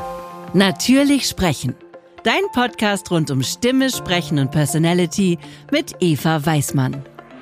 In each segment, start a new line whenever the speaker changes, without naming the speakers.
Natürlich sprechen. Dein Podcast rund um Stimme, Sprechen und Personality mit Eva Weißmann.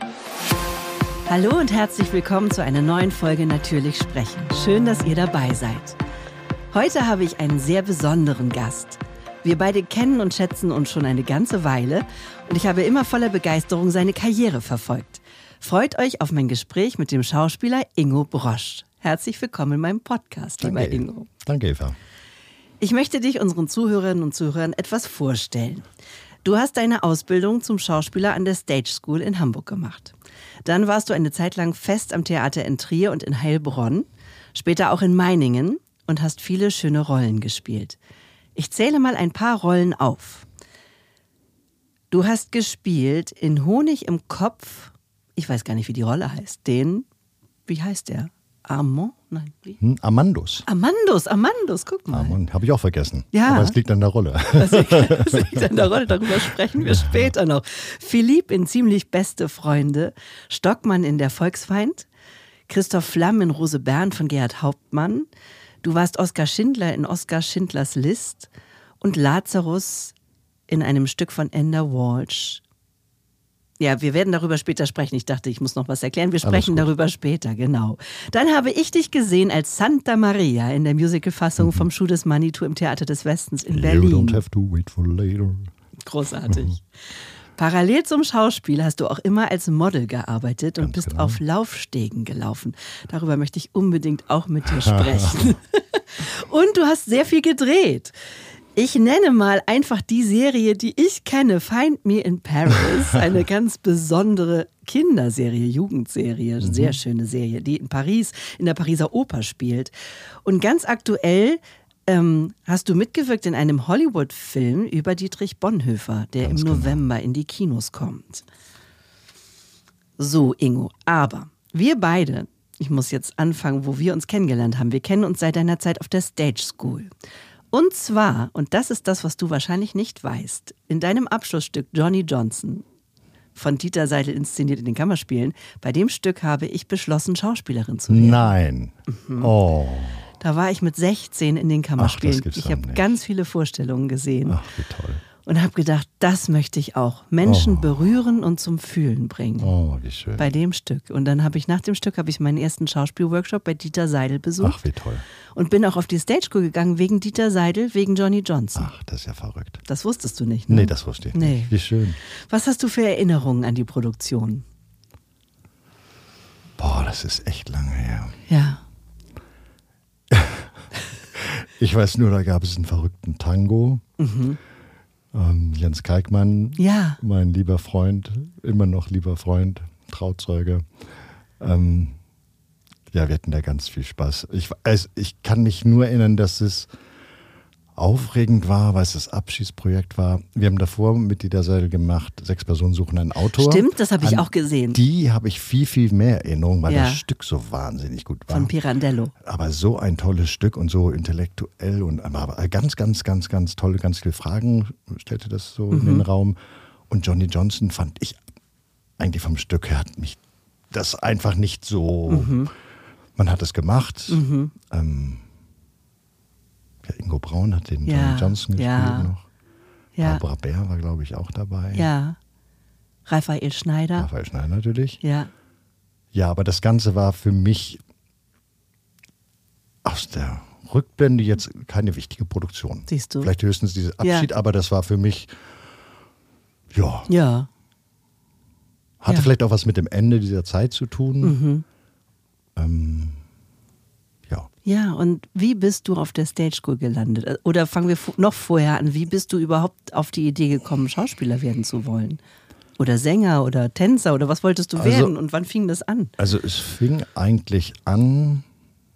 Hallo und herzlich willkommen zu einer neuen Folge Natürlich sprechen. Schön, dass ihr dabei seid. Heute habe ich einen sehr besonderen Gast. Wir beide kennen und schätzen uns schon eine ganze Weile und ich habe immer voller Begeisterung seine Karriere verfolgt. Freut euch auf mein Gespräch mit dem Schauspieler Ingo Brosch. Herzlich willkommen in meinem Podcast, lieber Ingo.
Danke, Eva.
Ich möchte dich unseren Zuhörerinnen und Zuhörern etwas vorstellen. Du hast deine Ausbildung zum Schauspieler an der Stage School in Hamburg gemacht. Dann warst du eine Zeit lang fest am Theater in Trier und in Heilbronn, später auch in Meiningen und hast viele schöne Rollen gespielt. Ich zähle mal ein paar Rollen auf. Du hast gespielt in Honig im Kopf, ich weiß gar nicht, wie die Rolle heißt, wie heißt der? Amand? Nein, wie?
Amandus.
Amandus, guck mal.
Habe ich auch vergessen.
Ja.
Aber es liegt an der Rolle.
Das liegt an der Rolle, darüber sprechen wir später noch. Philipp in Ziemlich beste Freunde, Stockmann in Der Volksfeind, Christoph Flamm in Rose Bern von Gerhard Hauptmann, du warst Oskar Schindler in Oskar Schindlers List und Lazarus in einem Stück von Enda Walsh. Ja, wir werden darüber später sprechen. Ich dachte, ich muss noch was erklären. Wir sprechen darüber später, genau. Dann habe ich dich gesehen als Santa Maria in der Musicalfassung vom Schuh des Manitou im Theater des Westens in Berlin.
You don't have to wait for later.
Großartig. Parallel zum Schauspiel hast du auch immer als Model gearbeitet und bist auf Laufstegen gelaufen. Darüber möchte ich unbedingt auch mit dir sprechen. Und du hast sehr viel gedreht. Ich nenne mal einfach die Serie, die ich kenne, Find Me in Paris. Eine ganz besondere Kinderserie, Jugendserie, sehr schöne Serie, die in Paris, in der Pariser Oper spielt. Und ganz aktuell hast du mitgewirkt in einem Hollywood-Film über Dietrich Bonhoeffer, der im November in die Kinos kommt. So, Ingo, aber wir beide, ich muss jetzt anfangen, wo wir uns kennengelernt haben. Wir kennen uns seit deiner Zeit auf der Stage School. Und zwar, und das ist das, was du wahrscheinlich nicht weißt, in deinem Abschlussstück Johnny Johnson, von Dieter Seidel inszeniert in den Kammerspielen, bei dem Stück habe ich beschlossen, Schauspielerin zu werden.
Nein. Oh.
Da war ich mit 16 in den Kammerspielen.
Ach, das gibt's
ich habe
nicht.
Ganz viele Vorstellungen gesehen.
Ach, wie toll.
Und habe gedacht, das möchte ich auch. Menschen berühren und zum Fühlen bringen.
Oh, wie schön.
Bei dem Stück. Und dann habe ich nach dem Stück meinen ersten Schauspielworkshop bei Dieter Seidel besucht.
Ach, wie toll.
Und bin auch auf die Stage School gegangen wegen Dieter Seidel, wegen Johnny Johnson.
Ach, das ist ja verrückt.
Das wusstest du nicht, ne?
Nee, das wusste ich nicht. Wie schön.
Was hast du für Erinnerungen an die Produktion?
Boah, das ist echt lange her.
Ja.
Ich weiß nur, da gab es einen verrückten Tango. Jens Kalkmann,
Ja.
mein lieber Freund, immer noch lieber Freund, Trauzeuge. Ja, wir hatten da ganz viel Spaß. Ich kann mich nur erinnern, dass es aufregend war, weil es das Abschiedsprojekt war. Wir haben davor mit Dieter Seidel gemacht, 6 Personen suchen einen Autor.
Stimmt, das habe ich auch gesehen.
Die habe ich viel, viel mehr Erinnerung, weil
Ja.
das Stück so wahnsinnig gut war.
Von Pirandello.
Aber so ein tolles Stück und so intellektuell und aber ganz, ganz, ganz, ganz tolle, ganz viele Fragen stellte das so in den Raum. Und Johnny Johnson fand ich eigentlich vom Stück her, hat mich das einfach nicht so, man hat es gemacht. Ja, Ingo Braun hat den Johnny Johnson gespielt noch.
Ja.
Barbara Bär war, glaube ich, auch dabei.
Ja. Raphael Schneider.
Raphael Schneider natürlich.
Ja.
Ja, aber das Ganze war für mich aus der Rückblende jetzt keine wichtige Produktion.
Siehst du?
Vielleicht höchstens dieser Abschied, aber das war für mich, ja,
Ja.
hatte
Ja.
vielleicht auch was mit dem Ende dieser Zeit zu tun. Ja.
Ja, und wie bist du auf der Stage School gelandet? Oder fangen wir noch vorher an, wie bist du überhaupt auf die Idee gekommen, Schauspieler werden zu wollen? Oder Sänger oder Tänzer oder was wolltest du werden und wann fing das an?
Also es fing eigentlich an,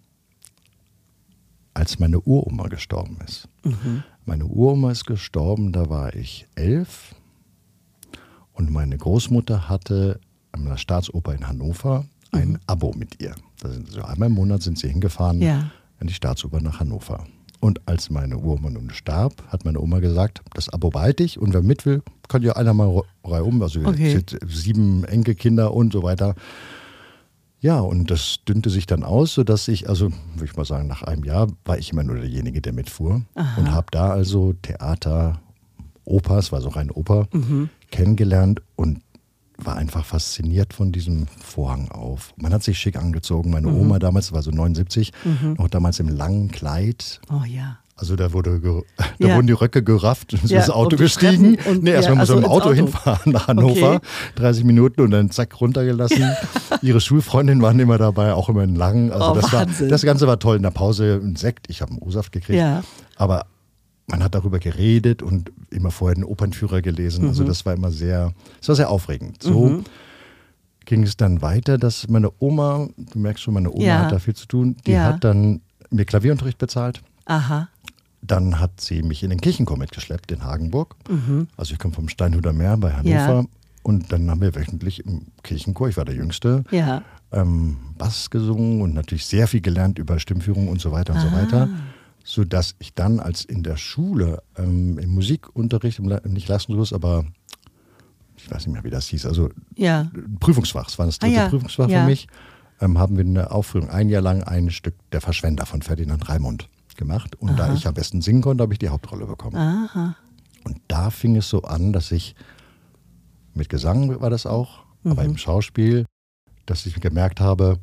als meine Uroma gestorben ist. Meine Uroma ist gestorben, da war ich 11 und meine Großmutter hatte an der Staatsoper in Hannover ein Abo mit ihr. Da sind so einmal im Monat sind sie hingefahren an die Staatsoper nach Hannover. Und als meine Uroma nun starb, hat meine Oma gesagt, das Abo behalte ich und wer mit will, kann ja einer mal reihum, also 7 Enkelkinder und so weiter. Ja, und das dünnte sich dann aus, sodass ich, also würde ich mal sagen, nach einem Jahr war ich immer nur derjenige, der mitfuhr.
Aha.
Und habe da also Theater, Oper, es war so rein Oper, kennengelernt und war einfach fasziniert von diesem Vorhang auf. Man hat sich schick angezogen. Meine Oma damals, war so 79, noch damals im langen Kleid.
Oh ja.
Also da wurden die Röcke gerafft, ist ins Auto
auf die
gestiegen.
Treppen und-
Erstmal muss man
ins
im Auto
Auto.
hinfahren nach Hannover,
Okay.
30 Minuten und dann zack runtergelassen. Ihre Schulfreundinnen waren immer dabei, auch immer in Langen. Also
Wahnsinn.
das Ganze war toll. In der Pause ein Sekt, ich habe einen O-Saft gekriegt.
Ja.
Aber man hat darüber geredet und immer vorher den Opernführer gelesen. Also das war immer sehr aufregend. So ging es dann weiter, dass meine Oma, du merkst schon, meine Oma
Ja.
hat da viel zu tun, die
Ja.
hat dann mir Klavierunterricht bezahlt.
Aha.
Dann hat sie mich in den Kirchenchor mitgeschleppt in Hagenburg. Also ich komme vom Steinhuder Meer bei Hannover.
Ja.
Und dann haben wir wöchentlich im Kirchenchor, ich war der Jüngste,
Ja.
Bass gesungen und natürlich sehr viel gelernt über Stimmführung und so weiter und so weiter. Sodass ich dann als in der Schule im Musikunterricht, nicht Leistungskurs, aber ich weiß nicht mehr, wie das hieß, also
Ja.
Prüfungsfach, es war das dritte
ja.
Prüfungsfach
Ja.
für mich, haben wir eine Aufführung, ein Jahr lang ein Stück Der Verschwender von Ferdinand Raimund gemacht. Und da ich am besten singen konnte, habe ich die Hauptrolle bekommen.
Aha.
Und da fing es so an, dass ich, mit Gesang war das auch, aber im Schauspiel, dass ich gemerkt habe,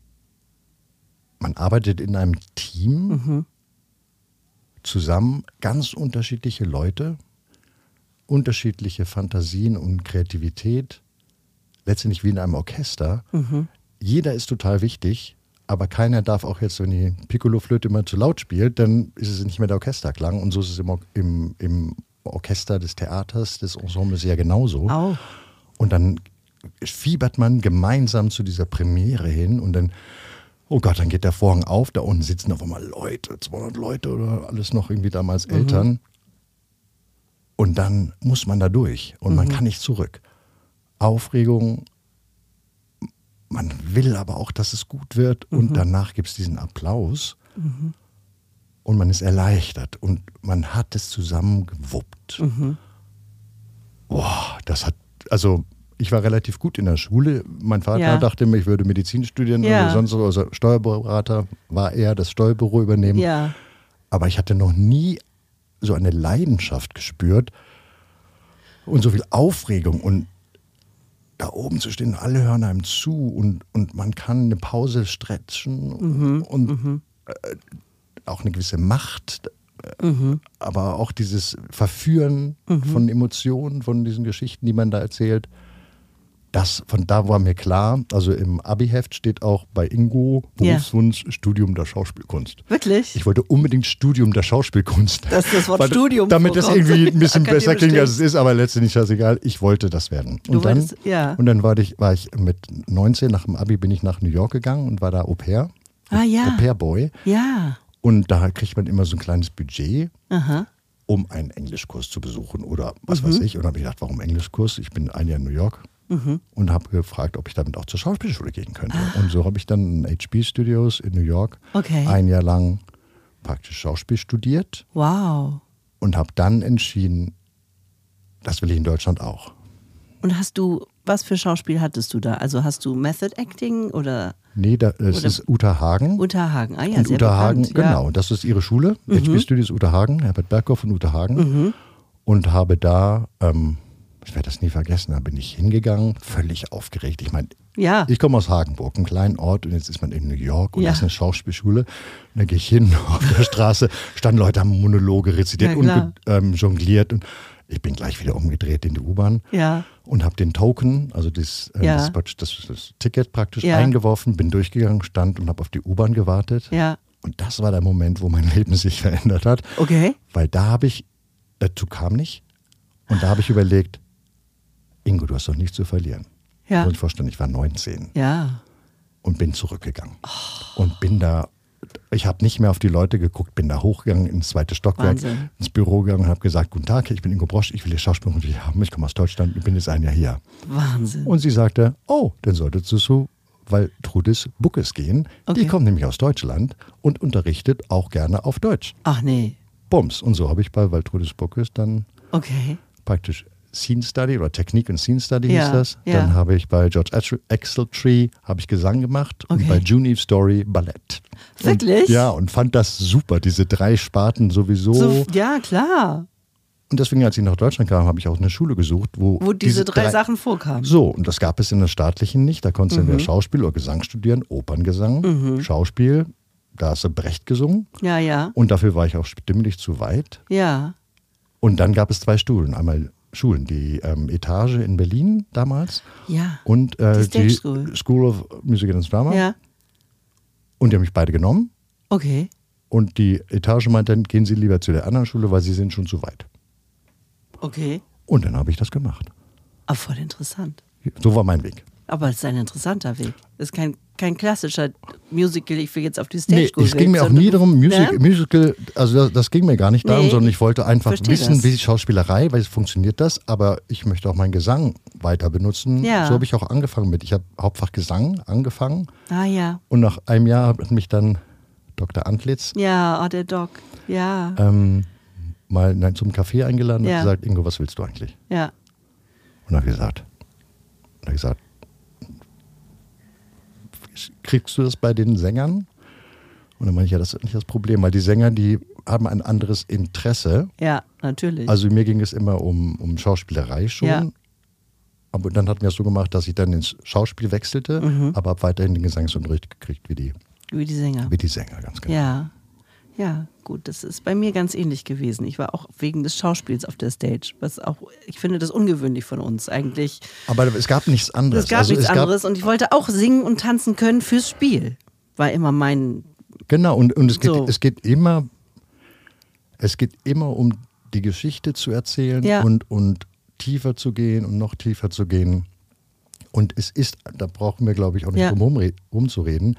man arbeitet in einem Team zusammen, ganz unterschiedliche Leute, unterschiedliche Fantasien und Kreativität, letztendlich wie in einem Orchester. Jeder ist total wichtig, aber keiner darf auch jetzt, wenn die Piccolo-Flöte immer zu laut spielt, dann ist es nicht mehr der Orchesterklang. Und so ist es im Orchester des Theaters, des Ensembles ja genauso.
Auch.
Und dann fiebert man gemeinsam zu dieser Premiere hin und dann, oh Gott, dann geht der Vorhang auf, da unten sitzen auf einmal Leute, 200 Leute oder alles noch irgendwie damals Eltern. Und dann muss man da durch und man kann nicht zurück. Aufregung, man will aber auch, dass es gut wird und danach gibt es diesen Applaus und man ist erleichtert und man hat es zusammen gewuppt. Boah, das hat, also ich war relativ gut in der Schule. Mein Vater dachte mir, ich würde Medizin studieren
Ja.
oder sonst was. Also Steuerberater war er, das Steuerbüro übernehmen.
Ja.
Aber ich hatte noch nie so eine Leidenschaft gespürt und so viel Aufregung und da oben zu stehen, alle hören einem zu und man kann eine Pause stretchen und auch eine gewisse Macht, aber auch dieses Verführen von Emotionen, von diesen Geschichten, die man da erzählt. Von da war mir klar, also im Abi-Heft steht auch bei Ingo Berufswunsch Studium der Schauspielkunst.
Wirklich?
Ich wollte unbedingt Studium der Schauspielkunst.
Dass das Wort Studium
damit das
vorkommt.
irgendwie ein bisschen besser
Akademisch
klingt, als
klingt.
es ist, aber letztendlich scheißegal. Ich wollte das werden.
Du
Und dann,
wolltest- ja.
und dann war ich mit 19, nach dem Abi bin ich nach New York gegangen und war da Au pair.
Ah ja.
Au pair Boy.
Ja.
Und da kriegt man immer so ein kleines Budget,
Aha.
um einen Englischkurs zu besuchen oder was weiß ich. Und dann habe ich gedacht, warum Englischkurs? Ich bin ein Jahr in New York. Und habe gefragt, ob ich damit auch zur Schauspielschule gehen könnte. Und so habe ich dann in HB Studios in New York
Okay.
ein Jahr lang praktisch Schauspiel studiert
Wow.
und habe dann entschieden, das will ich in Deutschland auch.
Und was für Schauspiel hattest du da? Also hast du Method Acting oder
Nee, es ist Uta Hagen.
Unterhagen? Ah ja,
und
sehr
Uta Hagen,
bekannt.
genau, das ist ihre Schule. HB Studios Uta Hagen, Herbert Berghoff und Uta Hagen. Und habe da, ich werde das nie vergessen, da bin ich hingegangen, völlig aufgeregt. Ich meine,
Ja.
ich komme aus Hagenburg, einem kleinen Ort, und jetzt ist man in New York und
Ja.
das ist eine Schauspielschule. Und dann gehe ich hin, auf der Straße standen Leute, haben Monologe rezitiert
Ja,
und jongliert. Und ich bin gleich wieder umgedreht in die U-Bahn
Ja.
und habe den Token, also das Ticket praktisch
Ja.
eingeworfen, bin durchgegangen, stand und habe auf die U-Bahn gewartet.
Ja.
Und das war der Moment, wo mein Leben sich verändert hat.
Okay.
Weil dazu kam nicht. Und da habe ich überlegt, Ingo, du hast doch nichts zu verlieren.
Ja.
Muss ich vorstellen, ich war 19
Ja.
und bin zurückgegangen. Und bin da, ich habe nicht mehr auf die Leute geguckt, bin da hochgegangen ins zweite Stockwerk,
Wahnsinn.
ins Büro gegangen und habe gesagt, guten Tag, ich bin Ingo Brosch, ich will hier Schauspielunterricht haben, ich komme aus Deutschland, ich bin jetzt ein Jahr hier.
Wahnsinn.
Und sie sagte, oh, dann solltest du zu Waltrudis Buckes gehen.
Okay.
Die kommt nämlich aus Deutschland und unterrichtet auch gerne auf Deutsch.
Ach nee.
Bums. Und so habe ich bei Waltrudis Buckes dann
Okay.
praktisch Scene Study oder Technik und Scene Study
Ja,
hieß das.
ja.
Dann habe ich bei George Axeltree habe ich Gesang gemacht und
Okay.
bei June Eve Story Ballett.
Wirklich?
Und, ja, und fand das super, diese 3 Sparten sowieso.
So, ja, klar.
Und deswegen, als ich nach Deutschland kam, habe ich auch eine Schule gesucht,
Wo diese drei Sachen vorkamen.
So, und das gab es in der staatlichen nicht. Da konntest du entweder Schauspiel oder Gesang studieren, Operngesang, Schauspiel, da hast du Brecht gesungen.
Ja, ja,
Und dafür war ich auch stimmlich zu weit.
ja.
Und dann gab es 2 Schulen. Einmal Schulen, die Etage in Berlin damals
Ja.
und
Die Stage
die
School.
School of Music and Drama.
Ja,
Und die haben mich beide genommen.
okay.
Und die Etage meinte dann, gehen Sie lieber zu der anderen Schule, weil Sie sind schon zu weit.
Okay.
Und dann habe ich das gemacht.
Aber voll interessant.
So war mein Weg.
Aber es ist ein interessanter Weg. Es ist kein klassischer Musical, ich will jetzt auf die Stage
Nee,
School.
es ging mir auch nie darum, Musical, also das ging mir gar nicht darum,
Nee,
sondern ich wollte einfach
verstehe
wissen,
das.
wie Schauspielerei, weil funktioniert das, aber ich möchte auch meinen Gesang weiter benutzen.
Ja.
So habe ich auch angefangen mit. Ich habe Hauptfach Gesang angefangen
Ah ja.
und nach einem Jahr hat mich dann Dr. Antlitz
Ja, oh, der Doc. Ja.
mal zum Café eingeladen und
Ja.
hat gesagt, Ingo, was willst du eigentlich?
Ja.
Und habe gesagt, kriegst du das bei den Sängern? Und dann meine ich, ja, das ist nicht das Problem, weil die Sänger, die haben ein anderes Interesse.
Ja, natürlich.
Also mir ging es immer um Schauspielerei schon.
Ja.
Aber dann hatten wir es so gemacht, dass ich dann ins Schauspiel wechselte, aber habe weiterhin den Gesangsunterricht gekriegt wie
Wie die Sänger.
die Sänger, ganz genau.
Ja. Ja, gut, das ist bei mir ganz ähnlich gewesen. Ich war auch wegen des Schauspiels auf der Stage, was auch, ich finde das ungewöhnlich von uns eigentlich.
Aber es gab nichts anderes.
Es gab nichts anderes und ich wollte auch singen und tanzen können fürs Spiel. War immer mein.
Genau, und
So.
es geht immer um die Geschichte zu erzählen
Ja.
und tiefer zu gehen und noch tiefer zu gehen. Und es ist, da brauchen wir, glaube ich, auch nicht
Ja.
drum rumzureden,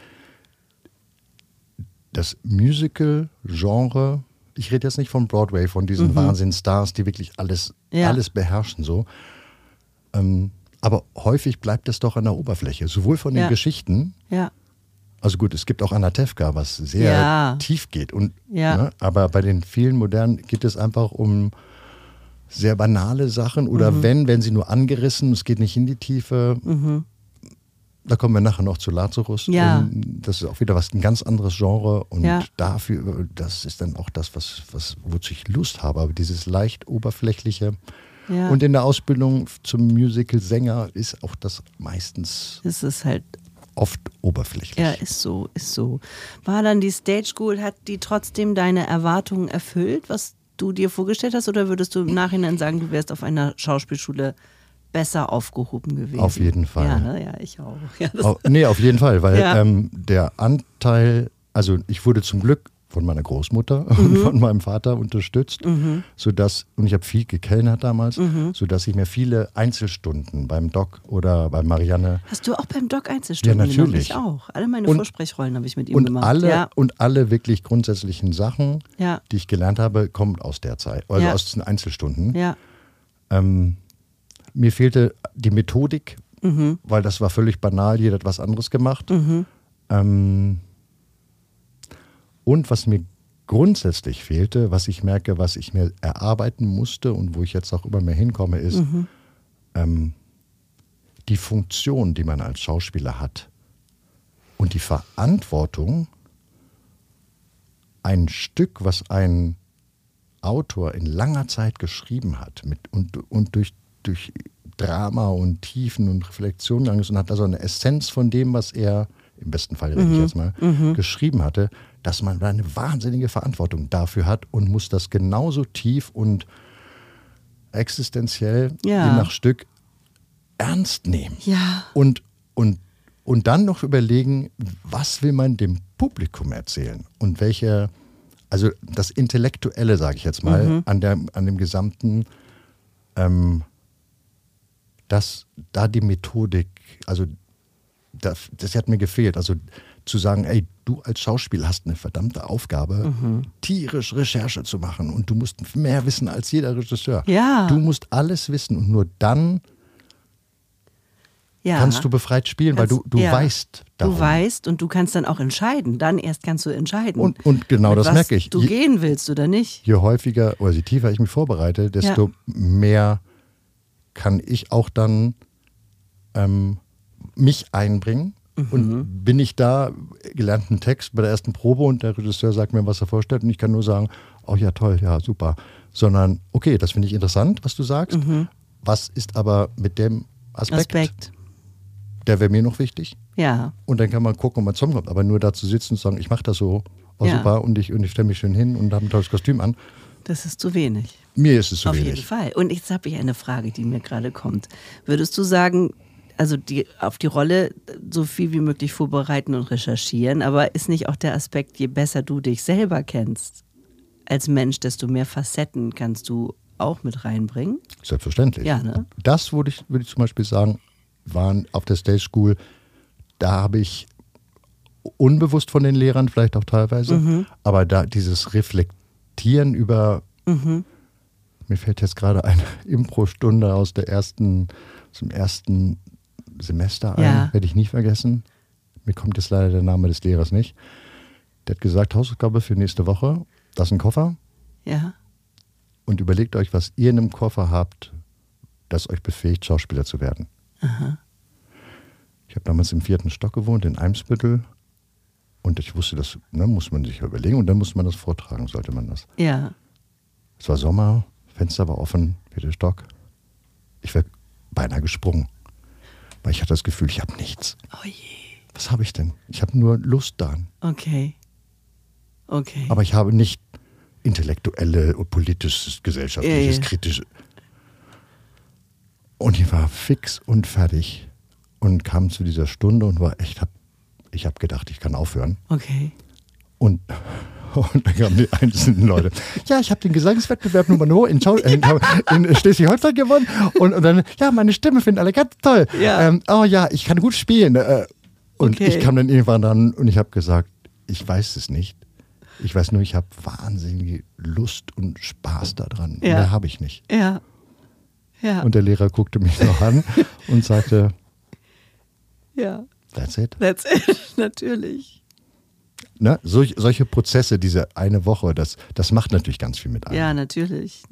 das Musical-Genre, ich rede jetzt nicht von Broadway, von diesen Wahnsinnsstars, die wirklich alles beherrschen so. Aber häufig bleibt es doch an der Oberfläche, sowohl von den
Ja.
Geschichten.
Ja,
Also gut, es gibt auch Anatevka, was sehr
Ja.
tief geht. Und,
Ja.
ne, aber bei den vielen modernen geht es einfach um sehr banale Sachen. Oder wenn sie nur angerissen, es geht nicht in die Tiefe. Da kommen wir nachher noch zu Lazarus.
Ja.
Und das ist auch wieder ein ganz anderes Genre. Und
Ja.
dafür, das ist dann auch das, wozu ich Lust habe. Aber dieses leicht oberflächliche.
ja.
Und in der Ausbildung zum Musical-Sänger ist auch das meistens
es ist halt.
oft oberflächlich.
Ja, ist so. War dann die Stage School, hat die trotzdem deine Erwartungen erfüllt, was du dir vorgestellt hast? Oder würdest du im Nachhinein sagen, du wärst auf einer Schauspielschule besser aufgehoben gewesen?
Auf jeden Fall.
Ja, ne? Ja, ich auch. Ja, das,
Nee, auf jeden Fall, weil
Ja.
der Anteil, also ich wurde zum Glück von meiner Großmutter und von meinem Vater unterstützt, sodass, und ich habe viel gekellnert damals, sodass ich mir viele Einzelstunden beim Doc oder bei Marianne
hast du auch beim Doc Einzelstunden
Ja,
gemacht?
natürlich.
Ich auch. Alle meine
Und-
Vorsprechrollen habe ich mit ihm
und
gemacht.
alle wirklich grundsätzlichen Sachen,
Ja.
die ich gelernt habe, kommen aus der Zeit, also
Ja.
aus diesen Einzelstunden.
Ja,
Mir fehlte die Methodik, weil das war völlig banal, jeder hat was anderes gemacht. Und was mir grundsätzlich fehlte, was ich merke, was ich mir erarbeiten musste und wo ich jetzt auch immer mehr hinkomme, ist die Funktion, die man als Schauspieler hat und die Verantwortung, ein Stück, was ein Autor in langer Zeit geschrieben hat und durch Drama und Tiefen und Reflexion gegangen ist und hat also eine Essenz von dem, was er im besten Fall, rede ich jetzt mal, geschrieben hatte, dass man da eine wahnsinnige Verantwortung dafür hat und muss das genauso tief und existenziell
Ja.
je nach Stück ernst nehmen.
ja,
Und dann noch überlegen, was will man dem Publikum erzählen und welche, also das Intellektuelle, sage ich jetzt mal, an dem Gesamten, dass da die Methodik, also das hat mir gefehlt. Also zu sagen, ey, du als Schauspieler hast eine verdammte Aufgabe, tierisch Recherche zu machen und du musst mehr wissen als jeder Regisseur.
Ja.
Du musst alles wissen und nur dann
ja.
kannst du befreit spielen, weil du
ja.
weißt darum.
Du weißt und du kannst dann auch entscheiden. Dann erst kannst du entscheiden.
Und genau
mit
das
was
merke ich.
du gehen willst oder nicht.
Je häufiger oder je tiefer ich mich vorbereite, desto mehr kann ich auch dann mich einbringen. Und bin ich da, gelernten Text bei der ersten Probe und der Regisseur sagt mir, was er vorstellt und ich kann nur sagen, oh ja, toll, ja, super. Sondern, okay, das finde ich interessant, was du sagst. Was ist aber mit dem Aspekt. Der wäre mir noch wichtig.
Ja.
Und dann kann man gucken, ob man zusammenkommt. Aber nur da zu sitzen und sagen, ich mache das so, super, und ich stelle mich schön hin und habe ein tolles Kostüm an.
Das ist zu wenig.
Mir ist es zu wenig.
Auf jeden Fall. Und jetzt habe ich eine Frage, die mir gerade kommt. Würdest du sagen, also auf die Rolle so viel wie möglich vorbereiten und recherchieren, aber ist nicht auch der Aspekt, je besser du dich selber kennst als Mensch, desto mehr Facetten kannst du auch mit reinbringen?
Selbstverständlich.
Ja, ne?
Das würde ich zum Beispiel sagen, waren auf der Stage School, da habe ich unbewusst von den Lehrern vielleicht auch teilweise, aber da dieses Reflektieren über, mir fällt jetzt gerade eine Impro-Stunde aus dem ersten Semester ein, werde ich nie vergessen. Mir kommt jetzt leider der Name des Lehrers nicht. Der hat gesagt, Hausaufgabe für nächste Woche, das ist ein Koffer.
Ja.
Und überlegt euch, was ihr in einem Koffer habt, das euch befähigt, Schauspieler zu werden.
Aha.
Ich habe damals im 4. Stock gewohnt, in Eimsbüttel. Und ich wusste, das muss man sich überlegen. Und dann musste man das vortragen, sollte man das.
Ja.
Es war Sommer, Fenster war offen, 4. Stock. Ich wäre beinahe gesprungen. Weil ich hatte das Gefühl, ich habe nichts.
Oh je.
Was habe ich denn? Ich habe nur Lust daran.
Okay.
Aber ich habe nicht intellektuelle, politisches, gesellschaftliches, kritisches. Und ich war fix und fertig und kam zu dieser Stunde und war echt, ich habe gedacht, ich kann aufhören.
Okay.
Und dann kamen die einzelnen Leute. Ja, ich habe den Gesangswettbewerb Nummer 0 in Schleswig-Holstein gewonnen. Und dann, ja, meine Stimme finden alle ganz toll.
Ja.
Oh ja, ich kann gut spielen. Und ich kam dann irgendwann dran und ich habe gesagt, ich weiß es nicht. Ich weiß nur, ich habe wahnsinnige Lust und Spaß daran.
Ja.
Mehr habe ich nicht.
Ja. Ja.
Und der Lehrer guckte mich noch an und sagte,
ja.
That's it.
That's it, natürlich.
Ne? Solche Prozesse, diese eine Woche, das macht natürlich ganz viel mit einem.
Ja, natürlich.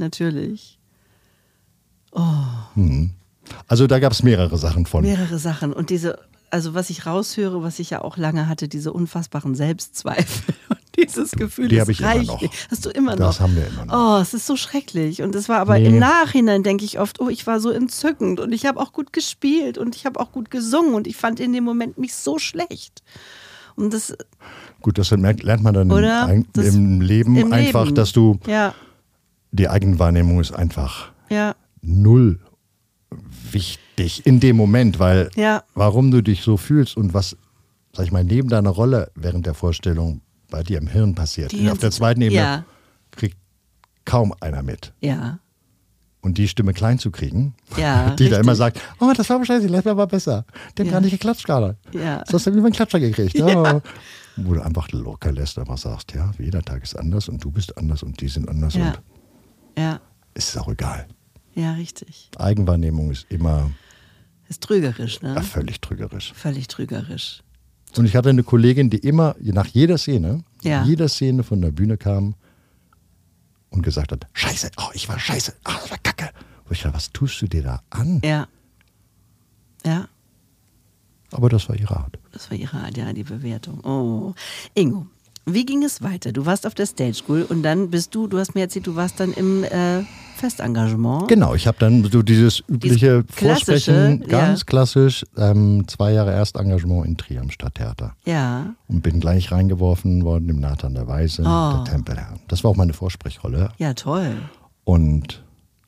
Oh.
Also da gab es mehrere Sachen von.
Mehrere Sachen. Und also was ich raushöre, was ich ja auch lange hatte, diese unfassbaren Selbstzweifel und dieses Gefühl,
die
es
habe ich
reicht
immer noch.
nicht. Hast du immer noch?
Das haben wir immer noch.
Oh, es ist so schrecklich. Und es war aber im Nachhinein, denke ich oft, oh, ich war so entzückend und ich habe auch gut gespielt und ich habe auch gut gesungen und ich fand in dem Moment mich so schlecht. Und das...
Gut, das lernt man dann im Leben einfach, dass du, die Eigenwahrnehmung ist einfach null wichtig in dem Moment, weil warum du dich so fühlst und was, sag ich mal, neben deiner Rolle während der Vorstellung bei dir im Hirn passiert. Auf der zweiten Ebene kriegt kaum einer mit.
Ja.
Und die Stimme klein zu kriegen, die
richtig.
da immer sagt, oh, das war wahrscheinlich, letztes Mal war besser. Die haben gar nicht geklatscht gerade.
Ja.
So hast du wie einen Klatscher gekriegt. Ja. Wo du einfach locker lässt, aber sagst, ja, jeder Tag ist anders und du bist anders und die sind anders und es ist auch egal.
Ja, richtig.
Eigenwahrnehmung ist immer...
Ist trügerisch, ne?
Völlig trügerisch.
Völlig trügerisch.
Und ich hatte eine Kollegin, die immer nach jeder Szene von der Bühne kam und gesagt hat, scheiße, oh, ich war scheiße, oh, das war kacke. Und ich dachte, was tust du dir da an?
Ja.
Aber das war ihre Art.
Das war ihre Art, die Bewertung. Oh. Ingo, wie ging es weiter? Du warst auf der Stage School und dann du hast mir erzählt, du warst dann im Festengagement.
Genau, ich habe dann so dieses übliche Vorsprechen, ganz klassisch, 2 Jahre Erstengagement in Trier am Stadttheater.
Ja.
Und bin gleich reingeworfen worden im Nathan der Weise, der Tempelherr. Das war auch meine Vorsprechrolle.
Ja, toll.
Und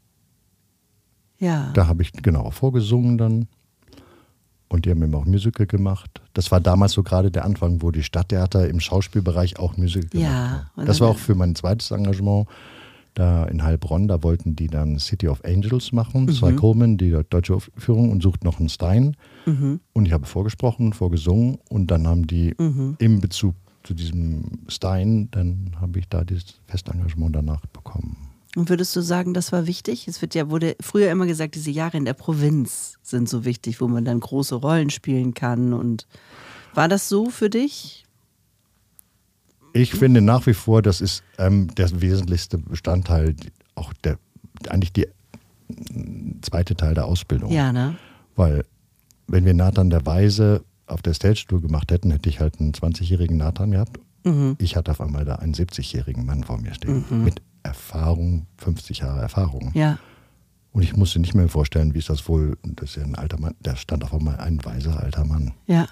da habe ich vorgesungen dann. Und die haben eben auch Musical gemacht. Das war damals so gerade der Anfang, wo die Stadttheater im Schauspielbereich auch Musical gemacht haben. Das war auch für mein zweites Engagement da in Heilbronn. Da wollten die dann City of Angels machen. Das war Coleman, die deutsche Aufführung, und sucht noch einen Stein. Und ich habe vorgesprochen, vorgesungen. Und dann haben die im Bezug zu diesem Stein, dann habe ich da dieses Festengagement danach bekommen.
Und würdest du sagen, das war wichtig? Wurde früher immer gesagt, diese Jahre in der Provinz sind so wichtig, wo man dann große Rollen spielen kann. Und war das so für dich?
Ich finde nach wie vor, das ist der wesentlichste Bestandteil, auch eigentlich zweite Teil der Ausbildung.
Ja, ne?
Weil wenn wir Nathan der Weise auf der Stage-Tour gemacht hätten, hätte ich halt einen 20-jährigen Nathan gehabt. Ich hatte auf einmal da einen 70-jährigen Mann vor mir stehen. Mit Erfahrung, 50 Jahre Erfahrung.
Ja.
Und ich musste nicht mehr vorstellen, wie ist das wohl, das ist ja ein alter Mann, da stand auf einmal ein weiser alter Mann.
Ja.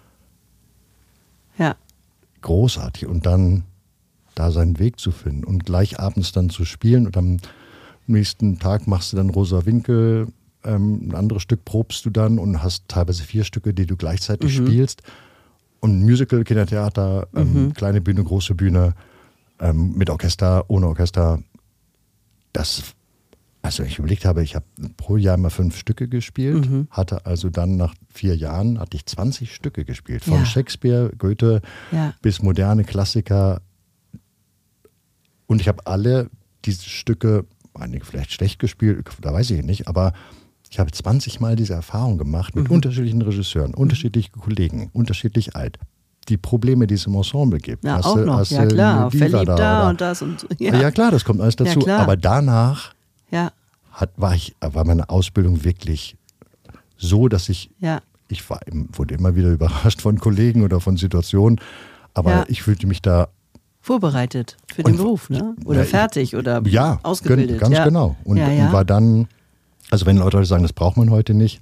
Ja.
Großartig. Und dann da seinen Weg zu finden und gleich abends dann zu spielen und am nächsten Tag machst du dann Rosa Winkel, ein anderes Stück probst du dann und hast teilweise 4 Stücke, die du gleichzeitig spielst. Und Musical, Kindertheater, kleine Bühne, große Bühne, mit Orchester, ohne Orchester. Also ich überlegt habe, ich habe pro Jahr immer 5 Stücke gespielt, hatte also dann nach 4 Jahren, hatte ich 20 Stücke gespielt. Von Shakespeare, Goethe bis moderne Klassiker. Und ich habe alle diese Stücke, einige vielleicht schlecht gespielt, da weiß ich nicht, aber ich habe 20 Mal diese Erfahrung gemacht mit unterschiedlichen Regisseuren, unterschiedlichen Kollegen, unterschiedlich alt. Die Probleme, die es im Ensemble gibt.
Ja, auch noch, ja klar, verliebt da und das und
ja klar, das kommt alles dazu.
Ja,
aber danach war meine Ausbildung wirklich so, dass ich wurde immer wieder überrascht von Kollegen oder von Situationen, aber ich fühlte mich da
vorbereitet für den Beruf, ne? Oder fertig oder ausgebildet.
Ganz genau. Und war dann, also wenn Leute sagen, das braucht man heute nicht,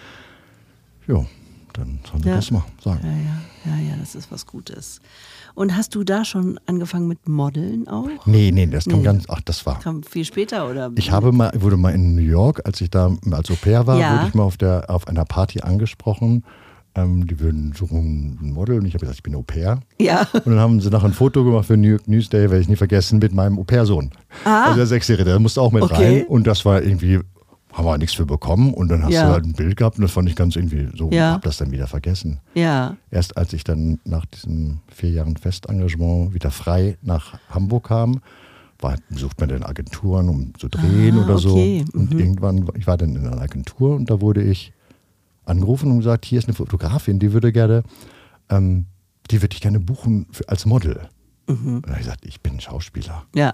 dann sollen sie das mal sagen.
Ja, das ist was Gutes. Und hast du da schon angefangen mit Modeln auch?
Nee, das kam
Kam viel später, oder?
Ich wurde mal in New York, als ich da als Au-pair war, wurde ich mal auf einer Party angesprochen. Die würden suchen ein Model und ich habe gesagt, ich bin Au-pair. Ja. Und dann haben sie nachher ein Foto gemacht für New York Newsday, werde ich nie vergessen, mit meinem Au-pair-Sohn. Also der 6-Jährige, der musste auch mit rein. Und das war irgendwie, haben wir nichts für bekommen. Und dann hast du halt ein Bild gehabt und das fand ich ganz irgendwie so, habe das dann wieder vergessen. Ja. Erst als ich dann nach diesem 4 Jahren Festengagement wieder frei nach Hamburg kam, sucht man dann Agenturen, um zu drehen oder so. Und irgendwann, ich war dann in einer Agentur und da wurde ich angerufen und gesagt, hier ist eine Fotografin, die würde ich gerne buchen als Model. Und dann habe ich gesagt, ich bin Schauspieler. Ja.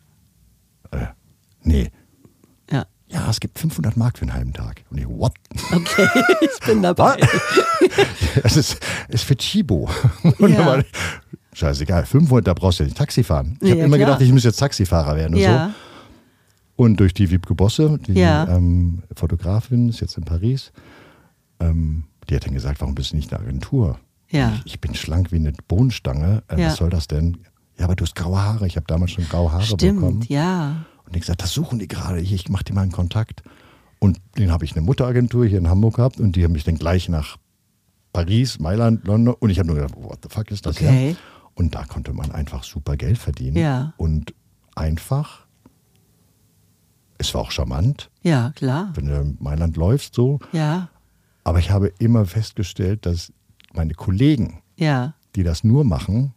Nee. Ja, es gibt 500 Mark für einen halben Tag. Und ich, what?
Okay, ich bin dabei.
Es ist für Chibo. Scheißegal, 500, da brauchst du ja nicht Taxi fahren. Ich habe immer gedacht, ich muss jetzt Taxifahrer werden und so. Und durch die Wiebke Bosse, die Fotografin, ist jetzt in Paris, die hat dann gesagt, warum bist du nicht in der Agentur? Ja. Ich bin schlank wie eine Bohnenstange. Was soll das denn? Ja, aber du hast graue Haare. Ich habe damals schon graue Haare bekommen.
Ja.
Und ich gesagt, das suchen die gerade. Ich mache dir mal einen Kontakt. Und den habe ich eine Mutteragentur hier in Hamburg gehabt und die haben mich dann gleich nach Paris, Mailand, London und ich habe nur gedacht, what the fuck ist das hier? Und da konnte man einfach super Geld verdienen. Ja. Und einfach, es war auch charmant.
Ja, klar.
Wenn du in Mailand läufst so. Ja. Aber ich habe immer festgestellt, dass meine Kollegen, die das nur machen,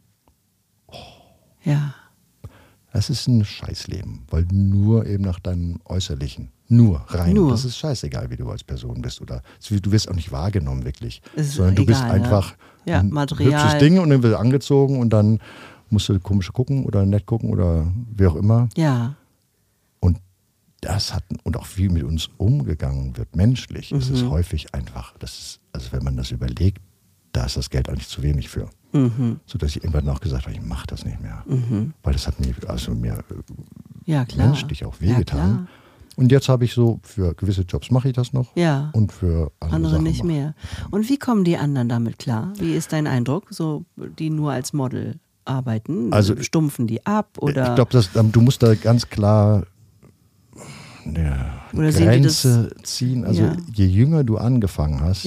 das ist ein Scheißleben, weil du nur eben nach deinem Äußerlichen, rein. Das ist scheißegal, wie du als Person bist. Oder du wirst auch nicht wahrgenommen, wirklich. Sondern du bist einfach ein hübsches Ding und dann wirst du angezogen und dann musst du komisch gucken oder nett gucken oder wie auch immer. Ja. Und und auch wie mit uns umgegangen wird, menschlich, ist es häufig einfach, also wenn man das überlegt, da ist das Geld eigentlich zu wenig für. Sodass ich irgendwann auch gesagt habe, ich mache das nicht mehr. Weil das hat mir menschlich auch wehgetan. Und jetzt habe ich so, für gewisse Jobs mache ich das noch und für andere Sachen
nicht mehr. Und wie kommen die anderen damit klar? Wie ist dein Eindruck, so die nur als Model arbeiten? Also stumpfen die ab? Oder?
Ich glaube, du musst da ganz klar eine Grenze ziehen. Also je jünger du angefangen hast,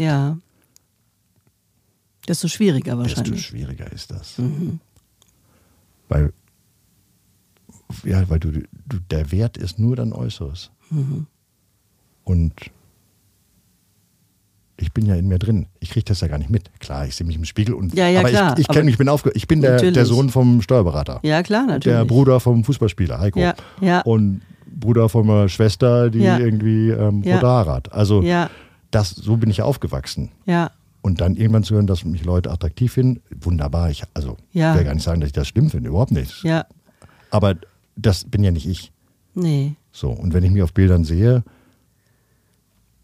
desto schwieriger wahrscheinlich.
Desto schwieriger ist das. Weil der Wert ist nur dein Äußeres. Und ich bin ja in mir drin. Ich kriege das ja gar nicht mit. Klar, ich sehe mich im Spiegel. Aber klar. Ich kenne mich, ich bin der Sohn vom Steuerberater.
Ja, klar, natürlich.
Der Bruder vom Fußballspieler, Heiko. Ja. Und Bruder von meiner Schwester, die irgendwie Rodar hat. Also so bin ich aufgewachsen. Ja. Und dann irgendwann zu hören, dass mich Leute attraktiv finden, wunderbar. Ich will gar nicht sagen, dass ich das schlimm finde, überhaupt nicht. Ja. Aber das bin ja nicht ich. Nee. So, und wenn ich mich auf Bildern sehe,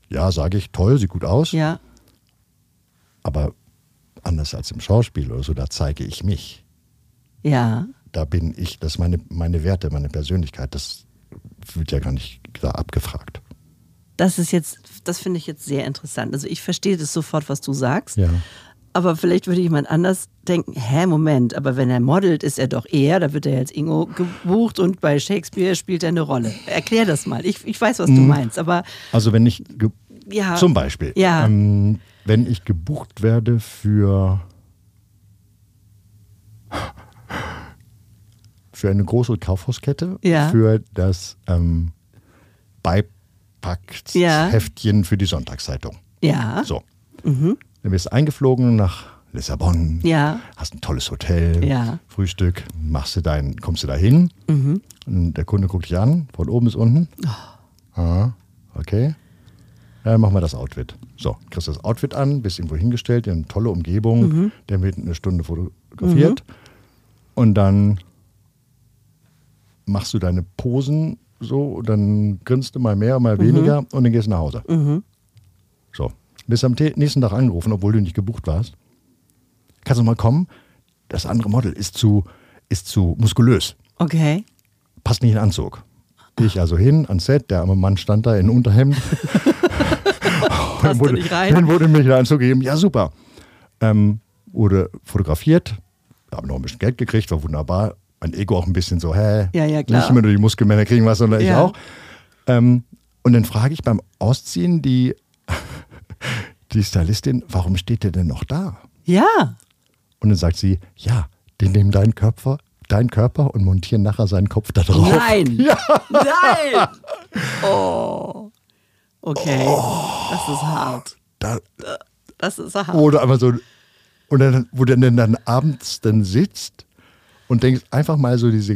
Ja, sage ich, toll, sieht gut aus.
Ja.
Aber anders als im Schauspiel oder so, da zeige ich mich.
Ja.
Da bin ich, das ist meine Werte, meine Persönlichkeit, das wird ja gar nicht da abgefragt.
Das finde ich jetzt sehr interessant. Also ich verstehe das sofort, was du sagst.
Ja.
Aber vielleicht würde jemand anders denken, Moment, aber wenn er modelt, ist er doch eher, da wird er als Ingo gebucht und bei Shakespeare spielt er eine Rolle. Erklär das mal. Ich weiß, was du meinst, aber...
Also wenn ich, zum Beispiel, wenn ich gebucht werde für eine große Kaufhauskette, für das Beipackheftchen für die Sonntagszeitung.
Ja.
So. Dann wirst du eingeflogen nach Lissabon, hast ein tolles Hotel, Frühstück, kommst du da hin und der Kunde guckt dich an, von oben bis unten. Okay. Ja, dann machen wir das Outfit. So, kriegst das Outfit an, bist irgendwo hingestellt, in eine tolle Umgebung, der wird eine Stunde fotografiert und dann machst du deine Posen so, dann grinst du mal mehr, mal weniger und dann gehst du nach Hause. So, bist am nächsten Tag angerufen, obwohl du nicht gebucht warst. Kannst du mal kommen? Das andere Model ist zu muskulös.
Okay.
Passt nicht in den Anzug. Ich also hin ans Set, der arme Mann stand da in Unterhemd.
Passt nicht rein.
Dann wurde mir der Anzug gegeben. Ja, super. Wurde fotografiert, habe noch ein bisschen Geld gekriegt, war wunderbar. Mein Ego auch ein bisschen so,
ja, klar.
Nicht immer nur die Muskelmänner kriegen was, sondern ich auch. Und dann frage ich beim Ausziehen die Stylistin, warum steht der denn noch da?
Ja.
Und dann sagt sie, ja, die nehmen deinen Körper und montieren nachher seinen Kopf da drauf.
Nein!
Ja.
Nein! Oh. Okay. Das ist hart. Das ist hart.
Oder einfach so, und dann, wo du dann abends dann sitzt und denkst einfach mal so diese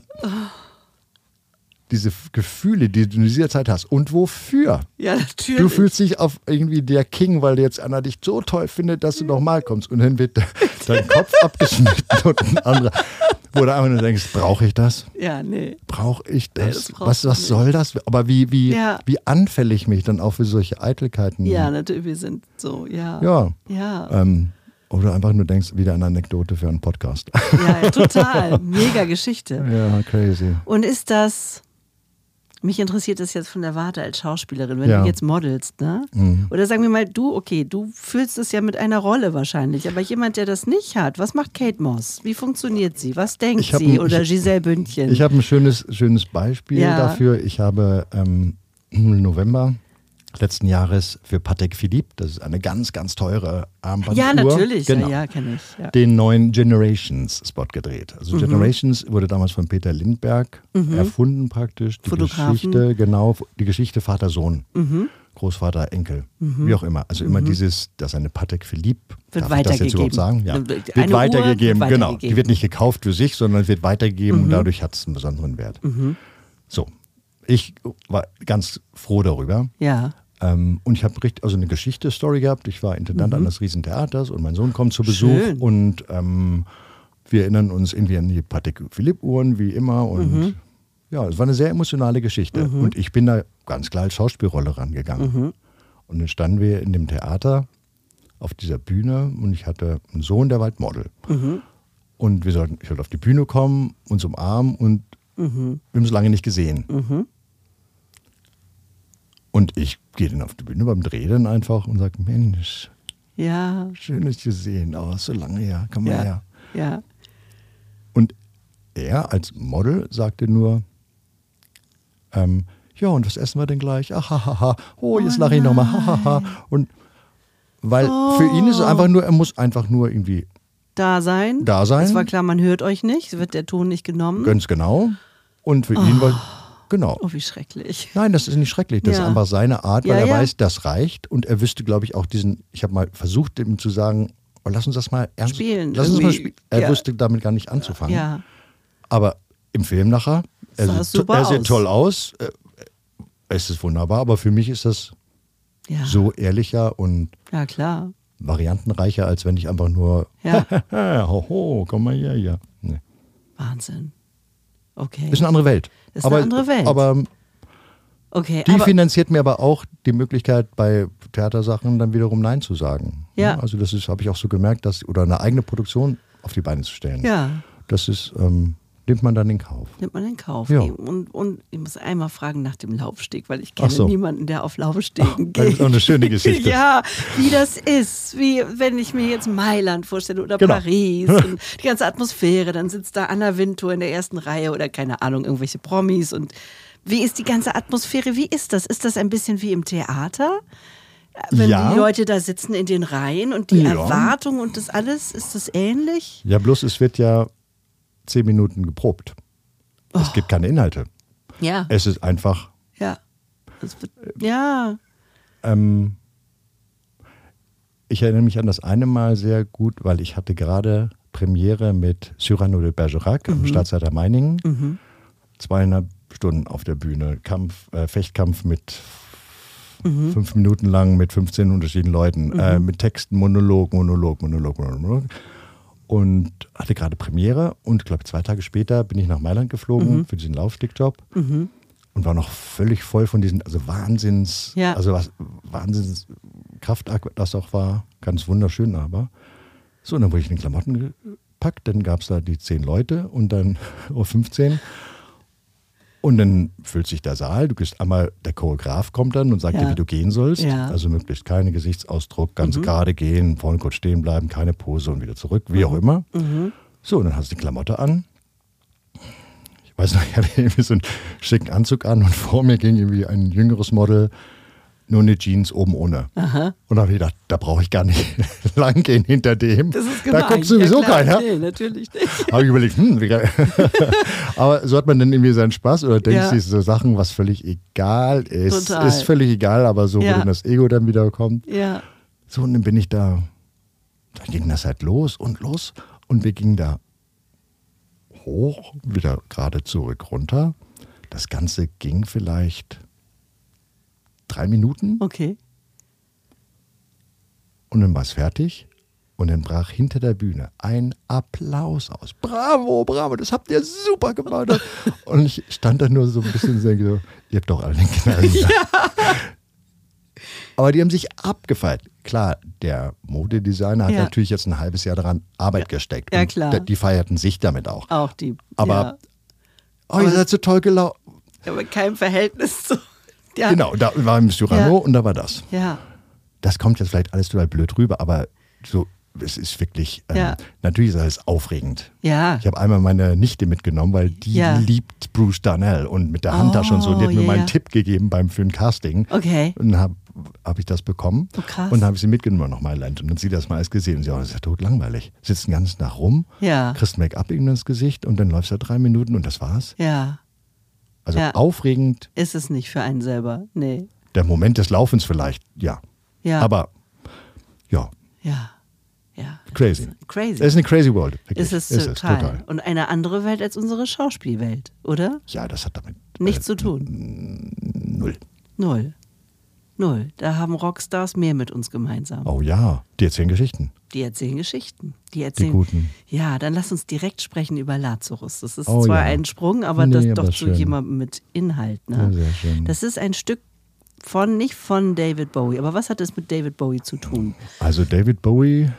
Gefühle, die du in dieser Zeit hast. Und wofür?
Ja, natürlich.
Du fühlst dich auf irgendwie der King, weil jetzt einer dich so toll findet, dass du nochmal kommst. Und dann wird dein Kopf abgeschnitten und ein anderer. Wo du einfach nur denkst, brauche ich das?
Ja, nee.
Brauche ich das?
Nee,
was soll das? Aber wie anfällig mich dann auch für solche Eitelkeiten.
Ja, natürlich, wir sind so,
Ja. Oder einfach nur denkst, wieder eine Anekdote für einen Podcast.
Ja, total. Mega Geschichte.
Ja, crazy.
Und ist das, mich interessiert das jetzt von der Warte als Schauspielerin, wenn du jetzt modelst, ne? Oder sagen wir mal, du fühlst es ja mit einer Rolle wahrscheinlich, aber jemand, der das nicht hat, was macht Kate Moss? Wie funktioniert sie? Was denkt sie? Oder Giselle Bündchen?
Ich habe ein schönes Beispiel dafür. Ich habe im November letzten Jahres für Patek Philippe, das ist eine ganz, ganz teure Armbanduhr.
Ja, natürlich.
Genau.
Ja, kenne ich. Ja.
Den neuen Generations-Spot gedreht. Also Generations wurde damals von Peter Lindbergh erfunden praktisch. Die Geschichte Vater-Sohn, Großvater, Enkel, wie auch immer. Also immer dass eine Patek Philippe,
wird
darf ich das jetzt überhaupt sagen? Ja. Wird weitergegeben, genau. Die wird nicht gekauft für sich, sondern wird weitergegeben und dadurch hat es einen besonderen Wert. So, ich war ganz froh darüber.
Ja.
Und ich habe eine Geschichte-Story gehabt. Ich war Intendant eines Riesentheaters und mein Sohn kommt zu Besuch. Schön. Und wir erinnern uns irgendwie an die Patek Philippe-Uhren, wie immer. Und es war eine sehr emotionale Geschichte. Und ich bin da ganz klar als Schauspielrolle rangegangen. Und dann standen wir in dem Theater auf dieser Bühne und ich hatte einen Sohn, der war halt Model. Und ich sollte auf die Bühne kommen, uns umarmen und wir haben es lange nicht gesehen. Und ich gehe dann auf die Bühne beim Dreh dann einfach und sage, Mensch, schön dich zu sehen, so lange her, komm mal her.
Ja.
Und er als Model sagte nur, und was essen wir denn gleich? Jetzt lache ich nochmal, Und weil für ihn ist es einfach nur, er muss einfach nur irgendwie
da sein. Es war klar, man hört euch nicht, es wird der Ton nicht genommen.
Ganz genau. Und für ihn war genau.
Oh, wie schrecklich.
Nein, das ist nicht schrecklich. Das ist einfach seine Art, weil er weiß, das reicht. Und er wüsste, glaube ich, auch ich habe mal versucht, ihm zu sagen, lass uns das mal ernst
spielen.
Lass uns mal spielen. Er wusste damit gar nicht anzufangen.
Ja.
Aber im Film nachher, er sieht toll aus. Es ist wunderbar, aber für mich ist das so ehrlicher und
klar.
variantenreicher, als wenn ich einfach nur komm mal her. Ja. Nee.
Wahnsinn. Okay.
Ist eine andere Welt.
Ist eine andere Welt.
Aber
Okay,
Die finanziert mir aber auch die Möglichkeit, bei Theatersachen dann wiederum Nein zu sagen.
Ja.
Also das habe ich auch so gemerkt, oder eine eigene Produktion auf die Beine zu stellen.
Ja.
Das ist, nimmt man dann in Kauf.
Nimmt man in Kauf.
Ja.
Und ich muss einmal fragen nach dem Laufsteg, weil ich kenne
so.
niemanden, der auf Laufstegen
Das
geht.
ist auch eine schöne Geschichte.
Ja, wie das ist. Wie wenn ich mir jetzt Mailand vorstelle oder
Genau.
Paris und die ganze Atmosphäre. Dann sitzt da Anna Wintour in der ersten Reihe oder keine Ahnung, irgendwelche Promis. Und wie ist die ganze Atmosphäre? Wie ist das? Ist das ein bisschen wie im Theater? Wenn
Ja.
die Leute da sitzen in den Reihen und die
Ja.
Erwartung und das alles, ist das ähnlich?
Ja, bloß es wird ja 10 Minuten geprobt. Es gibt keine Inhalte.
Ja.
Es ist einfach,
Ja. Das wird, ja.
ich erinnere mich an das eine Mal sehr gut, weil ich hatte gerade Premiere mit Cyrano de Bergerac am Staatstheater Meiningen. 2,5 Stunden auf der Bühne, Fechtkampf mit 5 Minuten lang mit 15 unterschiedlichen Leuten, mit Texten, Monolog. Und hatte gerade Premiere und ich glaube 2 Tage später bin ich nach Mailand geflogen für diesen Laufstegjob und war noch völlig voll von diesen, also Wahnsinns Kraftakt, das auch war, ganz wunderschön aber. So, und dann wurde ich in den Klamotten gepackt, dann gab es da die 10 Leute und dann 15. Und dann füllt sich der Saal, du gehst einmal, der Choreograf kommt dann und sagt dir, wie du gehen sollst.
Ja.
Also möglichst keine Gesichtsausdruck, ganz gerade gehen, vorne kurz stehen bleiben, keine Pose und wieder zurück, wie auch immer. So, und dann hast du die Klamotte an. Ich weiß noch, ich hatte irgendwie so einen schicken Anzug an und vor mir ging irgendwie ein jüngeres Model, nur eine Jeans oben ohne.
Aha.
Und da habe ich gedacht, da brauche ich gar nicht lang gehen hinter dem.
Das ist gemein.
Da guckt sowieso
Ja, klar.
keiner.
Nee, natürlich nicht.
Habe ich überlegt, wie geil. Aber so hat man dann irgendwie seinen Spaß oder denkt
Ja.
sich so Sachen, was völlig egal ist.
Total.
Ist völlig egal, aber so,
Ja.
wo dann das Ego dann wieder kommt.
Ja.
So, und dann bin ich da, dann ging das halt los und wir gingen da hoch, wieder gerade zurück runter. Das Ganze ging vielleicht 3 Minuten
Okay.
und dann war es fertig. Und dann brach hinter der Bühne ein Applaus aus. Bravo, bravo, das habt ihr super gemacht. Und ich stand da nur so ein bisschen so, ihr habt doch alle den Knall. Ja. Aber die haben sich abgefeiert. Klar, der Modedesigner hat natürlich jetzt ein halbes Jahr daran Arbeit gesteckt.
Ja,
Und
klar.
Die feierten sich damit auch.
Auch die.
Aber, ihr seid so toll gelaufen.
Ja, aber kein Verhältnis zu. Ja.
Genau, da war im Cyrano und da war das.
Ja.
Das kommt jetzt vielleicht alles total blöd rüber, aber so, es ist wirklich, natürlich ist alles aufregend.
Ja.
Ich habe einmal meine Nichte mitgenommen, weil die liebt Bruce Darnell und mit der Handtasche und so. Die hat mir
ja,
mal einen
ja.
Tipp gegeben für ein Casting.
Okay.
Und dann hab ich das bekommen.
Oh, krass.
Und dann habe ich sie mitgenommen nach Mailand. Und dann hat sie das mal alles gesehen. Und sie, das ist ja tot langweilig. Sitzt den ganzen Tag rum,
Ja.
kriegst Make-up ins Gesicht und dann läufst du 3 Minuten und das war's.
Ja.
Also
Ja.
aufregend,
Ist es nicht für einen selber. Nee.
der Moment des Laufens vielleicht, ja.
Ja.
Aber ja,
Ja. Ja.
crazy.
Crazy.
Es ist eine crazy world. Wirklich.
Ist es total. Und eine andere Welt als unsere Schauspielwelt, oder?
Ja, das hat damit
Nichts zu tun.
null.
Null. Da haben Rockstars mehr mit uns gemeinsam.
Oh ja, die erzählen Geschichten.
Die erzählen Geschichten. Die
Die
erzählen.
guten.
Ja, dann lass uns direkt sprechen über Lazarus. Das ist
Oh
zwar
ja.
ein Sprung, aber
Nee,
das
aber
doch zu
schön.
jemandem mit Inhalt. Ne?
Ja, sehr schön.
Das ist ein Stück nicht von David Bowie. Aber was hat es mit David Bowie zu tun?
Also David Bowie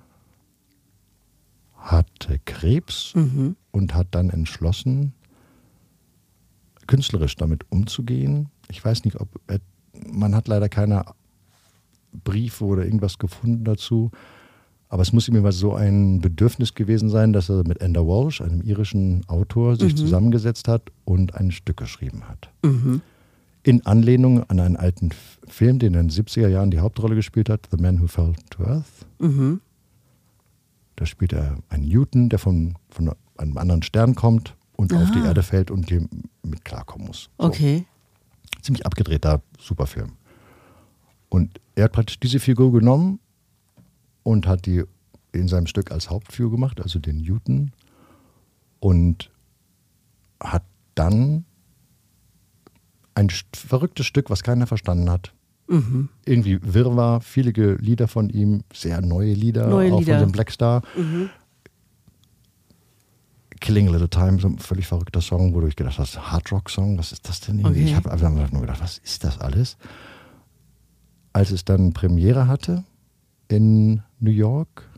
hatte Krebs und hat dann entschlossen, künstlerisch damit umzugehen. Ich weiß nicht, man hat leider keine Briefe oder irgendwas gefunden dazu, aber es muss ihm immer so ein Bedürfnis gewesen sein, dass er mit Enda Walsh, einem irischen Autor, sich zusammengesetzt hat und ein Stück geschrieben hat. In Anlehnung an einen alten Film, den er in den 70er Jahren die Hauptrolle gespielt hat, The Man Who Fell to Earth. Da spielt er einen Newton, der von einem anderen Stern kommt und auf die Erde fällt und dem mit klarkommen muss. So.
Okay.
Ziemlich abgedrehter Superfilm. Und er hat praktisch diese Figur genommen und hat die in seinem Stück als Hauptfigur gemacht, also den Newton. Und hat dann ein verrücktes Stück, was keiner verstanden hat. Irgendwie Wirrwarr, viele Lieder von ihm, sehr neue Lieder, auch von dem Black Star. Killing a Little Time, so ein völlig verrückter Song, wo du gedacht hast, Hard-Rock-Song, was ist das denn?
Okay.
Ich habe einfach nur gedacht, was ist das alles? Als es dann Premiere hatte in New York,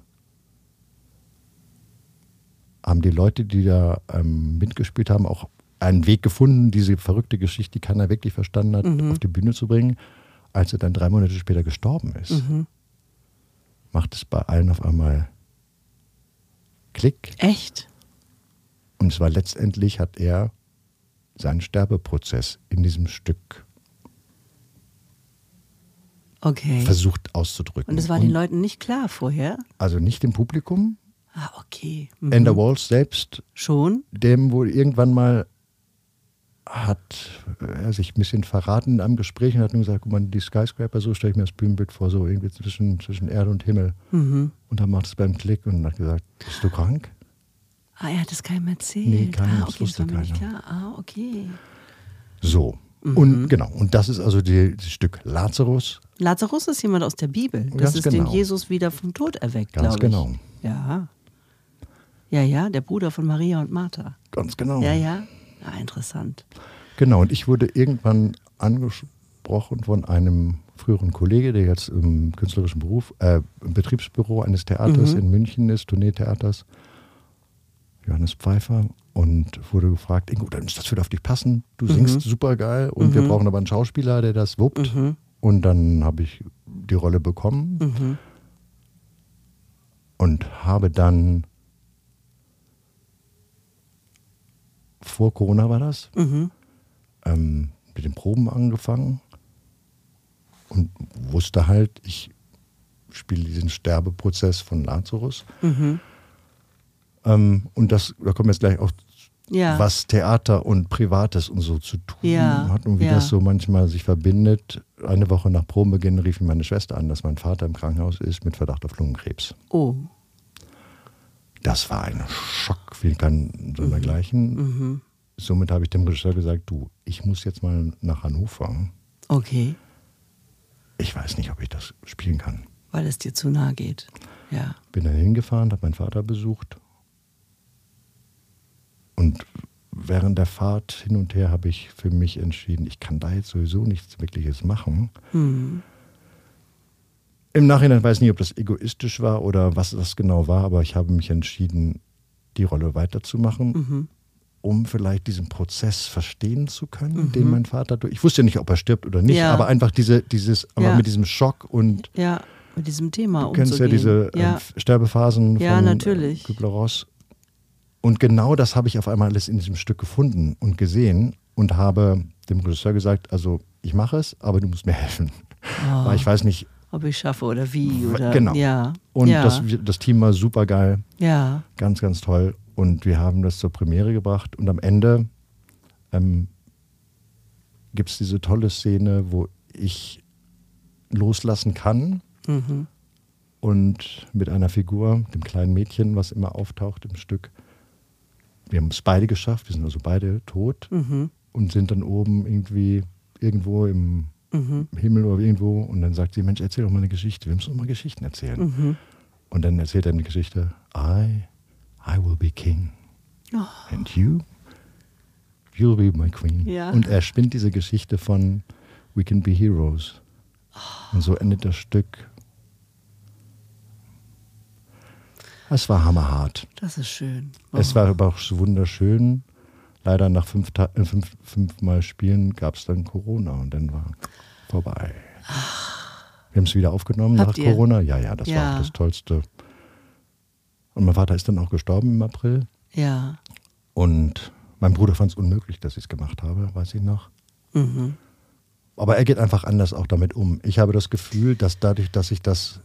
haben die Leute, die da mitgespielt haben, auch einen Weg gefunden, diese verrückte Geschichte, die keiner wirklich verstanden hat, auf die Bühne zu bringen. Als er dann 3 Monate später gestorben ist, macht es bei allen auf einmal Klick.
Echt?
Und zwar letztendlich hat er seinen Sterbeprozess in diesem Stück versucht auszudrücken.
Und das war den Leuten nicht klar vorher?
Also nicht dem Publikum.
Ah, okay.
Ender Walls selbst.
Schon?
Dem wohl irgendwann mal hat er sich ein bisschen verraten in einem Gespräch und hat nur gesagt, guck mal, die Skyscraper, so stelle ich mir das Bühnenbild vor, so irgendwie zwischen Erde und Himmel. Und dann macht es beim Klick und hat gesagt, bist du krank?
Ah, er hat es keinem erzählt.
Nee, keiner, das
okay,
wusste
das war mir nicht
keiner.
klar. Ah, okay.
So. Und genau, und das ist also das Stück Lazarus.
Lazarus ist jemand aus der Bibel. Das
Ganz
ist
genau.
den Jesus wieder vom Tod erweckt,
Ganz
glaube ich.
genau.
Ja. Ja, der Bruder von Maria und Martha.
Ganz genau.
Ja. Ah, interessant.
Genau, und ich wurde irgendwann angesprochen von einem früheren Kollege, der jetzt im künstlerischen Beruf, im Betriebsbüro eines Theaters in München ist, Tourneetheaters, Johannes Pfeiffer, und wurde gefragt, Ingo, dann das würde auf dich passen, du singst super geil und wir brauchen aber einen Schauspieler, der das wuppt. Und dann habe ich die Rolle bekommen und habe dann, vor Corona war das, mit den Proben angefangen und wusste halt, ich spiele diesen Sterbeprozess von Lazarus. Und da kommen wir jetzt gleich auch, was Theater und Privates und so zu tun hat und wie das so manchmal sich verbindet. Eine Woche nach Probenbeginn rief mir meine Schwester an, dass mein Vater im Krankenhaus ist mit Verdacht auf Lungenkrebs.
Oh.
Das war ein Schock, wie kann so dergleichen. Somit habe ich dem Regisseur gesagt, du, ich muss jetzt mal nach Hannover.
Okay.
Ich weiß nicht, ob ich das spielen kann.
Weil es dir zu nahe geht. Ja.
Bin dann hingefahren, habe meinen Vater besucht. Und während der Fahrt hin und her habe ich für mich entschieden, ich kann da jetzt sowieso nichts Wirkliches machen. Im Nachhinein weiß ich nicht, ob das egoistisch war oder was das genau war, aber ich habe mich entschieden, die Rolle weiterzumachen, um vielleicht diesen Prozess verstehen zu können, den mein Vater durch. Ich wusste ja nicht, ob er stirbt oder nicht, aber einfach aber mit diesem Schock und
mit diesem Thema
umzugehen. Du kennst ja diese Sterbephasen von Kübler-Ross. Und genau das habe ich auf einmal alles in diesem Stück gefunden und gesehen und habe dem Regisseur gesagt, also ich mache es, aber du musst mir helfen. Weil ich weiß nicht,
ob ich schaffe oder wie. Oder,
genau.
Ja.
Und das Team war super geil.
Ja.
Ganz, ganz toll. Und wir haben das zur Premiere gebracht. Und am Ende gibt es diese tolle Szene, wo ich loslassen kann und mit einer Figur, dem kleinen Mädchen, was immer auftaucht im Stück. Wir haben es beide geschafft, wir sind also beide tot und sind dann oben irgendwo im Himmel oder irgendwo. Und dann sagt sie, Mensch, erzähl doch mal eine Geschichte. Wir müssen doch mal Geschichten erzählen. Und dann erzählt er eine Geschichte, I will be king. And you'll be my queen.
Ja.
Und er spinnt diese Geschichte von We can be heroes. Und so endet das Stück. Es war hammerhart.
Das ist schön.
Es war aber auch so wunderschön. Leider nach 5 Mal Spielen gab es dann Corona und dann war vorbei. Wir haben es wieder aufgenommen nach Corona. Ja, das war auch das Tollste. Und mein Vater ist dann auch gestorben im April.
Ja.
Und mein Bruder fand es unmöglich, dass ich es gemacht habe, weiß ich noch. Aber er geht einfach anders auch damit um. Ich habe das Gefühl, dass dadurch, dass ich das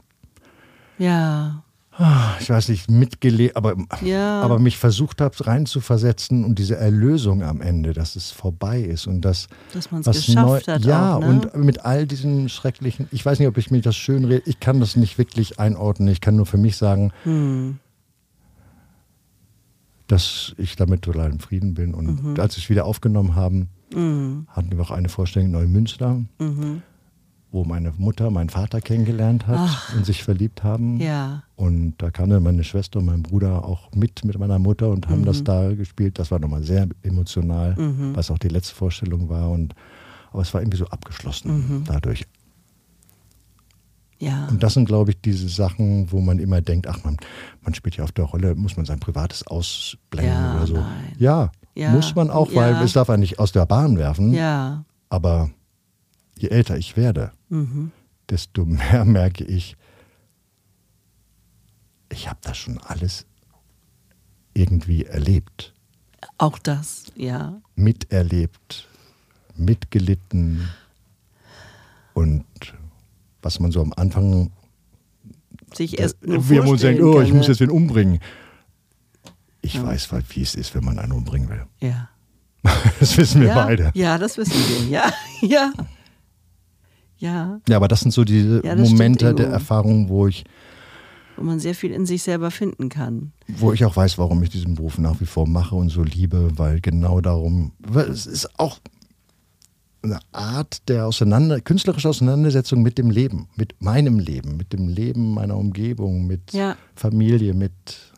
ich weiß nicht, aber mich versucht habe, reinzuversetzen und diese Erlösung am Ende, dass es vorbei ist und dass
man es geschafft hat.
Ja,
auch, ne?
Und mit all diesen schrecklichen, ich weiß nicht, ob ich mir das schön rede, ich kann das nicht wirklich einordnen, ich kann nur für mich sagen, dass ich damit total im Frieden bin. Und als wir es wieder aufgenommen haben, hatten wir auch eine Vorstellung in Neumünster. wo meine Mutter meinen Vater kennengelernt hat und sich verliebt haben.
Ja.
Und da kam dann meine Schwester und mein Bruder auch mit meiner Mutter und haben das da gespielt. Das war nochmal sehr emotional, was auch die letzte Vorstellung war. Aber es war irgendwie so abgeschlossen dadurch.
Ja.
Und das sind, glaube ich, diese Sachen, wo man immer denkt, ach, man spielt ja auf der Rolle, muss man sein Privates ausblenden oder so.
Nein.
Ja, muss man auch, weil es darf einen nicht aus der Bahn werfen.
Ja.
Aber je älter ich werde, desto mehr merke ich habe das schon alles irgendwie erlebt.
Auch das, ja.
Miterlebt, mitgelitten und was man so am Anfang
sich erst nur
wir uns denken,
vorstellen
ich
kann,
muss jetzt wen umbringen. Ich weiß, wie es ist, wenn man einen umbringen will.
Ja.
Das wissen wir beide.
Ja, das wissen wir. Ja, ja. Ja.
Ja, aber das sind so diese Momente der Erfahrung, wo
man sehr viel in sich selber finden kann.
Wo ich auch weiß, warum ich diesen Beruf nach wie vor mache und so liebe, weil genau darum, weil es ist auch eine Art der künstlerischen Auseinandersetzung mit dem Leben, mit meinem Leben, mit dem Leben meiner Umgebung, mit Familie, mit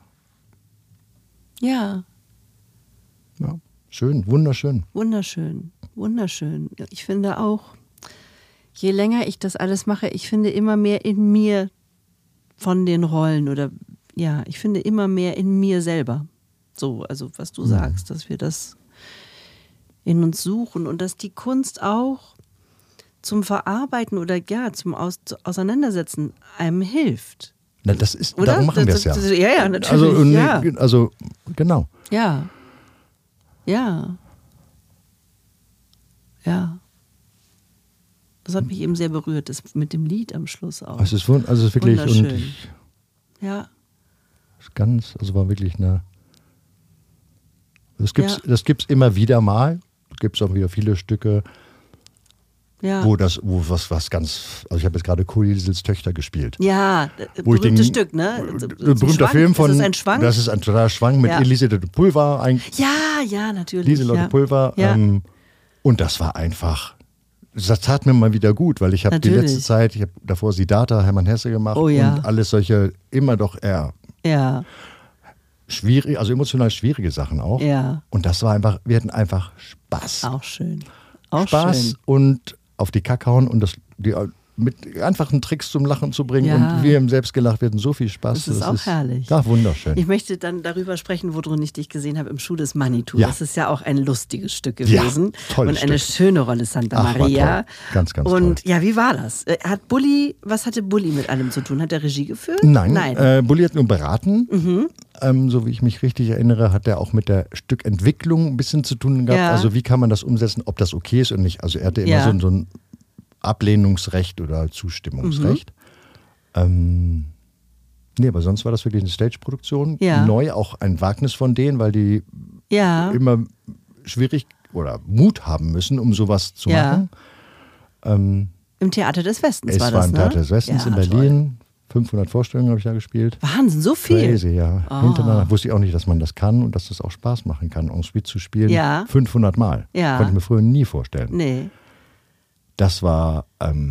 ja, schön, wunderschön.
Wunderschön, wunderschön. Ich finde auch, je länger ich das alles mache, ich finde immer mehr in mir von den Rollen oder ich finde immer mehr in mir selber. So, also was du sagst, dass wir das in uns suchen und dass die Kunst auch zum Verarbeiten oder zum Auseinandersetzen einem hilft.
Na, das ist,
oder?
Darum machen wir es ja.
Ja, natürlich.
Also, genau.
Ja. Ja. Ja. Das hat mich eben sehr berührt, das mit dem Lied am Schluss auch.
Es ist wirklich
wunderschön.
War wirklich eine. Das gibt's immer wieder mal. Es gibt auch wieder viele Stücke, wo was ganz. Also ich habe jetzt gerade Kohlesels Töchter gespielt.
Ja, berühmtes Stück, ne?
Berühmter Film von.
Ist das ein Schwank?
Das ist ein totaler Schwank mit Elisabeth Pulver.
Ja, natürlich.
Elisabeth Pulver.
Ja.
Und das war einfach. Das tat mir mal wieder gut, weil ich habe die letzte Zeit, ich habe davor Siddhartha, Hermann Hesse gemacht und alles solche immer doch eher schwierig, also emotional schwierige Sachen auch.
Ja.
Und das war einfach, wir hatten einfach Spaß.
Auch schön.
Spaß und auf die Kacke hauen und mit einfachen Tricks zum Lachen zu bringen und wir haben selbst gelacht, wir hatten so viel Spaß.
Das ist auch herrlich.
Ja, wunderschön.
Ich möchte dann darüber sprechen, worin ich dich gesehen habe im Schuh des Manitou. Ja. Das ist ja auch ein lustiges Stück gewesen.
Ja, tolles
und eine schöne Rolle, Santa Maria.
War toll. Ganz, ganz
und
toll.
Wie war das? Was hatte Bulli mit allem zu tun? Hat er Regie geführt?
Nein. Bulli hat nur beraten. So wie ich mich richtig erinnere, hat er auch mit der Stückentwicklung ein bisschen zu tun gehabt. Also wie kann man das umsetzen, ob das okay ist und nicht. Also er hatte immer so ein Ablehnungsrecht oder Zustimmungsrecht. Aber sonst war das wirklich eine Stage-Produktion. Neu, auch ein Wagnis von denen, weil die immer schwierig oder Mut haben müssen, um sowas zu machen.
Im Theater des Westens war das,
Es war im Theater des Westens in Berlin. Toll. 500 Vorstellungen habe ich da gespielt.
Wahnsinn, so viel?
Crazy, ja. Hintereinander wusste ich auch nicht, dass man das kann und dass das auch Spaß machen kann, en suite zu spielen. 500 Mal. Konnte ich mir früher nie vorstellen.
Nee.
Das war,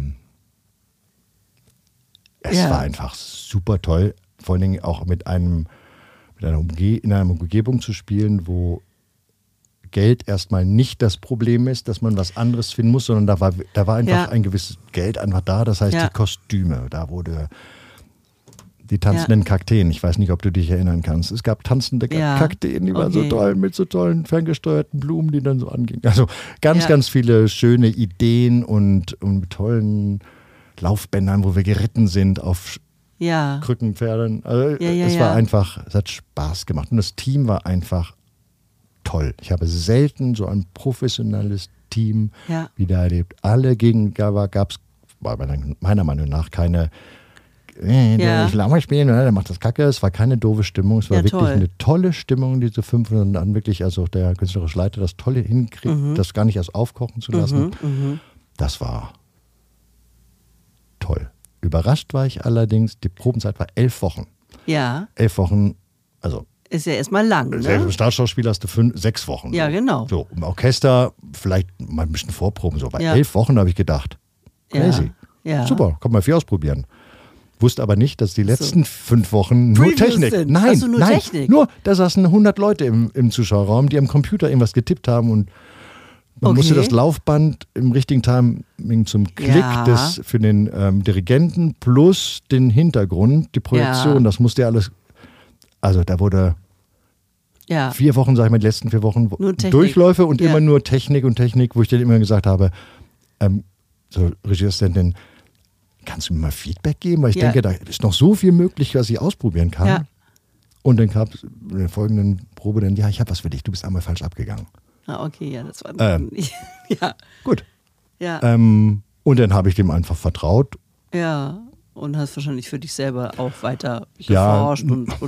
war einfach super toll, vor allen Dingen auch in einer Umgebung zu spielen, wo Geld erstmal nicht das Problem ist, dass man was anderes finden muss, sondern da war einfach ein gewisses Geld einfach da, das heißt die Kostüme, da wurde die tanzenden Kakteen, ich weiß nicht, ob du dich erinnern kannst. Es gab tanzende Kakteen, die waren so toll, mit so tollen ferngesteuerten Blumen, die dann so angingen. Also ganz viele schöne Ideen und mit tollen Laufbändern, wo wir geritten sind auf Krückenpferden. Also es war einfach, es hat Spaß gemacht. Und das Team war einfach toll. Ich habe selten so ein professionelles Team wieder erlebt. Alle gab es meiner Meinung nach keine ich will auch mal spielen, der macht das Kacke. Es war keine doofe Stimmung, es war wirklich eine tolle Stimmung, diese 500 und dann wirklich, also der künstlerische Leiter das Tolle hinkriegt, das gar nicht erst aufkochen zu lassen. Das war toll. Überrascht war ich allerdings, die Probenzeit war 11 Wochen.
Ja.
11 Wochen, also
ist ja erstmal lang, ne?
Im Staatsschauspiel hast du 6 Wochen.
Ja, genau.
So, im Orchester vielleicht mal ein bisschen vorproben. So. Bei 11 Wochen habe ich gedacht, crazy.
Ja.
Super, kann man viel ausprobieren. Wusste aber nicht, dass die letzten 5 Wochen nur
Previews
Technik.
sind.
Nein,
Nur
nein,
Technik.
nur, da saßen 100 Leute im Zuschauerraum, die am Computer irgendwas getippt haben und man musste das Laufband im richtigen Timing zum Klick für den Dirigenten plus den Hintergrund, die Projektion, das musste ja alles, also da wurde 4 Wochen, sag ich mal, die letzten 4 Wochen Durchläufe und immer nur Technik, wo ich dann immer gesagt habe, so Regieassistentin, kannst du mir mal Feedback geben? Weil ich denke, da ist noch so viel möglich, was ich ausprobieren kann. Ja. Und dann gab es in der folgenden Probe dann, ich habe was für dich, du bist einmal falsch abgegangen.
Ah, okay, ja, das war
Gut.
Ja.
Und dann habe ich dem einfach vertraut.
Ja. Und hast wahrscheinlich für dich selber auch weiter geforscht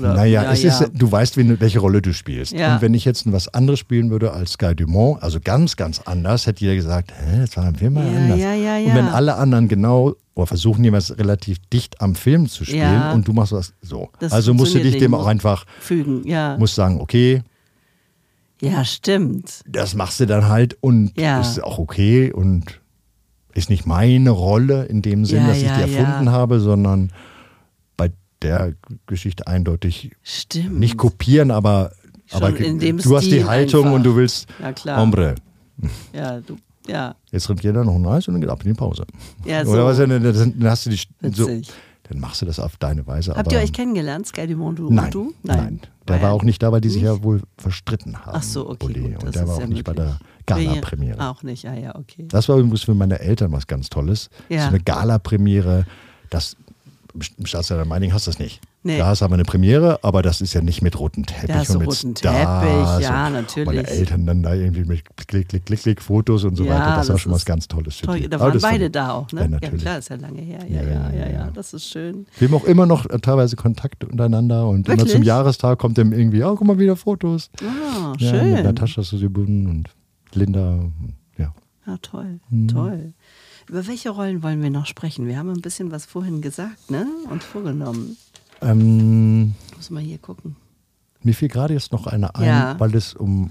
du weißt, welche Rolle du spielst. Ja. Und wenn ich jetzt was anderes spielen würde als Sky Dumont, also ganz, ganz anders, hätte jeder gesagt, das war ein Film mal anders.
Ja.
Und wenn alle anderen oder versuchen jeweils relativ dicht am Film zu spielen und du machst was so. Also musst du dich dem auch einfach
fügen,
musst sagen, okay.
Ja, stimmt.
Das machst du dann halt und ist auch okay und ist nicht meine Rolle in dem Sinn, dass ich die erfunden habe, sondern bei der Geschichte eindeutig nicht kopieren, aber du hast die Haltung einfach. Und du willst Hombre.
Ja,
Jetzt trinkt jeder noch ein Eis und dann geht ab in die Pause.
Ja, so.
Oder was, dann hast du die so, dann machst du das auf deine Weise.
Habt ihr euch kennengelernt, Sky Dumont und du?
Nein. Der war auch nicht da, weil die sich ja wohl verstritten haben.
Ach so, okay. Gut,
und der war auch nicht bei der Gala-Premiere.
Auch nicht, ja, okay.
Das war übrigens für meine Eltern was ganz Tolles. Ja. So eine Gala-Premiere, im Staatstheater Meiningen hast du das nicht. Nee. Da hast du aber eine Premiere, aber das ist ja nicht mit rotem Teppich und mit Stars.
Ja, natürlich.
Meine Eltern dann da irgendwie mit Klick, Fotos und so weiter. Das war schon was ganz Tolles für die.
Da waren beide da auch, ne?
Ja, natürlich.
Ja, klar, ist ja lange her. Ja, das ist schön.
Wir haben auch immer noch teilweise Kontakt untereinander und immer zum Jahrestag kommt dann irgendwie, guck mal, wieder Fotos.
Ah, schön.
Mit Natascha Susibun und Linda. Ja,
toll, toll. Über welche Rollen wollen wir noch sprechen? Wir haben ein bisschen was vorhin gesagt, ne? Und vorgenommen. Muss mal hier gucken.
Mir fiel gerade jetzt noch eine ein, weil es wir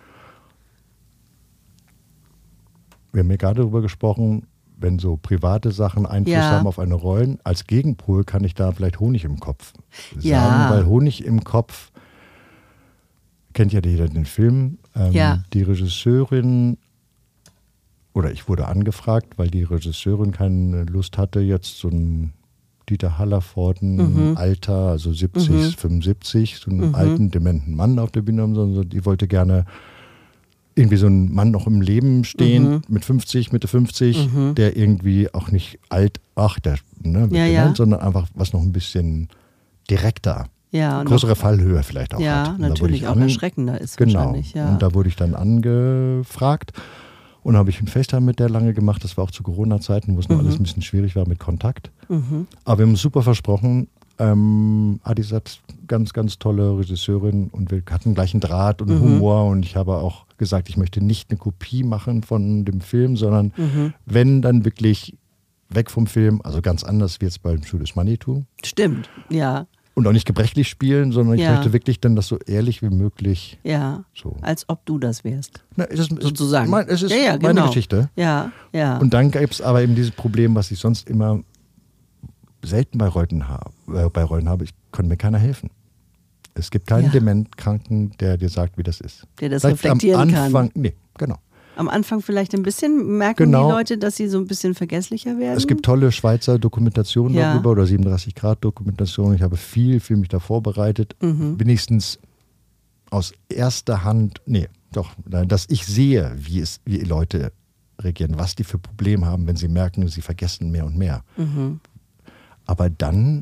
haben ja gerade darüber gesprochen, wenn so private Sachen Einfluss haben auf eine Rolle, als Gegenpol kann ich da vielleicht Honig im Kopf sagen, weil Honig im Kopf, kennt ja jeder den Film, die Regisseurin, oder ich wurde angefragt, weil die Regisseurin keine Lust hatte, jetzt so ein Dieter Hallervorden, Alter, also 70, 75, so einen alten, dementen Mann auf der Bühne haben, sondern die wollte gerne irgendwie so einen Mann noch im Leben stehen, mit 50, Mitte 50, der irgendwie auch nicht alt, sondern einfach was noch ein bisschen direkter, größere Fallhöhe vielleicht auch hat.
Ja, natürlich auch erschreckender ist wahrscheinlich. Ja.
Und da wurde ich dann angefragt. Und habe ich im FaceTime mit der lange gemacht. Das war auch zu Corona-Zeiten, wo es noch alles ein bisschen schwierig war mit Kontakt. Aber wir haben uns super versprochen. Adis hat ganz, ganz tolle Regisseurin und wir hatten gleich einen Draht und Humor. Und ich habe auch gesagt, ich möchte nicht eine Kopie machen von dem Film, sondern wenn, dann wirklich weg vom Film. Also ganz anders wie jetzt beim Judas Manitou.
Stimmt, ja.
Und auch nicht gebrechlich spielen, sondern ich möchte wirklich dann das so ehrlich wie möglich.
Ja, so. Als ob du das wärst.
Na,
sozusagen.
Es ist meine Geschichte.
Ja.
Und dann gab es aber eben dieses Problem, was ich sonst immer selten bei Rollen habe. Ich konnte mir keiner helfen. Es gibt keinen Dementkranken, der dir sagt, wie das ist.
Der das reflektieren kann.
Nee, genau.
Am Anfang vielleicht ein bisschen, merken die Leute, dass sie so ein bisschen vergesslicher werden?
Es gibt tolle Schweizer Dokumentationen darüber oder 37-Grad-Dokumentationen. Ich habe viel mich da vorbereitet. Wenigstens aus erster Hand, dass ich sehe, wie Leute reagieren, was die für Probleme haben, wenn sie merken, sie vergessen mehr und mehr. Aber dann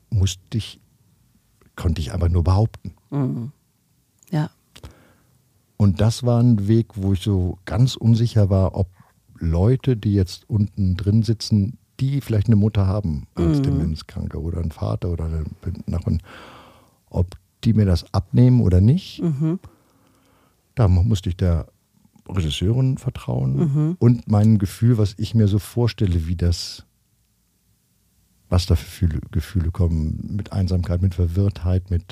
konnte ich einfach nur behaupten.
Ja.
Und das war ein Weg, wo ich so ganz unsicher war, ob Leute, die jetzt unten drin sitzen, die vielleicht eine Mutter haben als Demenzkranke oder einen Vater oder eine Nachbarin, ob die mir das abnehmen oder nicht. Da musste ich der Regisseurin vertrauen und mein Gefühl, was ich mir so vorstelle, was da für Gefühle kommen, mit Einsamkeit, mit Verwirrtheit, mit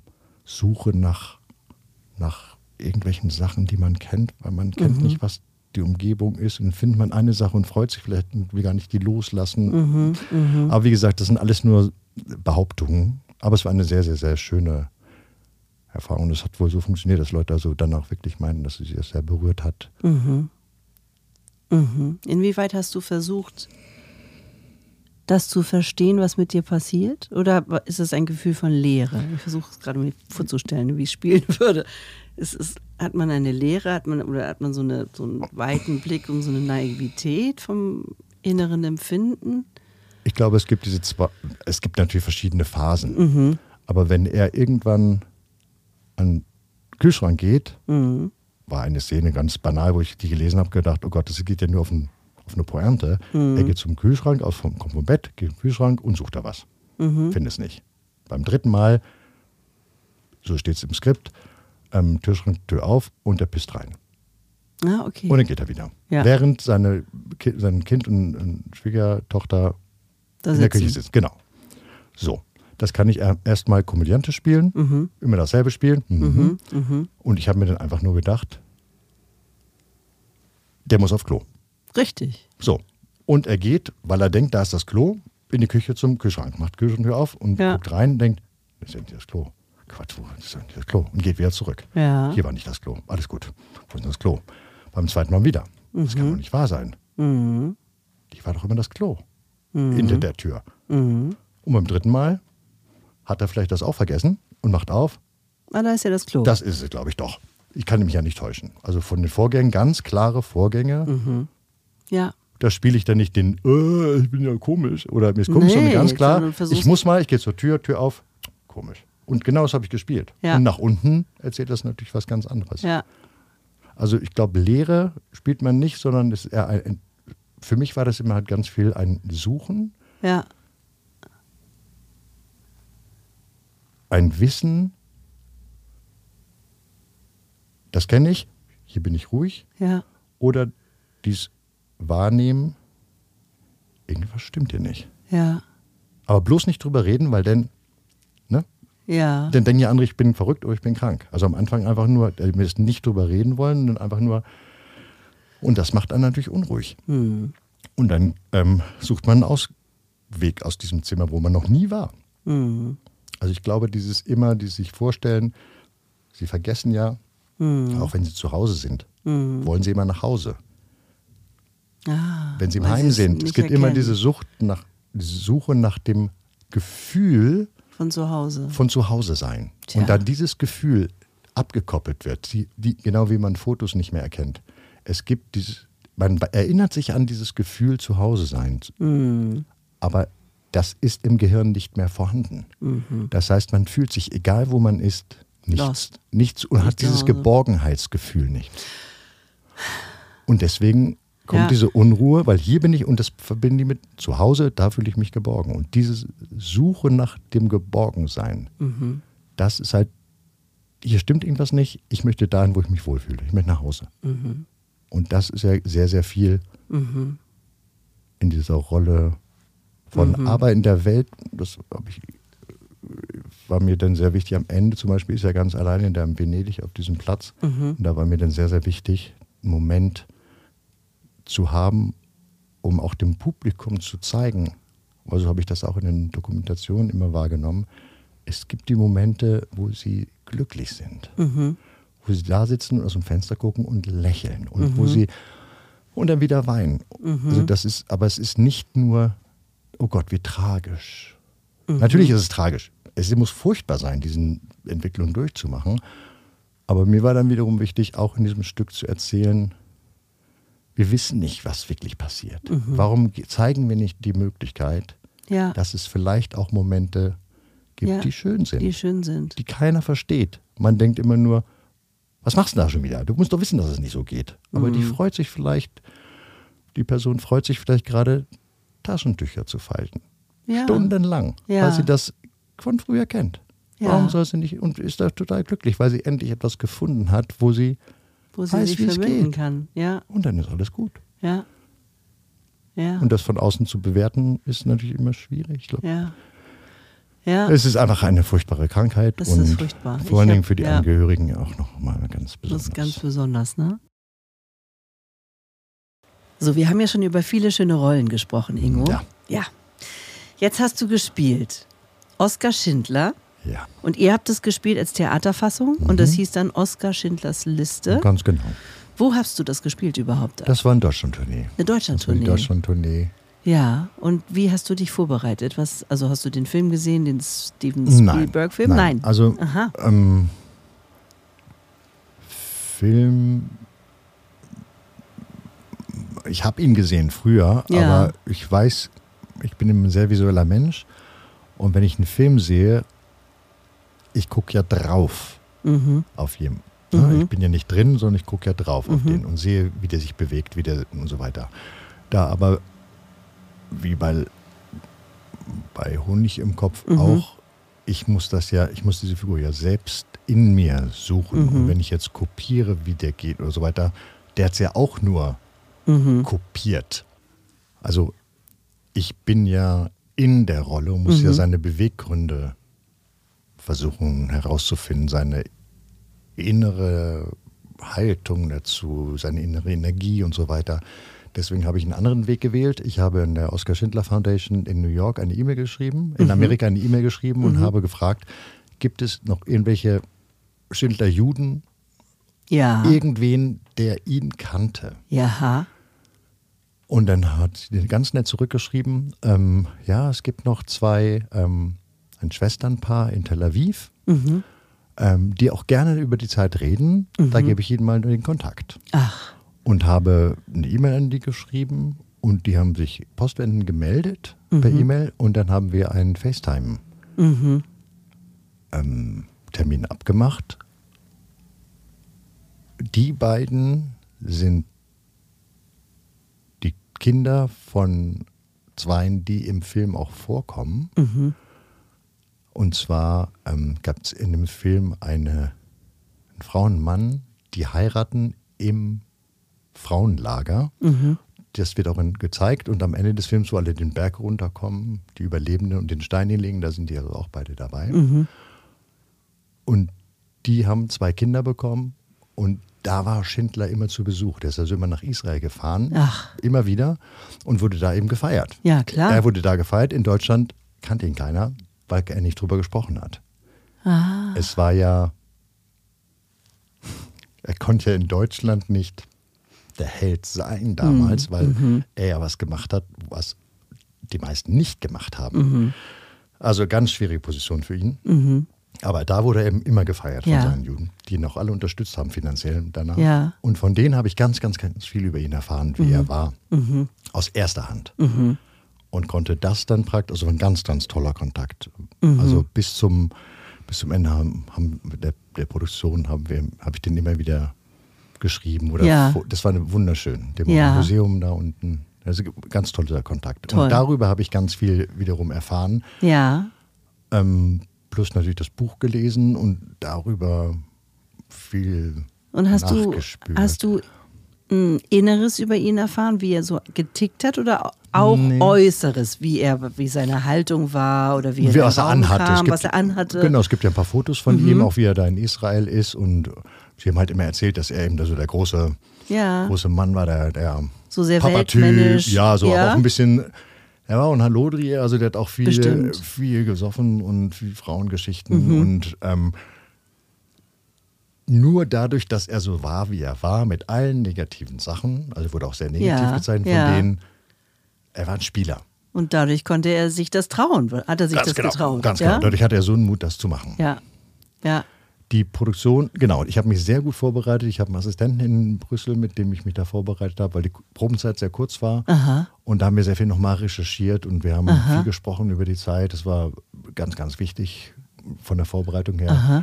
Suche nach irgendwelchen Sachen, die man kennt, weil man kennt nicht, was die Umgebung ist. Und dann findet man eine Sache und freut sich vielleicht und will gar nicht die loslassen. Aber wie gesagt, das sind alles nur Behauptungen. Aber es war eine sehr, sehr, sehr schöne Erfahrung. Und es hat wohl so funktioniert, dass Leute also dann auch wirklich meinen, dass sie das sehr berührt hat.
Inwieweit hast du versucht, das zu verstehen, was mit dir passiert? Oder ist es ein Gefühl von Leere? Ich versuche es gerade mir vorzustellen, wie ich spielen würde. Hat man eine Leere, hat man so einen weiten Blick und so eine Naivität vom inneren Empfinden?
Ich glaube, es gibt natürlich verschiedene Phasen. Aber wenn er irgendwann an den Kühlschrank geht, war eine Szene ganz banal, wo ich die gelesen habe, gedacht, oh Gott, das geht ja nur auf eine Pointe. Er geht zum Kühlschrank, kommt vom Bett, geht zum Kühlschrank und sucht da was. Findet es nicht. Beim dritten Mal, so steht es im Skript, Türschrank, Tür auf und er pisst rein.
Ah, okay.
Und dann geht er wieder. Ja. Während sein Kind und Schwiegertochter in der Küche sitzen. Genau. So. Das kann ich erstmal komödiantisch spielen, immer dasselbe spielen. Und ich habe mir dann einfach nur gedacht, der muss auf Klo.
Richtig.
So. Und er geht, weil er denkt, da ist das Klo, in die Küche zum Kühlschrank. Macht die Kühlschranktür auf und guckt rein und denkt, das ist ja nicht das Klo. Quatsch, wo ist denn das Klo? Und geht wieder zurück. Ja. Hier war nicht das Klo. Alles gut. Wo ist denn das Klo? Beim zweiten Mal wieder. Das kann doch nicht wahr sein. Die war doch immer das Klo. Hinter der Tür. Und beim dritten Mal hat er vielleicht das auch vergessen und macht auf.
Ah, da ist ja das Klo.
Das ist es, glaube ich, doch. Ich kann mich ja nicht täuschen. Also von den Vorgängen, ganz klare Vorgänge.
Ja.
Da spiele ich dann nicht den, ich bin ja komisch. Oder mir ist komisch, sondern ganz klar, ich gehe zur Tür, Tür auf, komisch. Und genau das habe ich gespielt. Ja. Und nach unten erzählt das natürlich was ganz anderes.
Ja.
Also ich glaube, Lehre spielt man nicht, sondern es ist eher für mich war das immer halt ganz viel ein Suchen.
Ja.
Ein Wissen, das kenne ich, hier bin ich ruhig.
Ja.
Oder dieses Wahrnehmen, irgendwas stimmt hier nicht.
Ja.
Aber bloß nicht drüber reden, weil dann, ne?
Ja.
Dann denken ja andere, ich bin verrückt oder ich bin krank. Also am Anfang einfach nur, wir nicht drüber reden wollen, sondern einfach nur, und das macht einen natürlich unruhig. Und dann sucht man einen Ausweg aus diesem Zimmer, wo man noch nie war. Also ich glaube, die sich vorstellen, sie vergessen ja, auch wenn sie zu Hause sind, wollen sie immer nach Hause. Wenn sie im Heim sind, es gibt immer diese Suche nach dem Gefühl
von zu
Hause sein. Tja. Und dann dieses Gefühl abgekoppelt wird, genau wie man Fotos nicht mehr erkennt. Es gibt man erinnert sich an dieses Gefühl zu Hause sein, aber das ist im Gehirn nicht mehr vorhanden. Das heißt, man fühlt sich, egal wo man ist, nichts und hat dieses Geborgenheitsgefühl nicht. Und deswegen kommt diese Unruhe, weil hier bin ich und das verbinde ich mit zu Hause, da fühle ich mich geborgen. Und diese Suche nach dem Geborgensein, das ist halt, hier stimmt irgendwas nicht, ich möchte dahin, wo ich mich wohlfühle. Ich möchte nach Hause. Und das ist ja sehr, sehr viel in dieser Rolle von Aber in der Welt, das war mir dann sehr wichtig. Am Ende zum Beispiel ist er ganz alleine da in Venedig auf diesem Platz. Und da war mir dann sehr, sehr wichtig, einen Moment zu haben, um auch dem Publikum zu zeigen, also habe ich das auch in den Dokumentationen immer wahrgenommen, es gibt die Momente, wo sie glücklich sind, wo sie da sitzen und aus dem Fenster gucken und lächeln und wo sie und dann wieder weinen. Also aber es ist nicht nur, oh Gott, wie tragisch. Natürlich ist es tragisch. Es muss furchtbar sein, diese Entwicklung durchzumachen. Aber mir war dann wiederum wichtig, auch in diesem Stück zu erzählen, wir wissen nicht, was wirklich passiert. Warum zeigen wir nicht die Möglichkeit, dass es vielleicht auch Momente gibt, die schön sind. Die keiner versteht. Man denkt immer nur, was machst du da schon wieder? Du musst doch wissen, dass es nicht so geht. Aber die Person freut sich vielleicht gerade, Taschentücher zu falten. Stundenlang, weil sie das von früher kennt. Warum soll sie nicht? Und ist da total glücklich, weil sie endlich etwas gefunden hat, wo sie weiß,
sich
wie es geht.
Kann. Ja.
Und dann ist alles gut.
Ja.
Und das von außen zu bewerten, ist natürlich immer schwierig. Ich glaube,
es
ist einfach eine furchtbare Krankheit.
Das ist furchtbar.
Vor allen Dingen für die Angehörigen auch noch mal ganz besonders.
Das ist ganz besonders, ne? So, wir haben ja schon über viele schöne Rollen gesprochen, Ingo. Ja. Jetzt hast du gespielt Oskar Schindler.
Ja.
Und ihr habt es gespielt als Theaterfassung und das hieß dann Oskar Schindlers Liste.
Ganz genau.
Wo hast du das gespielt überhaupt?
Das war eine Deutschlandtournee.
Eine Deutschlandtournee?
Eine Deutschlandtournee.
Ja, und wie hast du dich vorbereitet? Also hast du den Film gesehen, den Steven Spielberg-Film? Nein.
Also Film, ich habe ihn gesehen früher, aber ich weiß, ich bin ein sehr visueller Mensch und wenn ich einen Film sehe, ich gucke ja drauf auf jemanden. Ich bin ja nicht drin, sondern ich gucke ja drauf auf den und sehe, wie der sich bewegt, und so weiter. Da aber, wie bei Honig im Kopf auch, ich muss diese Figur ja selbst in mir suchen. Und wenn ich jetzt kopiere, wie der geht oder so weiter, der hat es ja auch nur kopiert. Also ich bin ja in der Rolle und muss ja seine Beweggründe versuchen herauszufinden, seine innere Haltung dazu, seine innere Energie und so weiter. Deswegen habe ich einen anderen Weg gewählt. Ich habe in der Oskar Schindler Foundation in New York eine E-Mail geschrieben, in Amerika eine E-Mail geschrieben und habe gefragt, gibt es noch irgendwelche Schindler-Juden?
Ja.
Irgendwen, der ihn kannte?
Ja.
Und dann hat sie ganz nett zurückgeschrieben, es gibt noch ein Schwesternpaar in Tel Aviv, die auch gerne über die Zeit reden. Da gebe ich ihnen mal den Kontakt.
Ach.
Und habe eine E-Mail an die geschrieben und die haben sich postwendend gemeldet per E-Mail und dann haben wir einen FaceTime-Termin abgemacht. Die beiden sind die Kinder von zweien, die im Film auch vorkommen. Und zwar gab es in dem Film eine Frau und Mann, die heiraten im Frauenlager. Das wird auch gezeigt und am Ende des Films, wo alle den Berg runterkommen, die Überlebenden und den Stein hinlegen, da sind die also auch beide dabei. Und die haben 2 Kinder bekommen und da war Schindler immer zu Besuch. Der ist also immer nach Israel gefahren, immer wieder und wurde da eben gefeiert.
Ja, klar.
Er wurde da gefeiert. In Deutschland kannte ihn keiner, weil er nicht drüber gesprochen hat. Es war ja, er konnte ja in Deutschland nicht der Held sein damals, weil er ja was gemacht hat, was die meisten nicht gemacht haben. Also ganz schwierige Position für ihn. Aber da wurde er eben immer gefeiert von seinen Juden, die ihn auch alle unterstützt haben finanziell danach.
Ja.
Und von denen habe ich ganz, ganz, ganz viel über ihn erfahren, wie er war, aus erster Hand. Und konnte das dann praktisch, also ein ganz, ganz toller Kontakt. Also bis zum Ende der Produktion habe ich den immer wieder geschrieben. Das war wunderschön. Dem Museum da unten. Also ganz toller Kontakt. Toll. Und darüber habe ich ganz viel wiederum erfahren.
Ja.
Plus natürlich das Buch gelesen und darüber viel nachgespürt.
Hast du Inneres über ihn erfahren, wie er so getickt hat oder auch Äußeres, wie seine Haltung war oder wie er
anhatte.
Was er anhatte?
Genau, es gibt ja ein paar Fotos von ihm, auch wie er da in Israel ist und sie haben halt immer erzählt, dass er eben so der große Mann war, der
so sehr
Papa-Typ,
weltmännisch.
aber auch ein bisschen, er war auch ein Hallodri, also der hat auch viel gesoffen und viel Frauengeschichten und nur dadurch, dass er so war, wie er war, mit allen negativen Sachen, also wurde auch sehr negativ gezeichnet von denen, er war ein Spieler.
Und dadurch konnte er sich das trauen, hat er sich das getraut.
Ganz genau, dadurch hatte er so einen Mut, das zu machen.
Ja.
Die Produktion, genau, ich habe mich sehr gut vorbereitet. Ich habe einen Assistenten in Brüssel, mit dem ich mich da vorbereitet habe, weil die Probenzeit sehr kurz war. Und da haben wir sehr viel nochmal recherchiert und wir haben viel gesprochen über die Zeit. Das war ganz, ganz wichtig von der Vorbereitung her.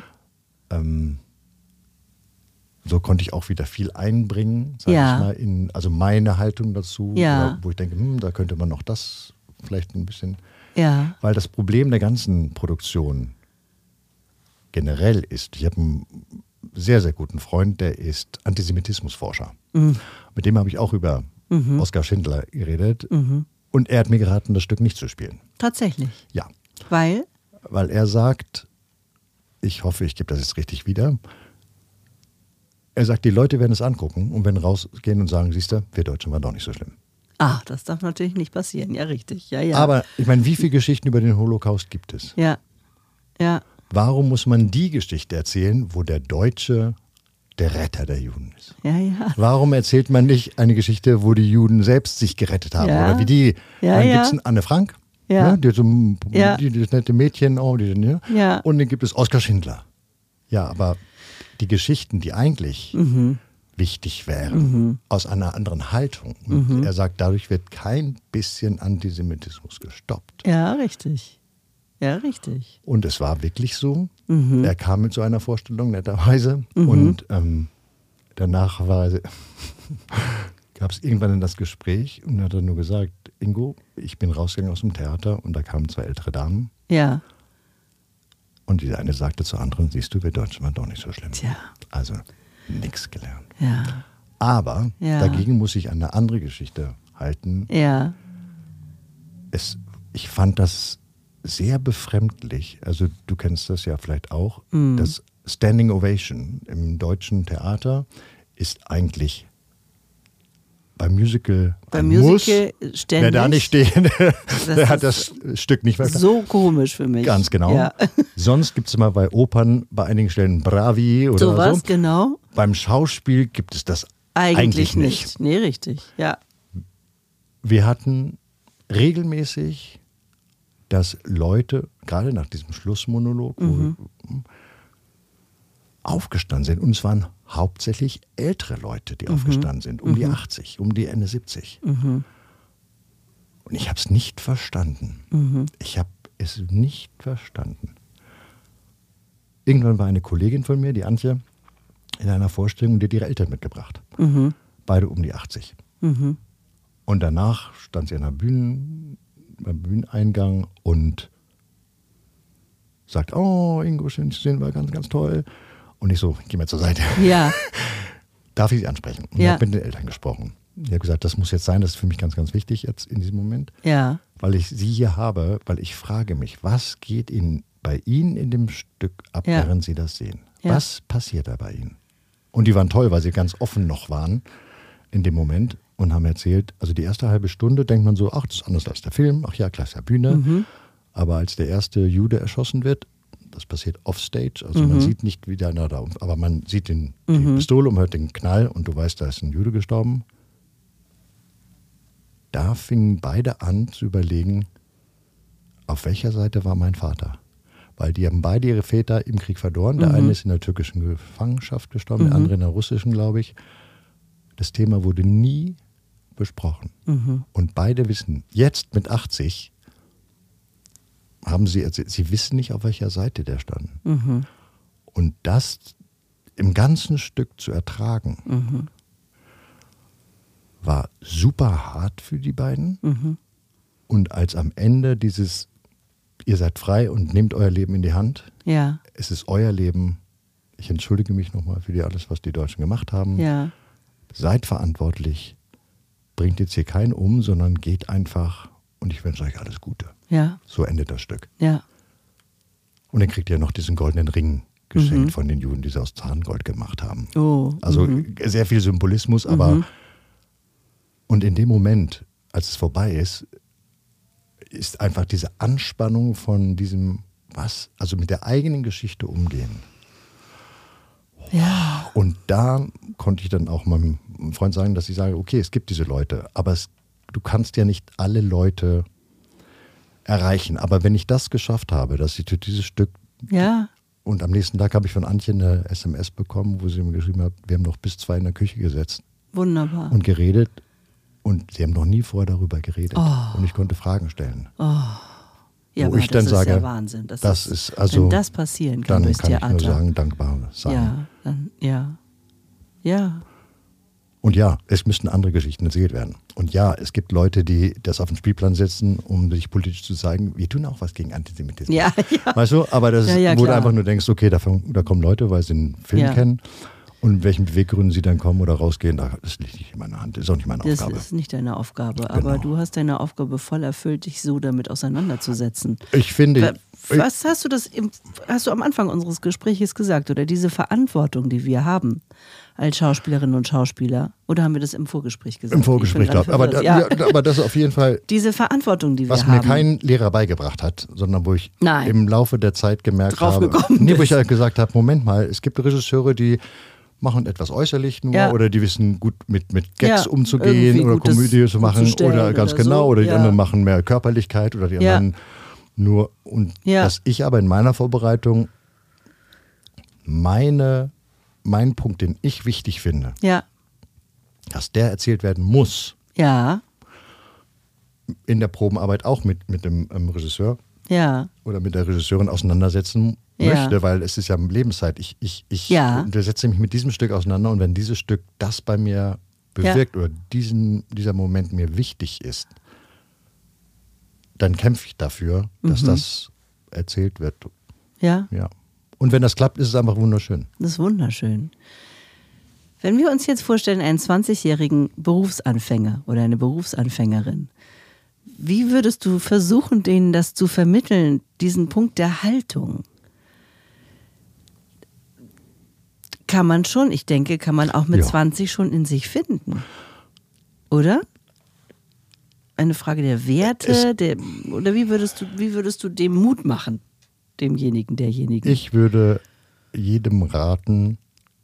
So konnte ich auch wieder viel einbringen, sage ich mal, also meine Haltung dazu, oder wo ich denke, da könnte man noch das vielleicht ein bisschen. Ja. Weil das Problem der ganzen Produktion generell ist, ich habe einen sehr, sehr guten Freund, der ist Antisemitismusforscher. Mit dem habe ich auch über Oskar Schindler geredet und er hat mir geraten, das Stück nicht zu spielen.
Tatsächlich?
Ja.
Weil?
Weil er sagt, ich hoffe, ich gebe das jetzt richtig wieder, Er sagt, die Leute werden es angucken und werden rausgehen und sagen, siehst du, wir Deutschen waren doch nicht so schlimm.
Das darf natürlich nicht passieren. Ja, richtig. Ja.
Aber ich meine, wie viele Geschichten über den Holocaust gibt es?
Ja.
Warum muss man die Geschichte erzählen, wo der Deutsche der Retter der Juden ist?
Ja.
Warum erzählt man nicht eine Geschichte, wo die Juden selbst sich gerettet haben?
Ja.
Oder wie die?
Ja,
Dann
ja.
gibt es einen Anne Frank,
Ja.
das nette Mädchen,
Ja.
und dann gibt es Oskar Schindler. Ja, aber die Geschichten, die eigentlich wichtig wären, aus einer anderen Haltung. Und er sagt, dadurch wird kein bisschen Antisemitismus gestoppt.
Ja, richtig. Ja, richtig.
Und es war wirklich so. Er kam mit so einer Vorstellung, netterweise. Und danach gab es irgendwann das Gespräch und hat er nur gesagt, Ingo, ich bin rausgegangen aus dem Theater und da kamen 2 ältere Damen.
Ja.
Und die eine sagte zur anderen, siehst du, wir Deutschen waren doch nicht so schlimm.
Tja.
Also nichts gelernt.
Ja.
Aber
Ja.
dagegen muss ich eine andere Geschichte halten.
Ja.
Ich fand das sehr befremdlich. Also du kennst das ja vielleicht auch. Das Standing Ovation im deutschen Theater ist eigentlich beim Musical
ständig.
Wer da nicht stehen, der hat das Stück nicht verstanden.
So komisch für mich.
Ganz genau.
Ja.
Sonst gibt es immer bei Opern bei einigen Stellen Bravi oder
So was,
so.
genau.
Beim Schauspiel gibt es das eigentlich nicht.
Nee, richtig. Ja.
Wir hatten regelmäßig, dass Leute, gerade nach diesem Schlussmonolog, aufgestanden sind. Und es waren hauptsächlich ältere Leute, die aufgestanden sind, um die 80, um die Ende 70. Und ich habe es nicht verstanden. Ich habe es nicht verstanden. Irgendwann war eine Kollegin von mir, die Antje, in einer Vorstellung, die hat ihre Eltern mitgebracht. Beide um die 80. Und danach stand sie beim Bühneneingang und sagt, oh, Ingo, schön zu sehen, war ganz, ganz toll. Und ich so, geh mal zur Seite.
Ja.
Darf ich Sie ansprechen? Und ich habe mit den Eltern gesprochen. Ich habe gesagt, das muss jetzt sein, das ist für mich ganz, ganz wichtig jetzt in diesem Moment.
Ja.
Weil ich Sie hier habe, weil ich frage mich, was geht bei Ihnen in dem Stück ab, während Sie das sehen?
Ja.
Was passiert da bei Ihnen? Und die waren toll, weil sie ganz offen noch waren in dem Moment und haben erzählt, also die erste halbe Stunde denkt man so, ach, das ist anders als der Film, ach ja, klar, ist ja Bühne. Aber als der erste Jude erschossen wird, das passiert offstage, also man sieht nicht, wie der da, aber man sieht die Pistole und hört den Knall und du weißt, da ist ein Jude gestorben. Da fingen beide an zu überlegen, auf welcher Seite war mein Vater? Weil die haben beide ihre Väter im Krieg verloren. Der eine ist in der türkischen Gefangenschaft gestorben, der andere in der russischen, glaube ich. Das Thema wurde nie besprochen. Und beide wissen, jetzt mit 80, sie wissen nicht, auf welcher Seite der standen. Und das im ganzen Stück zu ertragen, war super hart für die beiden. Und als am Ende ihr seid frei und nehmt euer Leben in die Hand.
Ja.
Es ist euer Leben. Ich entschuldige mich nochmal für alles, was die Deutschen gemacht haben.
Ja.
Seid verantwortlich. Bringt jetzt hier keinen um, sondern geht einfach und ich wünsche euch alles Gute.
Ja.
So endet das Stück.
Ja.
Und dann kriegt ihr noch diesen goldenen Ring geschenkt von den Juden, die sie aus Zahngold gemacht haben.
Oh.
Also sehr viel Symbolismus, aber und in dem Moment, als es vorbei ist einfach diese Anspannung von diesem, also mit der eigenen Geschichte umgehen.
Ja.
Und da konnte ich dann auch meinem Freund sagen, dass ich sage, okay, es gibt diese Leute, aber du kannst ja nicht alle Leute erreichen. Aber wenn ich das geschafft habe, dass ich durch dieses Stück und am nächsten Tag habe ich von Antje eine SMS bekommen, wo sie mir geschrieben hat, wir haben noch bis 2 in der Küche gesetzt.
Wunderbar.
Und geredet. Und sie haben noch nie vorher darüber geredet. Und ich konnte Fragen stellen.
Ja,
wo
aber
ich dann
das
sage,
ist ja Wahnsinn.
Das ist also,
wenn das passieren kann
dann
durchs
kann
Theater.
ich nur sagen, dankbar sein.
Ja.
Und ja, es müssten andere Geschichten erzählt werden. Und ja, es gibt Leute, die das auf den Spielplan setzen, um sich politisch zu zeigen, wir tun auch was gegen Antisemitismus.
Ja.
Weißt du, aber das wo du
klar.
einfach nur denkst, okay, da kommen Leute, weil sie den Film kennen. Und in welchen Beweggründen sie dann kommen oder rausgehen, das liegt nicht in meiner Hand. Das ist auch nicht meine Aufgabe.
Das ist nicht deine Aufgabe, aber du hast deine Aufgabe voll erfüllt, dich so damit auseinanderzusetzen.
Ich finde...
Was hast du am Anfang unseres Gesprächs gesagt, oder diese Verantwortung, die wir haben, als Schauspielerinnen und Schauspieler? Oder haben wir das im Vorgespräch gesagt?
Im Vorgespräch, glaube ich. Aber das ist auf jeden Fall
diese Verantwortung, die wir
was
haben.
mir kein Lehrer beigebracht hat, sondern wo ich im Laufe der Zeit gemerkt habe, wo ich halt gesagt habe, Moment mal, es gibt Regisseure, die machen etwas äußerlich nur oder die wissen gut mit Gags umzugehen oder Komödie zu machen oder ganz genau. Oder die anderen machen mehr Körperlichkeit oder die anderen nur. Und dass ich aber in meiner Vorbereitung meinen Punkt, den ich wichtig finde, dass der erzählt werden muss, in der Probenarbeit auch mit dem Regisseur oder mit der Regisseurin auseinandersetzen möchte, weil es ist ja Lebenszeit. Ich setze mich mit diesem Stück auseinander und wenn dieses Stück das bei mir bewirkt oder dieser Moment mir wichtig ist, dann kämpfe ich dafür, dass das erzählt wird.
Ja.
Und wenn das klappt, ist es einfach wunderschön.
Das ist wunderschön. Wenn wir uns jetzt vorstellen, einen 20-jährigen Berufsanfänger oder eine Berufsanfängerin, wie würdest du versuchen, denen das zu vermitteln, diesen Punkt der Haltung? Kann man schon, ich denke, kann man auch mit 20 schon in sich finden. Oder? Eine Frage der Werte, oder wie würdest du dem Mut machen? Demjenigen, derjenigen.
Ich würde jedem raten,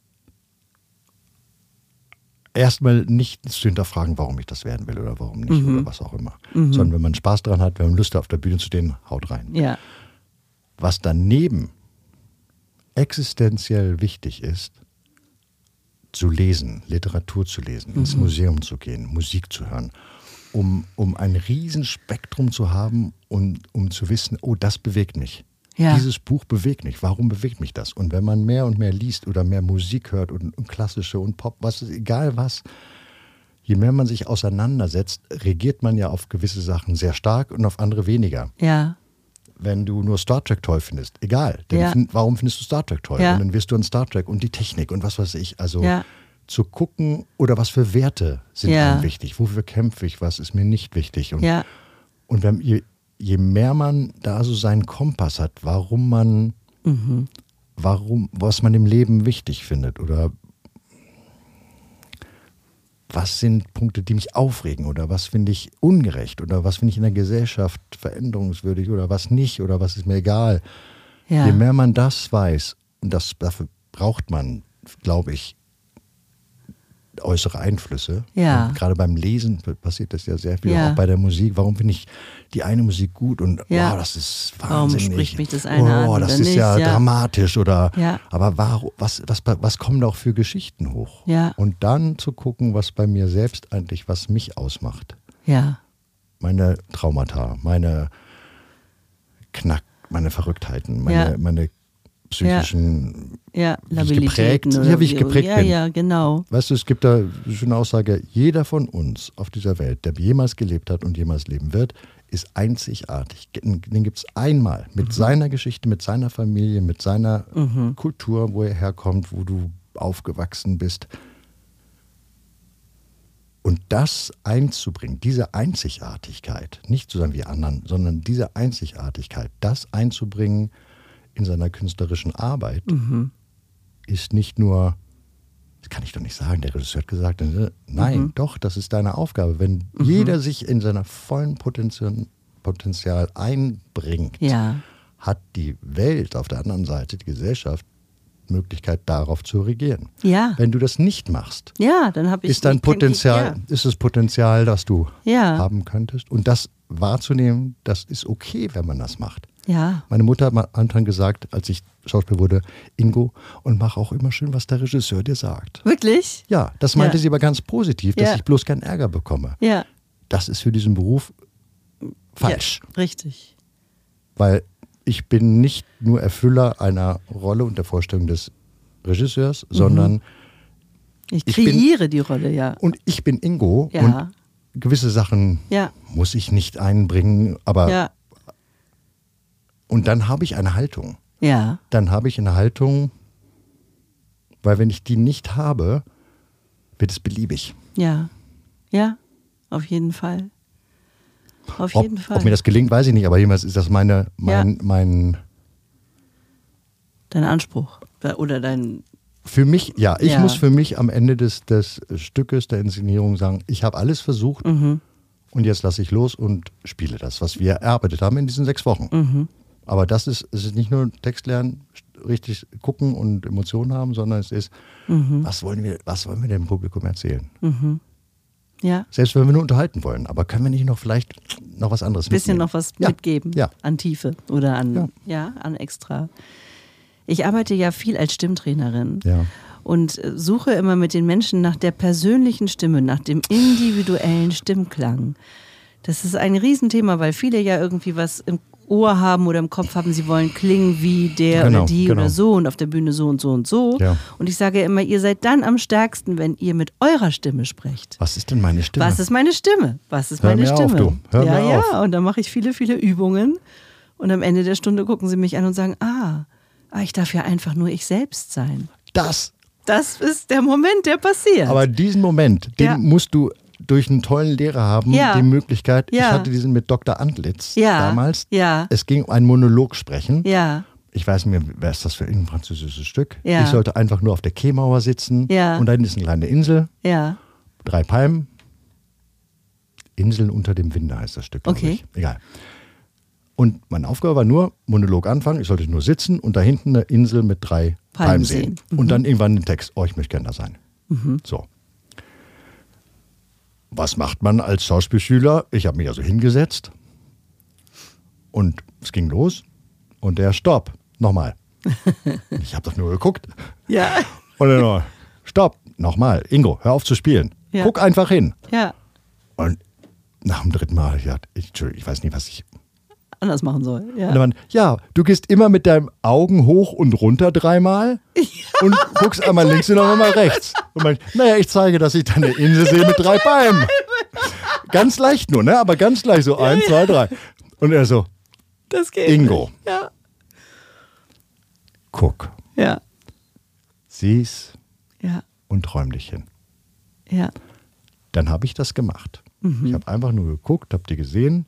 erstmal nicht zu hinterfragen, warum ich das werden will oder warum nicht oder was auch immer. Sondern wenn man Spaß daran hat, wenn man Lust hat, auf der Bühne zu stehen, haut rein.
Ja.
Was daneben existenziell wichtig ist, zu lesen, Literatur zu lesen, ins Museum zu gehen, Musik zu hören, um ein Riesenspektrum zu haben und um zu wissen, oh, das bewegt mich. Ja. Dieses Buch bewegt mich. Warum bewegt mich das? Und wenn man mehr und mehr liest oder mehr Musik hört und klassische und Pop, was ist, egal was, je mehr man sich auseinandersetzt, reagiert man ja auf gewisse Sachen sehr stark und auf andere weniger.
Ja.
Wenn du nur Star Trek toll findest, egal. Denn warum findest du Star Trek toll?
Ja.
Und dann wirst du an Star Trek und die Technik und was weiß ich. Also zu gucken, oder was für Werte sind einem wichtig? Wofür kämpfe ich? Was ist mir nicht wichtig? Und wenn je mehr man da so seinen Kompass hat, was man im Leben wichtig findet oder was sind Punkte, die mich aufregen oder was finde ich ungerecht oder was finde ich in der Gesellschaft veränderungswürdig oder was nicht oder was ist mir egal. Ja. Je mehr man das weiß, und dafür braucht man, glaube ich, äußere Einflüsse.
Ja.
Und gerade beim Lesen passiert das ja sehr viel, auch bei der Musik. Warum finde ich die eine Musik gut und wow, das ist wahnsinnig.
Warum spricht mich das eine an?
Das ist nicht? Ja dramatisch oder aber was kommen da auch für Geschichten hoch?
Ja.
Und dann zu gucken, was bei mir selbst eigentlich, was mich ausmacht.
Ja.
Meine Traumata, meine Verrücktheiten, meine psychischen, wie ich geprägt bin.
Ja, genau.
Weißt du, es gibt da eine schöne Aussage, jeder von uns auf dieser Welt, der jemals gelebt hat und jemals leben wird, ist einzigartig. Den gibt es einmal mit seiner Geschichte, mit seiner Familie, mit seiner Kultur, wo er herkommt, wo du aufgewachsen bist. Und das einzubringen, diese Einzigartigkeit, nicht zu sagen wie anderen, sondern diese Einzigartigkeit, das einzubringen in seiner künstlerischen Arbeit, ist nicht nur, das kann ich doch nicht sagen, der Regisseur hat gesagt, nein, doch, das ist deine Aufgabe. Wenn jeder sich in seiner vollen Potenzial einbringt, hat die Welt auf der anderen Seite, die Gesellschaft, Möglichkeit darauf zu reagieren.
Ja.
Wenn du das nicht machst,
dann
ist dein Potenzial, ist das Potenzial, das du haben könntest. Und das wahrzunehmen, das ist okay, wenn man das macht.
Ja.
Meine Mutter hat mal am Anfang gesagt, als ich Schauspieler wurde, Ingo, und mach auch immer schön, was der Regisseur dir sagt.
Wirklich?
Ja, das meinte sie aber ganz positiv, dass ich bloß keinen Ärger bekomme.
Ja.
Das ist für diesen Beruf falsch.
Ja, richtig.
Weil ich bin nicht nur Erfüller einer Rolle und der Vorstellung des Regisseurs, sondern
ich kreiere die Rolle,
Und ich bin Ingo und gewisse Sachen muss ich nicht einbringen, aber und dann habe ich eine Haltung.
Ja.
Dann habe ich eine Haltung, weil wenn ich die nicht habe, wird es beliebig.
Ja. Ja, auf jeden Fall. Auf jeden Fall.
Ob mir das gelingt, weiß ich nicht, aber jemals ist das mein
dein Anspruch oder dein
Für mich, ich
Ja.
muss für mich am Ende des Stückes, der Inszenierung sagen, ich habe alles versucht und jetzt lasse ich los und spiele das, was wir erarbeitet haben in diesen 6 Wochen. Aber es ist nicht nur Text lernen, richtig gucken und Emotionen haben, sondern es ist, was wollen wir dem Publikum erzählen?
Ja.
Selbst wenn wir nur unterhalten wollen, aber können wir nicht noch vielleicht noch was anderes
Ein bisschen
mitnehmen?
noch was
Ja.
mitgeben
Ja.
an Tiefe oder an extra. Ich arbeite ja viel als Stimmtrainerin
Ja.
und suche immer mit den Menschen nach der persönlichen Stimme, nach dem individuellen Stimmklang. Das ist ein Riesenthema, weil viele ja irgendwie was im Ohr haben oder im Kopf haben, sie wollen klingen wie der
Genau,
oder die
genau.
oder so und auf der Bühne so und so und so.
Ja.
Und ich sage immer, ihr seid dann am stärksten, wenn ihr mit eurer Stimme sprecht.
Was ist denn meine Stimme?
Was ist meine Stimme? Was ist
Hör
meine
mir
Stimme?
auf, du. Hör
ja,
mir
ja.
auf.
Und dann mache ich viele, viele Übungen. Und am Ende der Stunde gucken sie mich an und sagen, ich darf ja einfach nur ich selbst sein.
Das.
Das ist der Moment, der passiert.
Aber diesen Moment, den
Ja.
musst du durch einen tollen Lehrer haben,
Ja.
die Möglichkeit,
Ja.
ich hatte diesen mit Dr. Antlitz
Ja.
damals,
Ja.
es ging um einen Monolog sprechen.
Ja,
Ich weiß nicht mehr, wer ist das für ein französisches Stück?
Ja.
Ich sollte einfach nur auf der Kehrmauer sitzen
Ja.
und dann ist eine kleine Insel,
ja.
3 Palmen, Inseln unter dem Winde heißt das Stück, glaube
Okay.
ich. Egal. Und meine Aufgabe war nur, Monolog anfangen, ich sollte nur sitzen und da hinten eine Insel mit 3 Palmen sehen. Und dann irgendwann den Text, ich möchte gerne da sein. So. Was macht man als Schauspielschüler? Ich habe mich also hingesetzt und es ging los und der Stopp, nochmal. Ich habe doch nur geguckt.
Ja.
Und dann noch, Stopp, nochmal. Ingo, hör auf zu spielen.
Ja.
Guck einfach hin.
Ja.
Und nach dem 3. Mal, ich weiß nicht, was ich...
Anders machen soll.
Und dann, du gehst immer mit deinen Augen hoch und runter 3 Mal und guckst einmal links und dann einmal rechts. Und man, ich zeige, dass ich da eine Insel sehe mit 3 Palmen. Ganz leicht nur, ne? Aber ganz leicht so 1, 2, 3. Und er so,
Das geht
Ingo.
nicht. Ja.
Guck,
Ja.
sieh's
Ja.
und träum dich hin.
Ja.
Dann habe ich das gemacht. Ich habe einfach nur geguckt, habe die gesehen.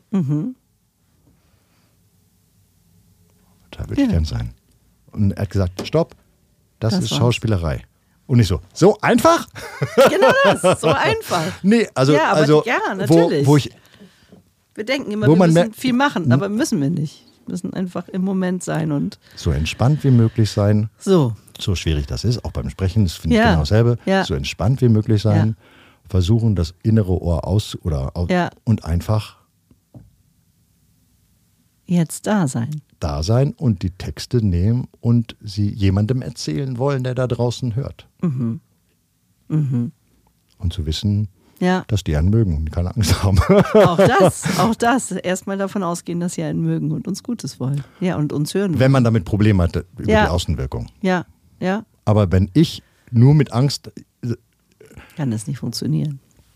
Da würde ich gern sein. Und er hat gesagt, stopp, das ist
war's.
Schauspielerei. Und ich so einfach?
Genau das. So einfach.
Nee, also,
Ja, aber ja, natürlich.
wo ich,
Wir denken immer,
Wo
wir
man
müssen
merkt-
viel machen, aber müssen wir nicht. Wir müssen einfach im Moment sein und
so entspannt wie möglich sein,
so.
so schwierig das ist, auch beim Sprechen, das finde ich
Ja,
genau dasselbe,
ja.
so entspannt wie möglich sein, versuchen das innere Ohr
Ja.
und einfach
Jetzt da sein.
da sein und die Texte nehmen und sie jemandem erzählen wollen, der da draußen hört. Und zu wissen,
Ja,
dass die einen mögen und keine Angst haben.
auch das. Erstmal davon ausgehen, dass sie einen mögen und uns Gutes wollen. Ja, und uns hören wollen.
Wenn man damit Probleme hat über
Ja.
die Außenwirkung.
Ja, ja,
Aber wenn ich nur mit Angst,
kann das nicht funktionieren.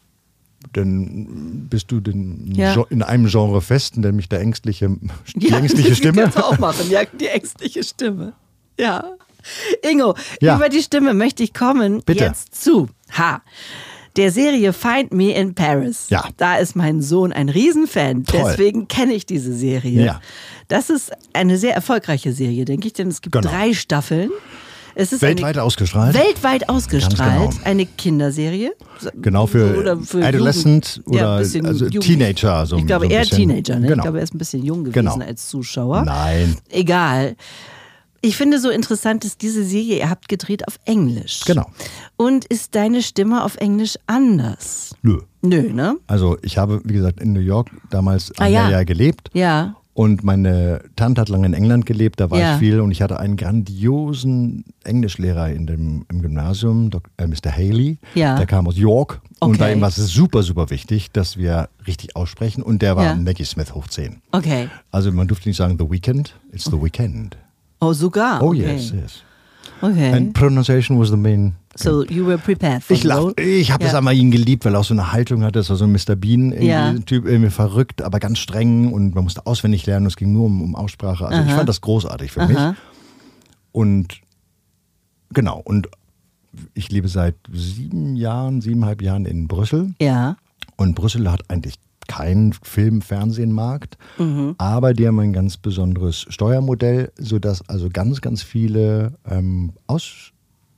dann bist du
Ja.
in einem Genre fest, nämlich die ängstliche
das
Stimme.
kannst du auch machen. Ja, die ängstliche Stimme. Ja. Ingo,
Ja.
über die Stimme möchte ich kommen.
Bitte.
Jetzt zu. Der Serie Find Me in Paris.
Ja.
Da ist mein Sohn ein Riesenfan.
Toll.
Deswegen kenne ich diese Serie.
Ja.
Das ist eine sehr erfolgreiche Serie, denke ich, denn es gibt
Genau.
3 Staffeln. Es ist
Weltweit ausgestrahlt.
Weltweit ausgestrahlt.
Ganz genau.
Eine Kinderserie.
Genau, für
Oder für
Adolescent
Jugend. Ja,
oder
ein bisschen
also
Jugend.
Teenager. So,
Ich glaube
so ein
eher
bisschen.
Teenager, ne?
Genau.
Ich glaube, er ist ein bisschen jung gewesen
Genau.
als Zuschauer.
Nein.
Egal. Ich finde so interessant, dass diese Serie, ihr habt gedreht auf Englisch.
Genau.
Und ist deine Stimme auf Englisch anders?
Nö.
Nö, ne?
Also ich habe, wie gesagt, in New York damals ein
ja.
Jahr gelebt.
Ja.
Und meine Tante hat lange in England gelebt, da war
Ja.
ich viel und ich hatte einen grandiosen Englischlehrer im Gymnasium, Mr. Haley.
Ja.
Der kam aus York und
Okay.
bei ihm war es super, super wichtig, dass wir richtig aussprechen und der war
Ja.
Maggie Smith hoch 10.
Okay.
Also man durfte nicht sagen The Weekend, it's The Weekend.
Oh, sogar?
Oh
okay.
yes, yes.
Okay.
And pronunciation was the main.
So you were prepared for
Ich
the role?
habe das einmal ihn geliebt, weil er auch so eine Haltung hatte. Das war so ein Mr. Bean
Ja.
Typ, irgendwie verrückt, aber ganz streng und man musste auswendig lernen. Es ging nur um Aussprache. Also ich fand das großartig für mich. Und genau, und ich lebe seit 7,5 Jahren in Brüssel.
Ja.
Und Brüssel hat eigentlich keinen Film-Fernsehen-Markt, aber die haben ein ganz besonderes Steuermodell, sodass also ganz, ganz viele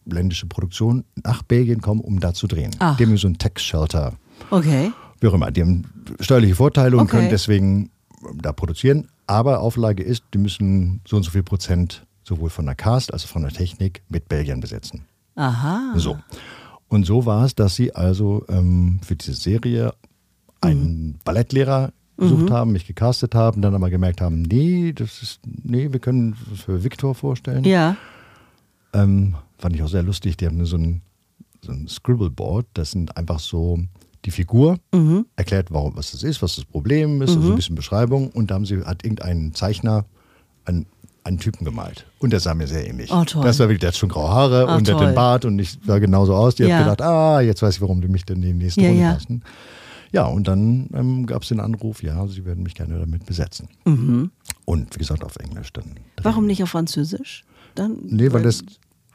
ausländische Produktion nach Belgien kommen, um da zu drehen.
Ach.
Die haben so ein Tax-Shelter.
Okay.
Wie auch immer. Die haben steuerliche Vorteile und
Okay.
können deswegen da produzieren. Aber Auflage ist, die müssen so und so viel Prozent sowohl von der Cast als auch von der Technik mit Belgiern besetzen.
Aha.
So. Und so war es, dass sie also für diese Serie einen Ballettlehrer gesucht haben, mich gecastet haben, dann aber gemerkt haben, nee, wir können das für Victor vorstellen.
Ja.
Fand ich auch sehr lustig. Die haben so ein Scribbleboard, das sind einfach so die Figur, erklärt, was das ist, was das Problem ist, also ein bisschen Beschreibung. Und da hat irgendein Zeichner einen Typen gemalt. Und der sah mir sehr ähnlich.
Oh, toll.
Das war wirklich, der hat schon graue Haare und der hat
toll.
den Bart und ich sah genauso aus. Die
Ja.
hat gedacht, jetzt weiß ich, warum die mich denn in die nächste
Ja,
Runde
ja.
lassen. Ja, und dann gab es den Anruf, ja, sie werden mich gerne damit besetzen. Und wie gesagt, auf Englisch dann.
Warum nicht auf Französisch? Dann,
Nee, weil das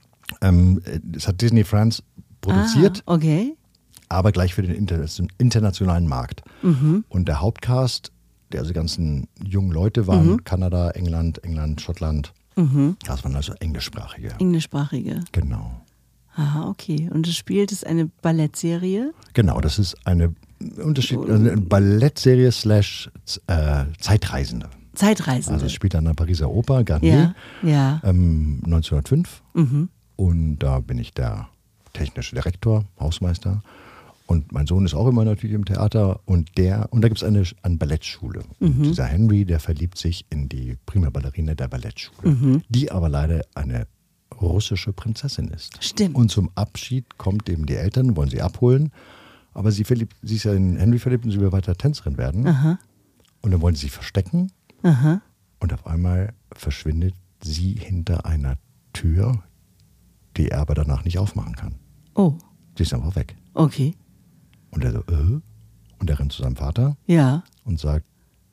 hat Disney France produziert,
Okay.
aber gleich für den internationalen Markt. Und der Hauptcast, also die ganzen jungen Leute waren Kanada, England, Schottland. Das waren also englischsprachige.
Englischsprachige.
Genau.
Aha, okay. Und es spielt es eine Ballettserie?
Genau, das ist eine Ballettserie / Zeitreisende.
Zeitreisende.
Also es spielt an der Pariser Oper, Garnier,
Ja.
1905. Und da bin ich der technische Direktor, Hausmeister. Und mein Sohn ist auch immer natürlich im Theater. Und da gibt es eine Ballettschule. Und dieser Henry, der verliebt sich in die Prima Ballerina der Ballettschule, die aber leider eine russische Prinzessin ist.
Stimmt.
Und zum Abschied kommt eben die Eltern, wollen sie abholen. Aber sie ist ja in Henry verliebt und sie will weiter Tänzerin werden. Und dann wollen sie sich verstecken. Und auf einmal verschwindet sie hinter einer Tür, die er aber danach nicht aufmachen kann.
Oh,
Sie ist einfach weg.
okay.
Und er so, Und er rennt zu seinem Vater
Ja.
und sagt,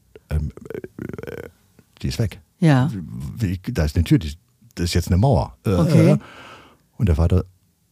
die ist weg.
Ja.
Da ist eine Tür, das ist jetzt eine Mauer.
Okay.
Und der Vater,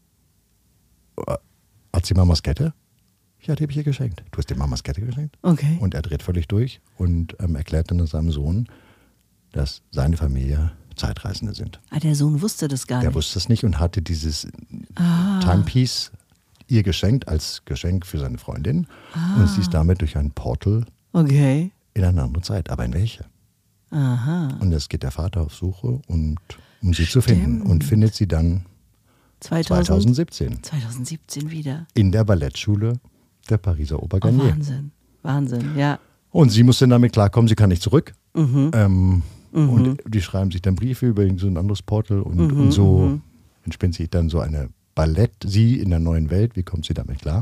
hat sie Mamas Kette? Ja, die habe ich ihr geschenkt. Du hast dir Mamas Kette geschenkt?
Okay.
Und er dreht völlig durch und erklärt dann seinem Sohn, dass seine Familie Zeitreisende sind.
Der Sohn wusste das gar
Der
nicht.
wusste es nicht und hatte dieses Timepiece ihr geschenkt als Geschenk für seine Freundin. Und sie ist damit durch ein Portal
Okay.
in eine andere Zeit. Aber in welche?
Aha.
Und jetzt geht der Vater auf Suche, um sie zu finden. Und findet sie dann 2017
2017 wieder.
in der Ballettschule der Pariser Oper
Oh,
Garnier.
Wahnsinn. Wahnsinn, ja.
Und sie muss dann damit klarkommen, sie kann nicht zurück. Und die schreiben sich dann Briefe über so ein anderes Portal und so entspinnt sich dann so eine sie in der neuen Welt, wie kommt sie damit klar?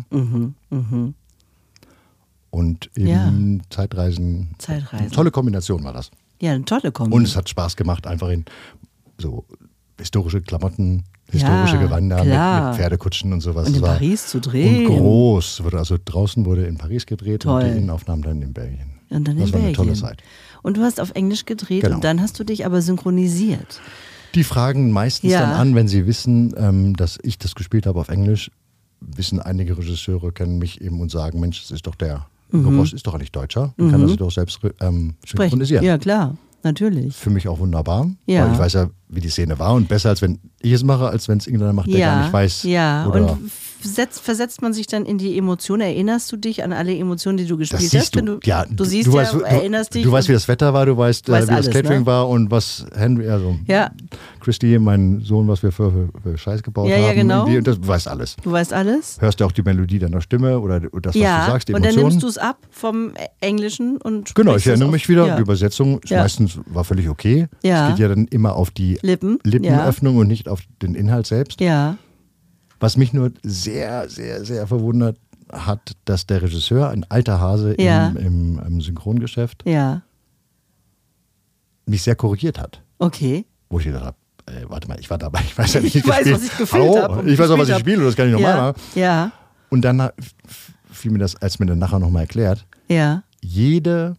Und eben Zeitreisen.
Zeitreisen.
Tolle Kombination war das.
Ja, eine tolle Kombi.
Und es hat Spaß gemacht, einfach in so historische Klamotten, historische Gewänder
klar.
mit Pferdekutschen und sowas.
Und in
Das war-
Paris zu drehen.
Und groß. Also draußen wurde in Paris gedreht
Toll.
und die Innenaufnahmen dann in Belgien.
Und dann
das
in
war
Belgien.
eine tolle Zeit.
Und du hast auf Englisch gedreht
Genau.
und dann hast du dich aber synchronisiert.
Die fragen meistens
Ja.
dann an, wenn sie wissen, dass ich das gespielt habe auf Englisch, wissen einige Regisseure, kennen mich eben und sagen, Mensch, das ist doch der Hugo Boss ist doch eigentlich Deutscher, kann er sich doch selbst synchronisieren.
Ja, klar, natürlich.
Für mich auch wunderbar,
Ja.
weil ich weiß ja, wie die Szene war und besser, als wenn ich es mache, als wenn es irgendeiner macht, der gar nicht weiß.
Ja,
oder
und versetzt man sich dann in die Emotionen? Erinnerst du dich an alle Emotionen, die du
das
gespielt
siehst
hast?
du.
Wenn
Ja,
du siehst
weißt,
ja, erinnerst dich.
Du weißt, wie das Wetter war, du weißt, wie
weißt
das
alles,
Catering
ne?
war und was Henry, also
Ja.
Christy, mein Sohn, was wir für Scheiß gebaut
Ja,
haben.
ja, genau.
Du weißt alles.
Du weißt alles?
Hörst du auch die Melodie deiner Stimme oder das, was du sagst, die
und dann
Emotionen?
nimmst du es ab vom Englischen und
Genau,
sprichst
ich erinnere
es
mich
auf-
wieder.
Ja.
Die Übersetzung ist
Ja.
meistens war völlig okay.
Ja.
Es geht ja dann immer auf die
Lippen.
Lippenöffnung und nicht auf den Inhalt selbst.
Ja.
Was mich nur sehr, sehr, sehr verwundert hat, dass der Regisseur, ein alter Hase
Ja.
im Synchrongeschäft,
Ja.
mich sehr korrigiert hat.
Okay.
Wo ich gedacht habe, warte mal, ich war dabei, ich weiß ja nicht,
Ich weiß,
gespielt.
was ich gefilmt
Hallo?
habe und
Ich weiß auch, was
gespielt
ich
habe.
spiele, das kann ich nochmal
Ja.
machen.
Ja.
Und dann fiel mir das, als mir dann nachher nochmal erklärt,
Ja.
jede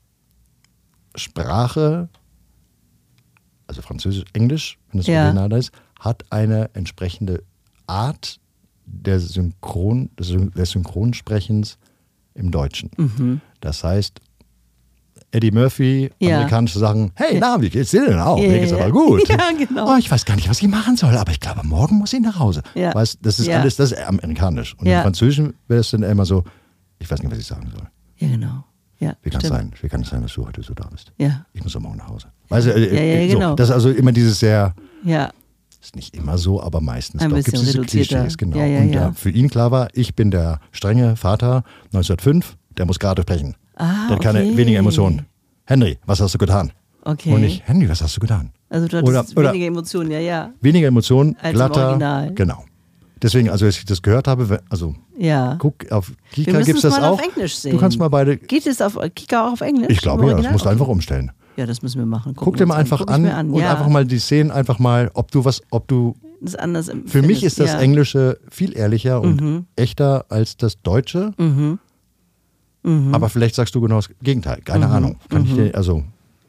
Sprache, also Französisch, Englisch, wenn das
Ja.
Original ist, hat eine entsprechende Art des Synchronsprechens im Deutschen. Das heißt, Eddie Murphy, amerikanische Sachen. Hey, na, wie geht's dir denn auch? Mir geht's aber gut.
Ja, genau.
Oh, ich weiß gar nicht, was ich machen soll, aber ich glaube, morgen muss ich nach Hause.
Ja.
Weißt, das ist alles, das ist amerikanisch. Und im Französischen wäre es dann immer so, ich weiß nicht, was ich sagen soll.
Ja, genau. Ja,
Wie kann es sein, dass du heute so da bist?
Ja.
Ich muss doch morgen nach Hause. Weißt du,
genau.
So, das ist also immer dieses sehr,
ja.
ist nicht immer so, aber meistens
Ein
doch gibt es diese
reduzierter.
Klischees. Genau.
Ja.
Und für ihn klar war, ich bin der strenge Vater 1905, der muss gerade sprechen. Der hat keine weniger Emotionen. Henry, was hast du getan?
Okay.
Und nicht, Henry, was hast du getan?
Also du hattest weniger Emotionen, ja.
Weniger Emotionen,
als
glatter.
Im Original.
Genau. Deswegen, also als ich das gehört habe, also guck, auf Kika gibt es das auch.
Auf Englisch sehen.
Du kannst mal beide.
Geht es auf Kika auch auf Englisch?
Ich glaube ja, das musst du einfach umstellen.
Ja, das müssen wir machen.
Guck dir mal einfach an und einfach mal die Szenen einfach mal, ob du das ist
anders
für mich ist das Englische viel ehrlicher und echter als das Deutsche. Aber vielleicht sagst du genau das Gegenteil. Keine Ahnung. Kann ich dir, also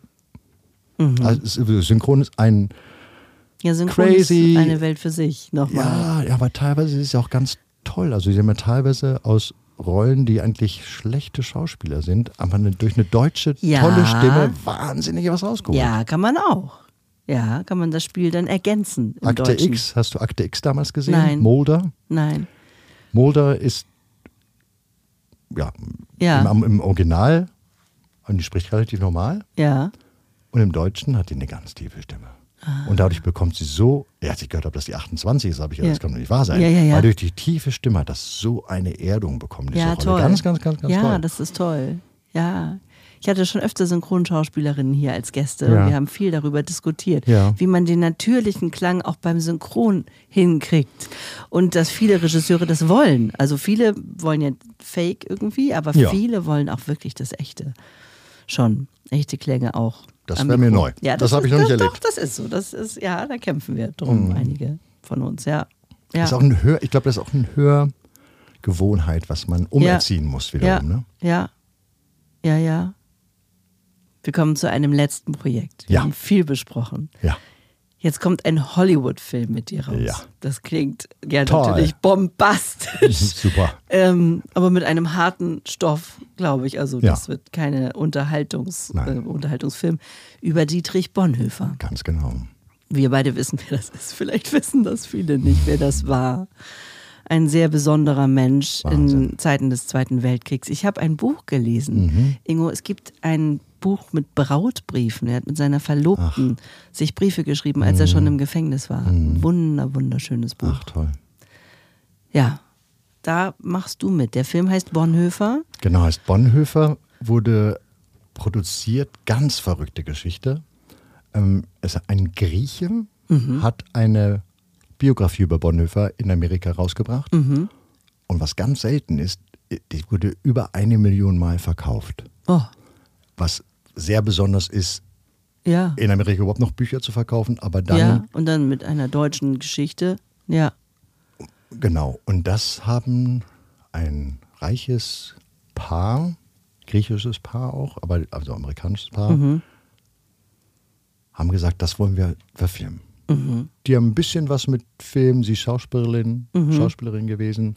Synchron ist ein
Synchron
crazy.
Ist eine Welt für sich nochmal.
Ja, aber teilweise ist es ja auch ganz toll. Also sie haben ja teilweise aus Rollen, die eigentlich schlechte Schauspieler sind, aber durch eine deutsche tolle Stimme wahnsinnig was rausgeholt.
Ja, kann man auch. Ja, kann man das Spiel dann ergänzen im
Akte
Deutschen.
X, hast du Akte X damals gesehen?
Nein.
Mulder?
Nein.
Mulder ist im Original, und die spricht relativ normal.
Ja.
Und im Deutschen hat die eine ganz tiefe Stimme. Und dadurch bekommt sie so, als ich gehört habe, dass die 28 ist, habe ich gedacht, das kann doch nicht wahr sein.
Ja.
Weil durch die tiefe Stimme hat das so eine Erdung bekommen.
Ja,
Rolle.
toll.
Ganz, ganz, ganz, ganz toll.
Ja, das ist toll. Ja. Ich hatte schon öfter Synchronschauspielerinnen hier als Gäste
Ja.
und wir haben viel darüber diskutiert,
Ja.
wie man den natürlichen Klang auch beim Synchron hinkriegt. Und dass viele Regisseure das wollen. Also viele wollen ja Fake irgendwie, aber viele wollen auch wirklich das Echte. Schon. Echte Klänge auch.
Das wäre mir neu.
Ja,
das habe ich noch nicht erlebt.
Doch, das ist so. Das ist, da kämpfen wir drum, einige von uns, ja.
Das ist auch ich glaube, das ist auch eine Hörgewohnheit, was man umerziehen muss wiederum. Ne?
Ja. Wir kommen zu einem letzten Projekt. Wir haben viel besprochen.
Ja.
Jetzt kommt ein Hollywood-Film mit dir raus.
Ja.
Das klingt
Toll.
natürlich bombastisch.
Super.
Aber mit einem harten Stoff, glaube ich. Also das wird keine Unterhaltungsfilm über Dietrich Bonhoeffer.
Ganz genau.
Wir beide wissen, wer das ist. Vielleicht wissen das viele nicht, wer das war. Ein sehr besonderer Mensch in Zeiten des Zweiten Weltkriegs. Ich habe ein Buch gelesen. Ingo, es gibt ein Buch mit Brautbriefen. Er hat mit seiner Verlobten sich Briefe geschrieben, als er schon im Gefängnis war. Wunderschönes Buch.
Ach, toll.
Ja, da machst du mit. Der Film heißt Bonhoeffer.
Genau, heißt Bonhoeffer, wurde produziert, ganz verrückte Geschichte. Ist ein Grieche, hat eine Biografie über Bonhoeffer in Amerika rausgebracht. Und was ganz selten ist, die wurde über 1 Million Mal verkauft.
Oh.
Was sehr besonders ist, in Amerika überhaupt noch Bücher zu verkaufen, aber dann...
Ja, und dann mit einer deutschen Geschichte, ja.
Genau, und das haben ein reiches Paar, griechisches Paar auch, aber also amerikanisches Paar, haben gesagt, das wollen wir verfilmen. Die haben ein bisschen was mit Film, sie ist Schauspielerin gewesen,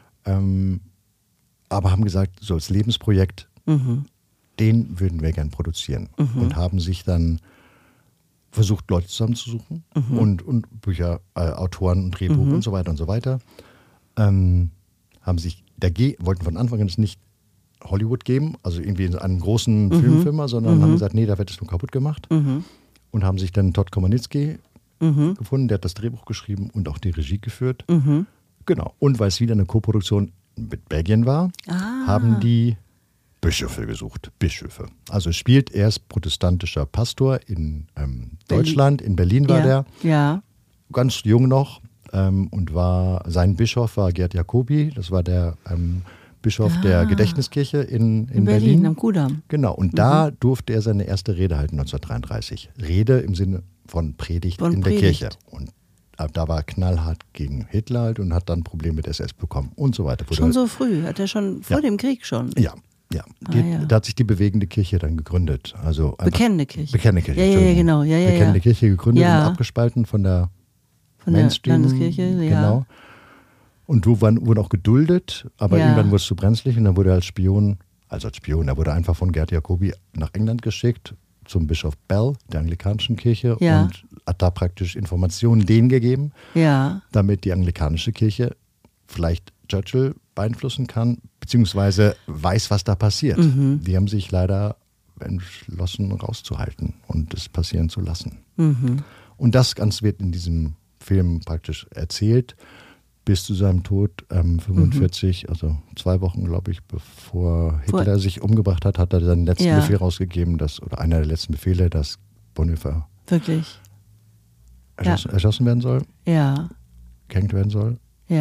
aber haben gesagt, so als Lebensprojekt, den würden wir gern produzieren. Und haben sich dann versucht, Leute zusammenzusuchen und Bücher, Autoren und Drehbuch und so weiter und so weiter. Haben sich wollten von Anfang an nicht Hollywood geben, also irgendwie in einen großen Filmfirma, sondern haben gesagt, nee, da wird es nur kaputt gemacht. Und haben sich dann Todd Komarnicki gefunden, der hat das Drehbuch geschrieben und auch die Regie geführt. Genau. Und weil es wieder eine Koproduktion mit Belgien war, haben die Bischöfe gesucht. Bischöfe. Also es spielt erst protestantischer Pastor in Deutschland, in Berlin war der.
Ja.
Ganz jung noch. Und sein Bischof war Gerd Jacobi, das war der Bischof der Gedächtniskirche in Berlin.
Am Kudamm.
Genau, und da durfte er seine erste Rede halten, 1933. Rede im Sinne von Predigt in der Kirche. Und da war er knallhart gegen Hitler halt und hat dann Probleme mit SS bekommen und so weiter.
Schon so früh, hat er schon vor dem Krieg schon?
Ja. Da hat sich die bewegende Kirche dann gegründet. Also
Bekennende Kirche.
Bekennende Kirche,
ja, genau.
Bekennende Kirche gegründet und abgespalten von der Mainstream.
Der Landeskirche, ja.
Genau. Und wurde auch geduldet, aber irgendwann wurde es zu brenzlig und dann wurde er als Spion also als Spion. Er wurde einfach von Gerd Jacobi nach England geschickt, zum Bischof Bell der anglikanischen Kirche und hat da praktisch Informationen denen gegeben, damit die anglikanische Kirche vielleicht Churchill beeinflussen kann, beziehungsweise weiß, was da passiert. Die haben sich leider entschlossen, rauszuhalten und es passieren zu lassen. Und das Ganze wird in diesem Film praktisch erzählt, bis zu seinem Tod 45, also 2 Wochen, glaube ich, bevor Hitler sich umgebracht hat, hat er seinen letzten Befehl rausgegeben, oder einer der letzten Befehle, dass Bonhoeffer
wirklich
erschossen werden soll, gehängt werden soll.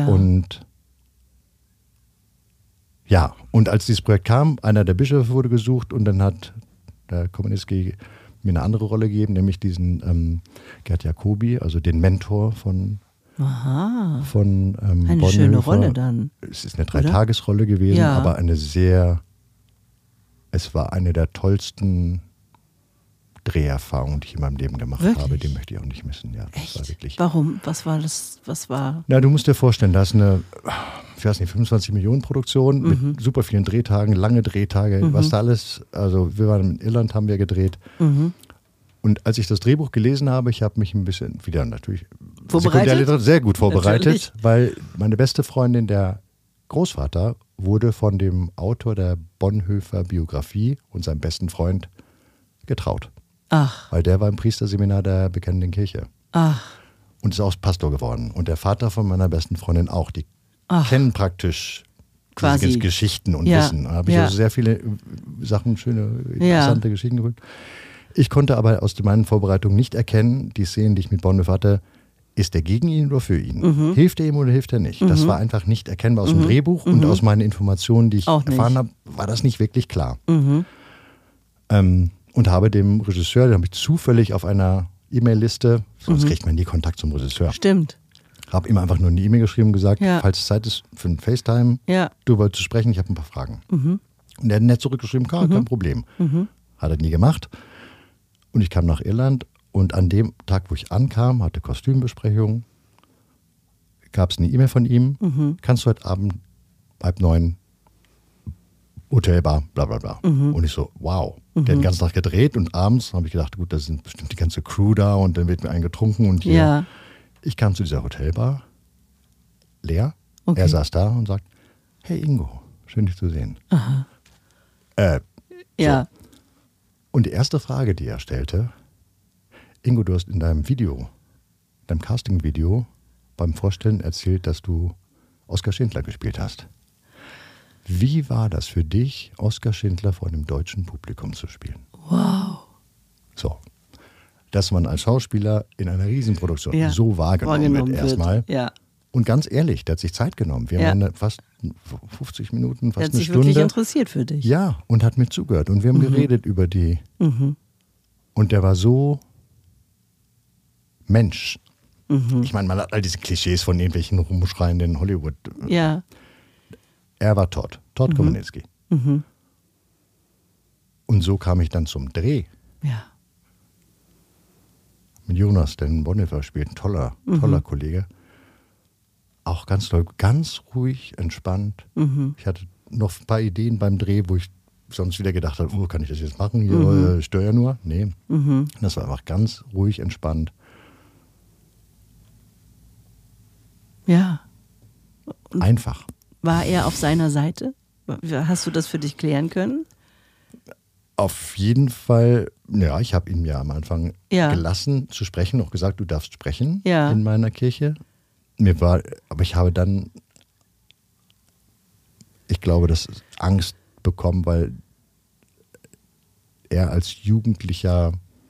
Und als dieses Projekt kam, einer der Bischöfe wurde gesucht und dann hat der Komunitzki mir eine andere Rolle gegeben, nämlich diesen Gerd Jacobi, also den Mentor von
eine
Bonhoeffer.
Schöne Rolle dann.
Es ist eine 3-Tagesrolle gewesen, aber es war eine der tollsten Dreherfahrungen, die ich in meinem Leben gemacht habe. Die möchte ich auch nicht missen. Ja, das
Echt?
war wirklich.
Warum? Was war das? Was war?
Na, du musst dir vorstellen, da ist eine, 25 Millionen Produktion mit super vielen Drehtagen, lange Drehtage, was da alles, also wir waren in Irland, haben wir gedreht. Und als ich das Drehbuch gelesen habe, ich habe mich ein bisschen wieder natürlich sehr gut vorbereitet, natürlich. Weil meine beste Freundin, der Großvater, wurde von dem Autor der Bonhoeffer Biografie und seinem besten Freund getraut.
Ach.
Weil der war im Priesterseminar der Bekennenden Kirche.
Ach.
Und ist auch Pastor geworden. Und der Vater von meiner besten Freundin auch. Die kennen praktisch quasi Geschichten und Wissen. Da habe ich also sehr viele Sachen, schöne, interessante Geschichten geholt. Ich konnte aber aus meinen Vorbereitungen nicht erkennen, die Szenen, die ich mit Bonhoeffer hatte, ist er gegen ihn oder für ihn? Hilft er ihm oder hilft er nicht? Das war einfach nicht erkennbar aus dem Drehbuch und aus meinen Informationen, die ich erfahren habe, war das nicht wirklich klar. Und habe dem Regisseur, den habe ich zufällig auf einer E-Mail-Liste, sonst kriegt man nie Kontakt zum Regisseur.
Stimmt.
Habe ihm einfach nur eine E-Mail geschrieben und gesagt, falls es Zeit ist für ein FaceTime, darüber zu sprechen, ich habe ein paar Fragen. Und er hat nett zurückgeschrieben, kein Problem. Hat er nie gemacht. Und ich kam nach Irland und an dem Tag, wo ich ankam, hatte Kostümbesprechung, gab es eine E-Mail von ihm, kannst du heute Abend 8:30 Hotelbar, bla bla bla. Und ich so, wow. Der hat den ganzen Tag gedreht und abends habe ich gedacht, gut, da sind bestimmt die ganze Crew da und dann wird mir einen getrunken und hier. Ich kam zu dieser Hotelbar, leer. Okay. Er saß da und sagt, hey Ingo, schön dich zu sehen. So. Und die erste Frage, die er stellte, Ingo, du hast in deinem Casting-Video beim Vorstellen erzählt, dass du Oskar Schindler gespielt hast. Wie war das für dich, Oskar Schindler vor einem deutschen Publikum zu spielen?
Wow.
So, dass man als Schauspieler in einer Riesenproduktion so wahrgenommen wird erstmal. Ja. Und ganz ehrlich, der hat sich Zeit genommen. Wir haben fast 50 Minuten, fast eine Stunde. Der hat sich
wirklich interessiert für dich.
Ja, und hat mir zugehört. Und wir haben geredet über die. Und der war so Mensch. Ich meine, man hat all diese Klischees von irgendwelchen rumschreienden Hollywood.
Ja.
Er war Todd Komunitzki. Und so kam ich dann zum Dreh.
Ja.
Mit Jonas, der Bonhoeffer spielt, ein toller Kollege. Auch ganz toll, ganz ruhig, entspannt. Ich hatte noch ein paar Ideen beim Dreh, wo ich sonst wieder gedacht habe, kann ich das jetzt machen? Hier störe nur. Nee. Das war einfach ganz ruhig, entspannt.
Ja.
Einfach.
War er auf seiner Seite? Hast du das für dich klären können?
Auf jeden Fall, ja, ich habe ihn ja am Anfang gelassen zu sprechen, auch gesagt, du darfst sprechen in meiner Kirche. Aber ich habe dann, ich glaube, das Angst bekommen, weil er als jugendlicher,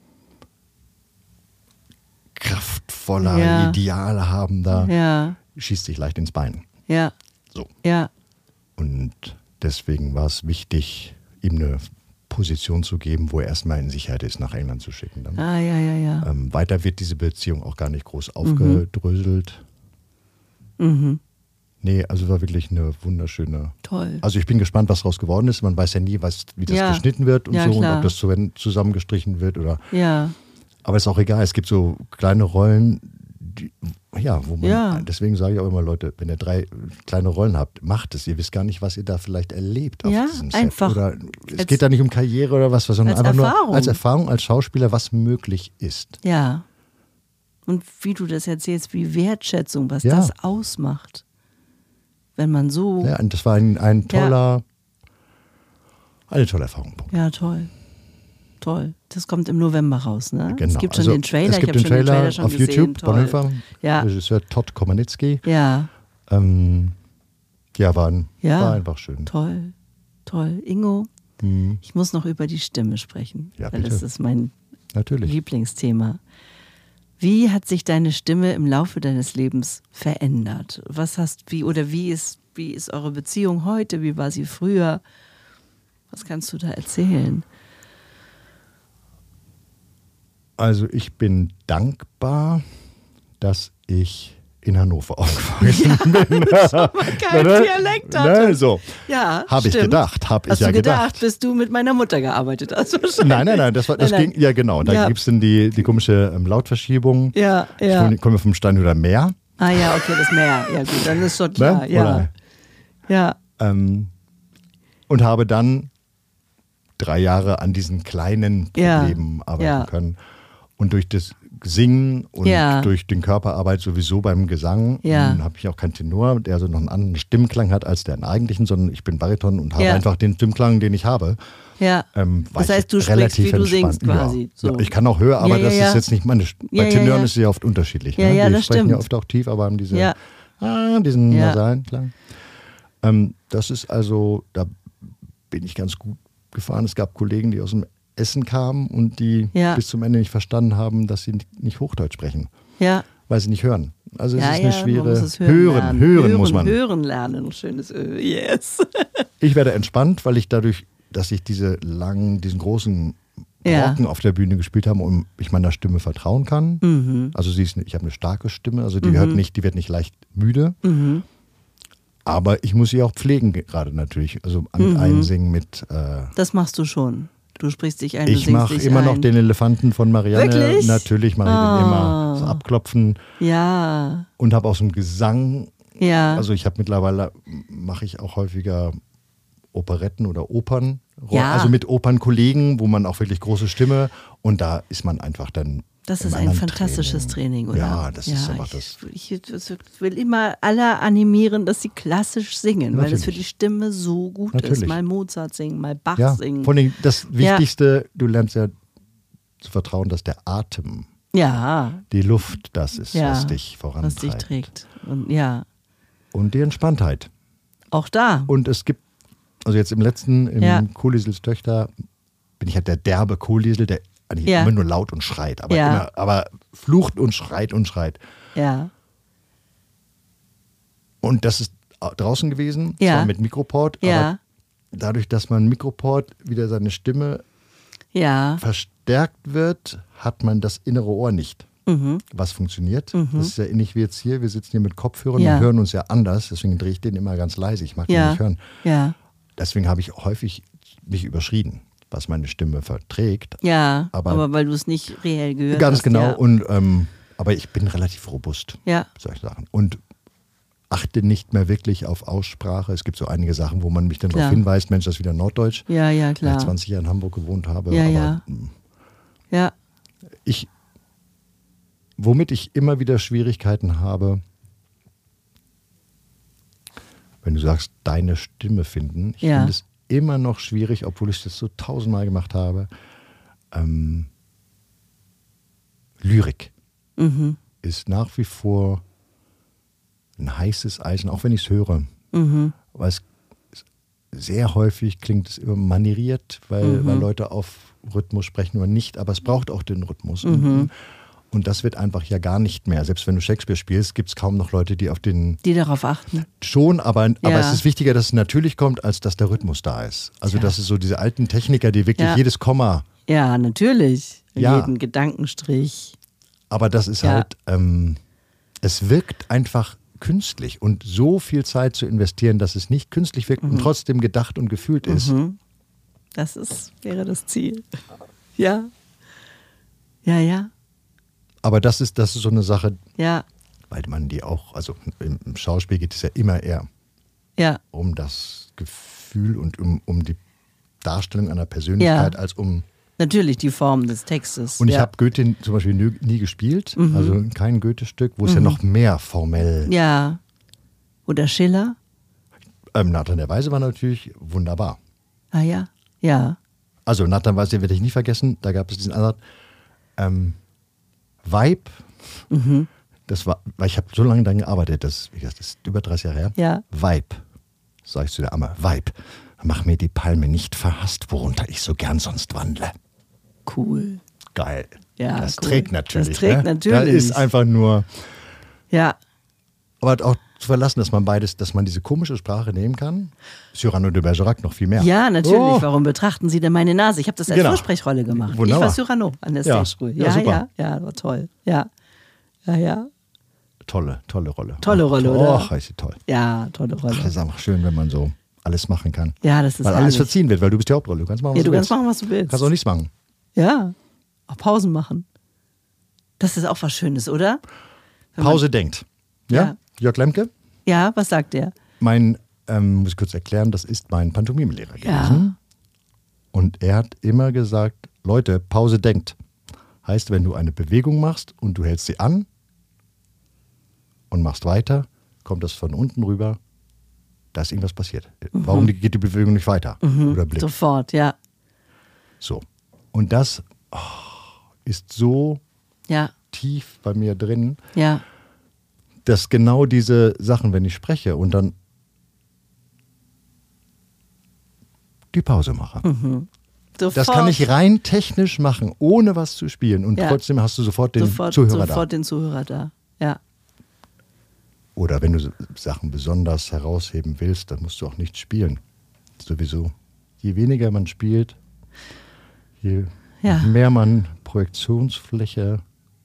kraftvoller, Ideale habender, schießt sich leicht ins Bein.
Ja.
So.
Ja.
Und deswegen war es wichtig, ihm eine Position zu geben, wo er erstmal in Sicherheit ist, nach England zu schicken. Dann. Weiter wird diese Beziehung auch gar nicht groß aufgedröselt. Nee, also war wirklich eine wunderschöne.
Toll.
Also ich bin gespannt, was daraus geworden ist. Man weiß ja nie, wie das geschnitten wird und so und ob das zusammengestrichen wird oder.
Ja.
Aber ist auch egal. Es gibt so kleine Rollen, Ja, deswegen sage ich auch immer, Leute, wenn ihr 3 kleine Rollen habt, macht es. Ihr wisst gar nicht, was ihr da vielleicht erlebt auf diesem Set.
Einfach.
Oder es geht da nicht um Karriere oder was, sondern einfach
Erfahrung.
nur als Erfahrung, als Schauspieler, was möglich ist.
Ja. Und wie du das erzählst, wie Wertschätzung, was das ausmacht. Wenn man so...
Ja, und das war eine tolle Erfahrung.
Ja, toll. Toll. Das kommt im November raus, ne?
Genau.
Es gibt schon den Trailer.
Es gibt den Trailer auf
gesehen.
YouTube,
Toll.
Bonhoeffer,
Ja.
Regisseur Todd Komanicki.
Ja.
War einfach schön.
Toll. Toll. Ingo, ich muss noch über die Stimme sprechen,
Ja,
weil
bitte.
das ist mein
Natürlich.
Lieblingsthema. Wie hat sich deine Stimme im Laufe deines Lebens verändert? Wie ist eure Beziehung heute? Wie war sie früher? Was kannst du da erzählen?
Also ich bin dankbar, dass ich in Hannover aufgewachsen bin.
Kein Dialekt hatte.
Ne, so.
Ja,
Habe ich
stimmt.
gedacht.
Hast du gedacht, bis du mit meiner Mutter gearbeitet hast?
Nein, das ging, ja genau. Da gibt es dann die komische Lautverschiebung.
Ja.
Ich komme vom Steinhuder Meer.
Ah ja, okay, das Meer. Ja gut, dann ist schon klar.
Ne?
Ja. Ja.
Und habe dann 3 Jahre an diesen kleinen Problemen arbeiten können. Und durch das Singen und durch den Körperarbeit sowieso beim Gesang habe ich auch keinen Tenor, der so noch einen anderen Stimmklang hat als der eigentlichen, sondern ich bin Bariton und habe einfach den Stimmklang, den ich habe.
Ja. Das heißt, du sprichst, wie du singst quasi. So.
Ja, ich kann auch höher, aber das ist jetzt nicht meine. Bei Tenören ist es ja oft unterschiedlich.
Ja,
ne?
ja,
Die
das
sprechen
stimmt.
ja oft auch tief, aber haben diesen nasalen Klang. Das ist also, da bin ich ganz gut gefahren. Es gab Kollegen, die aus dem Essen kamen und die bis zum Ende nicht verstanden haben, dass sie nicht Hochdeutsch sprechen. Ja. Weil sie nicht hören. Also es ist eine schwere... Hören muss man.
Hören lernen, schönes yes.
Ich werde entspannt, weil ich dadurch, dass ich diesen großen Brocken auf der Bühne gespielt habe und ich meiner Stimme vertrauen kann. Mhm. Also ich habe eine starke Stimme, also die wird nicht leicht müde. Mhm. Aber ich muss sie auch pflegen gerade natürlich. Also einsingen mit...
Das machst du schon. Du sprichst dich ein,
ich mache immer noch den Elefanten von Marianne.
Wirklich?
Natürlich mache ich den immer so abklopfen.
Ja.
Und habe auch so einen Gesang.
Ja.
Also mache ich auch häufiger Operetten oder Opern.
Ja.
Also mit Opernkollegen, wo man auch wirklich große Stimme. Und da ist man einfach dann...
Das ist ein fantastisches Training, oder?
Ja, das ist einfach das.
Ich will immer alle animieren, dass sie klassisch singen,
Natürlich.
weil das für die Stimme so gut ist. Mal Mozart singen, mal Bach singen.
Vor allem das Wichtigste, du lernst ja zu vertrauen, dass der Atem, die Luft, das ist, was dich vorantreibt.
Was dich trägt.
Und die Entspanntheit.
Auch da.
Und es gibt, also jetzt im Kohlesels Töchter, bin ich halt der derbe Kohlesel, der eigentlich immer nur laut und schreit, aber flucht und schreit.
Ja.
Und das ist draußen gewesen, zwar mit Mikroport, aber dadurch, dass man Mikroport wieder seine Stimme verstärkt wird, hat man das innere Ohr nicht. Was funktioniert. Das ist ja ähnlich wie jetzt hier. Wir sitzen hier mit Kopfhörern und hören uns ja anders. Deswegen drehe ich den immer ganz leise. Ich mag den nicht hören.
Ja.
Deswegen habe ich häufig mich überschrien, was meine Stimme verträgt.
Ja, aber weil du es nicht reell gehört hast.
Ganz genau. Und, aber ich bin relativ robust.
Ja.
Solche Sachen. Und achte nicht mehr wirklich auf Aussprache. Es gibt so einige Sachen, wo man mich dann darauf hinweist, Mensch, das ist wieder Norddeutsch.
Ja, klar.
Weil ich 20 Jahre in Hamburg gewohnt habe.
Ja.
Womit ich immer wieder Schwierigkeiten habe, wenn du sagst, deine Stimme finden. Ich finde es immer noch schwierig, obwohl ich das so 1000-mal gemacht habe. Lyrik ist nach wie vor ein heißes Eisen, auch wenn ich es höre. Weil es sehr häufig klingt es immer manieriert, weil Leute auf Rhythmus sprechen oder nicht, aber es braucht auch den Rhythmus. Und das wird einfach ja gar nicht mehr. Selbst wenn du Shakespeare spielst, gibt es kaum noch Leute, die darauf achten. Schon, aber es ist wichtiger, dass es natürlich kommt, als dass der Rhythmus da ist. Also das ist so diese alten Techniker, die wirklich jedes Komma...
Ja, natürlich. Jeden Gedankenstrich.
Aber das ist halt... es wirkt einfach künstlich. Und so viel Zeit zu investieren, dass es nicht künstlich wirkt und trotzdem gedacht und gefühlt ist.
Das wäre das Ziel. Ja.
Aber das ist so eine Sache, weil man die auch, also im Schauspiel geht es ja immer eher um das Gefühl und um die Darstellung einer Persönlichkeit als um...
Natürlich, die Form des Textes.
Und ich habe Goethe zum Beispiel nie gespielt, also kein Goethe-Stück, wo es ja noch mehr formell...
Ja. Oder Schiller?
Nathan der Weise war natürlich wunderbar.
Ah ja, ja.
Also Nathan Weise werde ich nie vergessen, da gab es diesen anderen Vibe. Das war, weil ich habe so lange daran gearbeitet, das ist über 30 Jahre her.
Ja.
Vibe, sag ich zu der Amme, Vibe. Mach mir die Palme nicht verhasst, worunter ich so gern sonst wandle.
Cool.
Geil.
Ja,
das
cool.
trägt natürlich.
Das trägt natürlich.
Das ist einfach nur...
Ja.
Aber auch zu verlassen, dass man diese komische Sprache nehmen kann. Cyrano de Bergerac noch viel mehr.
Ja, natürlich. Oh. Warum betrachten Sie denn meine Nase? Ich habe das als Vorsprechrolle gemacht.
Wunderbar.
Ich war Cyrano an der Stage School. Ja, war toll. Ja.
Tolle Rolle.
Tolle Rolle, oder?
Ist sie toll.
Ja, tolle Rolle.
Das ist einfach schön, wenn man so alles machen kann.
Ja, das ist
weil alles verziehen wird, weil du bist die Hauptrolle. Du kannst machen, was du willst.
Du kannst machen, was du willst.
Kannst auch nichts machen.
Ja, auch Pausen machen. Das ist auch was Schönes, oder?
Pause denkt. Ja? Jörg Lemke?
Ja, was sagt der?
Muss ich kurz erklären, das ist mein Pantomimelehrer gewesen. Und er hat immer gesagt, Leute, Pause denkt. Heißt, wenn du eine Bewegung machst und du hältst sie an und machst weiter, kommt das von unten rüber, da ist irgendwas passiert. Warum geht die Bewegung nicht weiter? Oder Blick?
Sofort, ja.
So. Und das ist so tief bei mir drin, dass genau diese Sachen, wenn ich spreche und dann die Pause mache. Das kann ich rein technisch machen, ohne was zu spielen. Und trotzdem hast du sofort den Zuhörer da.
Sofort den Zuhörer da, ja.
Oder wenn du Sachen besonders herausheben willst, dann musst du auch nicht spielen. Sowieso. Je weniger man spielt, je mehr man Projektionsfläche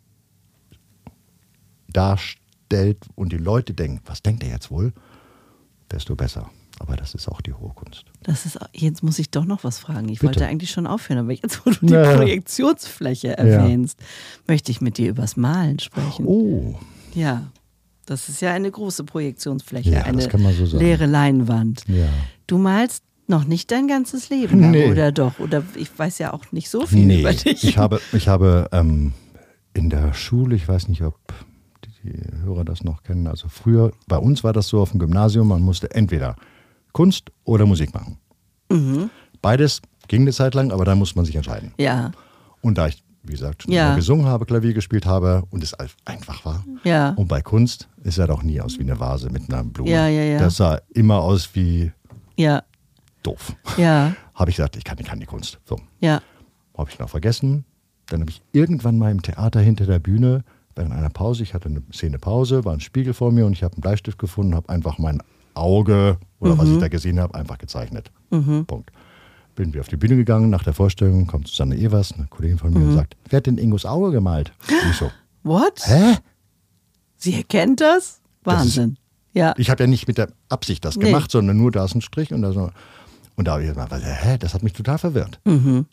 darstellt und die Leute denken, was denkt er jetzt wohl, desto besser. Aber das ist auch die hohe Kunst.
Jetzt muss ich doch noch was fragen. Ich wollte eigentlich schon aufhören, aber jetzt, wo du die Projektionsfläche erwähnst, möchte ich mit dir übers Malen sprechen.
Oh.
Ja, das ist ja eine große Projektionsfläche,
ja,
eine
das kann man so sagen.
leere Leinwand.
Ja.
Du malst noch nicht dein ganzes Leben lang, oder doch? Oder ich weiß ja auch nicht so viel über dich.
Ich habe in der Schule, ich weiß nicht, ob die Hörer das noch kennen, also früher, bei uns war das so auf dem Gymnasium, man musste entweder Kunst oder Musik machen. Beides ging eine Zeit lang, aber da musste man sich entscheiden.
Ja.
Und da ich, wie gesagt, schon immer gesungen habe, Klavier gespielt habe und es einfach war.
Ja.
Und bei Kunst ist er doch nie aus wie eine Vase mit einer Blume.
Ja.
Das sah immer aus wie doof.
Ja.
Habe ich gesagt, ich kann die Kunst. So.
Ja.
Habe ich noch vergessen. Dann habe ich irgendwann mal im Theater hinter der Bühne, während einer Pause, ich hatte eine Szene Pause, war ein Spiegel vor mir und ich habe einen Bleistift gefunden, habe einfach mein Auge oder was ich da gesehen habe, einfach gezeichnet. Punkt. Bin wir auf die Bühne gegangen, nach der Vorstellung kommt Susanne Evers, eine Kollegin von mir, und sagt, wer hat denn Ingos Auge gemalt? Und ich so,
what?
Hä?
Sie erkennt das? Wahnsinn. Ja.
Ich habe ja nicht mit der Absicht das gemacht, sondern nur da ist ein Strich und da so. Und da habe ich gesagt, das hat mich total verwirrt.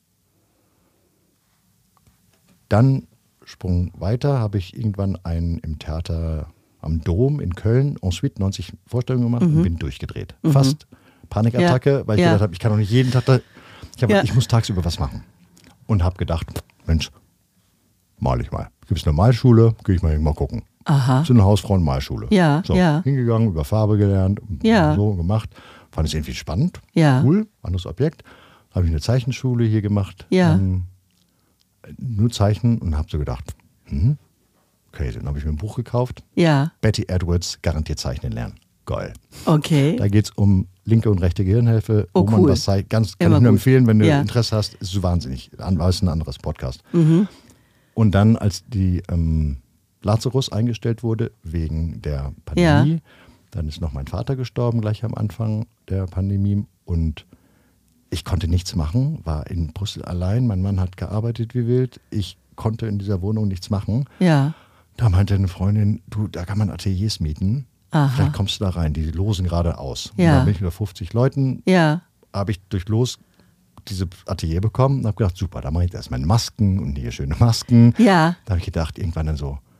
Dann Sprung weiter, habe ich irgendwann im Theater am Dom in Köln ensuite 90 Vorstellungen gemacht und bin durchgedreht. Fast Panikattacke, weil ich gedacht habe, ich kann doch nicht jeden Tag ich muss tagsüber was machen. Und habe gedacht, Mensch, mal ich mal. Gibt es eine Malschule, gehe ich mal gucken.
Aha.
So eine Hausfrauen-Malschule.
Ja,
so, hingegangen, über Farbe gelernt, so gemacht. Fand es irgendwie spannend, cool, anderes Objekt. Habe ich eine Zeichenschule hier gemacht. Nur Zeichnen und habe so gedacht, okay, dann habe ich mir ein Buch gekauft.
Ja.
Betty Edwards, garantiert zeichnen lernen. Geil.
Okay.
Da geht es um linke und rechte Gehirnhälfte, wo man was zeigt. Kann ich nur empfehlen, wenn du Interesse hast, ist so wahnsinnig. Das ist ein anderes Podcast. Und dann, als die Lazarus eingestellt wurde, wegen der Pandemie, dann ist noch mein Vater gestorben, gleich am Anfang der Pandemie. Und ich konnte nichts machen, war in Brüssel allein. Mein Mann hat gearbeitet wie wild. Ich konnte in dieser Wohnung nichts machen.
Ja.
Da meinte eine Freundin, du, da kann man Ateliers mieten.
Aha.
Vielleicht kommst du da rein, die losen gerade aus.
Ja.
Und dann bin ich mit 50 Leuten, habe ich durch Los diese Atelier bekommen und habe gedacht, super, da mache ich erst meine Masken und hier schöne Masken.
Ja.
Da habe ich gedacht, irgendwann dann so,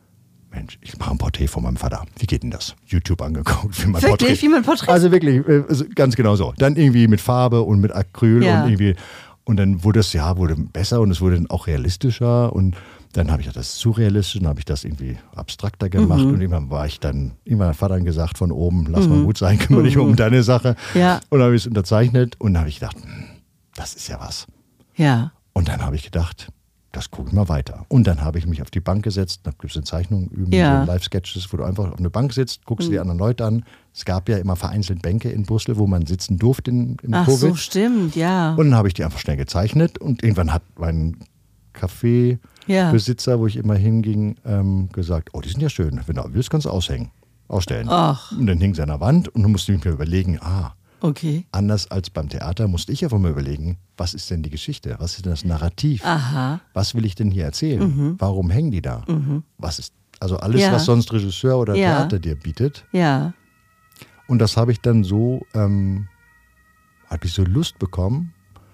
Mensch, ich mache ein Porträt von meinem Vater. Wie geht denn das? YouTube angeguckt, wie man
Wirklich, wie man Porträt?
Also wirklich, ganz genau so. Dann irgendwie mit Farbe und mit Acryl und dann wurde es wurde besser und es wurde dann auch realistischer und dann habe ich das surrealistisch, dann habe ich das irgendwie abstrakter gemacht und irgendwann hat Vater gesagt von oben, lass mal gut sein, kümmere dich um deine Sache.
Ja.
Und dann habe ich es unterzeichnet und dann habe ich gedacht, das ist ja was.
Ja.
Und dann habe ich gedacht, das gucke ich mal weiter. Und dann habe ich mich auf die Bank gesetzt, da gibt es eine Zeichnung, so Live-Sketches, wo du einfach auf eine Bank sitzt, guckst dir die anderen Leute an. Es gab ja immer vereinzelt Bänke in Brüssel, wo man sitzen durfte im Covid.
Ach so, stimmt, ja.
Und dann habe ich die einfach schnell gezeichnet und irgendwann hat mein Café-Besitzer, wo ich immer hinging, gesagt, oh, die sind ja schön, wenn du willst, kannst du ausstellen.
Ach.
Und dann hing sie an der Wand und dann musste ich mir überlegen,
okay.
Anders als beim Theater musste ich einfach mal überlegen, was ist denn die Geschichte? Was ist denn das Narrativ?
Aha.
Was will ich denn hier erzählen? Warum hängen die da? Was ist, also alles, was sonst Regisseur oder Theater dir bietet.
Ja.
Und das habe ich dann so, habe ich so Lust bekommen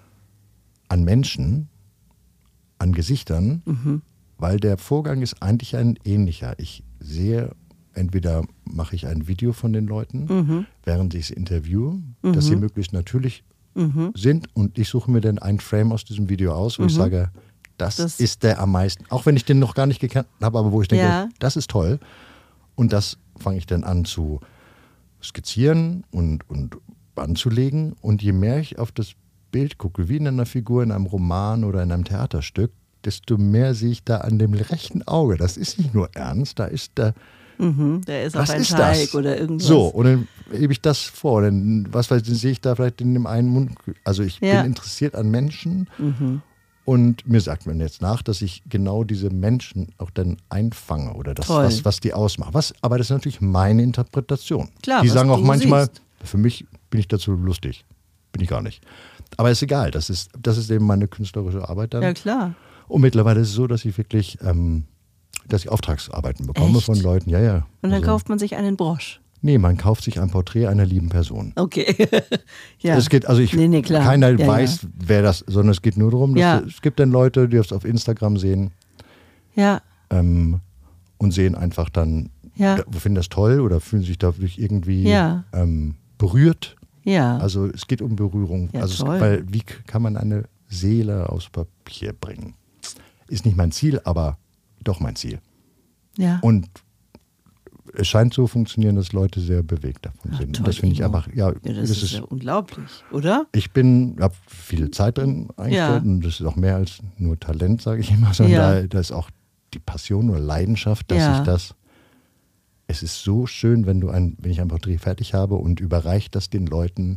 an Menschen, an Gesichtern, weil der Vorgang ist eigentlich ein ähnlicher. Ich sehe, entweder mache ich ein Video von den Leuten, während ich sie interviewe, dass sie möglichst natürlich sind und ich suche mir dann ein Frame aus diesem Video aus, wo ich sage, das ist der am meisten, auch wenn ich den noch gar nicht gekannt habe, aber wo ich denke, das ist toll. Und das fange ich dann an zu skizzieren und anzulegen. Und je mehr ich auf das Bild gucke, wie in einer Figur, in einem Roman oder in einem Theaterstück, desto mehr sehe ich da an dem rechten Auge. Das ist nicht nur ernst, da ist der.
Der ist auf ein Teig oder irgendwas.
So, und dann hebe ich das vor. Dann, sehe ich da vielleicht in dem einen Mund. Also ich bin interessiert an Menschen und mir sagt man jetzt nach, dass ich genau diese Menschen auch dann einfange oder das, was die ausmachen. Aber das ist natürlich meine Interpretation.
Klar,
die sagen auch manchmal,
siehst.
Für mich bin ich dazu lustig. Bin ich gar nicht. Aber ist egal, das ist eben meine künstlerische Arbeit dann.
Ja, klar.
Und mittlerweile ist es so, dass ich wirklich dass ich Auftragsarbeiten bekomme von Leuten. Ja.
Und dann kauft man sich einen Brosch.
Nee, man kauft sich ein Porträt einer lieben Person.
Okay. Ja.
Es geht, klar. Keiner weiß, wer das, sondern es geht nur darum, dass es gibt dann Leute, die das auf Instagram sehen.
Ja.
Und sehen einfach dann, finden das toll oder fühlen sich dadurch irgendwie berührt.
Ja.
Also es geht um Berührung.
Ja,
weil wie kann man eine Seele aus Papier bringen? Ist nicht mein Ziel, aber doch mein Ziel.
Ja.
Und es scheint so funktionieren, dass Leute sehr bewegt davon sind.
Toll,
und das finde ich einfach,
das ist ja unglaublich, oder?
Ich habe viel Zeit drin eingestellt und das ist auch mehr als nur Talent, sage ich immer, sondern da ist auch die Passion oder Leidenschaft, dass es ist so schön, wenn ich ein Porträt fertig habe und überreiche das den Leuten.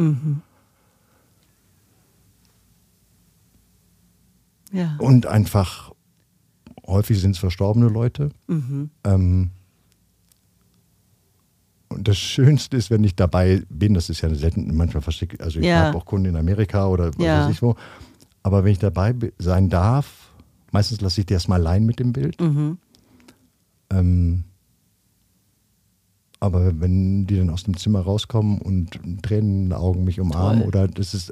Ja.
Und einfach, häufig sind es verstorbene Leute. Und das Schönste ist, wenn ich dabei bin, das ist ja selten, manchmal versteckt, also ich habe auch Kunden in Amerika oder was weiß ich wo, aber wenn ich dabei sein darf, meistens lasse ich die erstmal allein mit dem Bild. Aber wenn die dann aus dem Zimmer rauskommen und Tränen in den Augen mich umarmen oder das ist,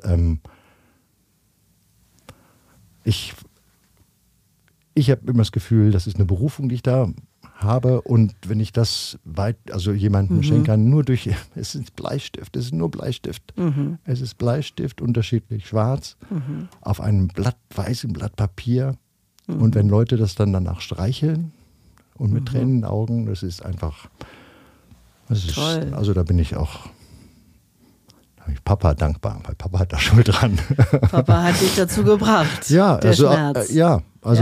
ich habe immer das Gefühl, das ist eine Berufung, die ich da habe und wenn ich das jemandem schenken kann, es ist Bleistift, es ist nur Bleistift. Es ist Bleistift, unterschiedlich schwarz, auf einem weißem Blatt Papier und wenn Leute das dann danach streicheln und mit Tränen in den Augen, das ist einfach,
toll.
Also da bin ich auch Papa dankbar, weil Papa hat da Schuld dran.
Papa hat dich dazu gebracht.
Ja,
der Schmerz.
Ja.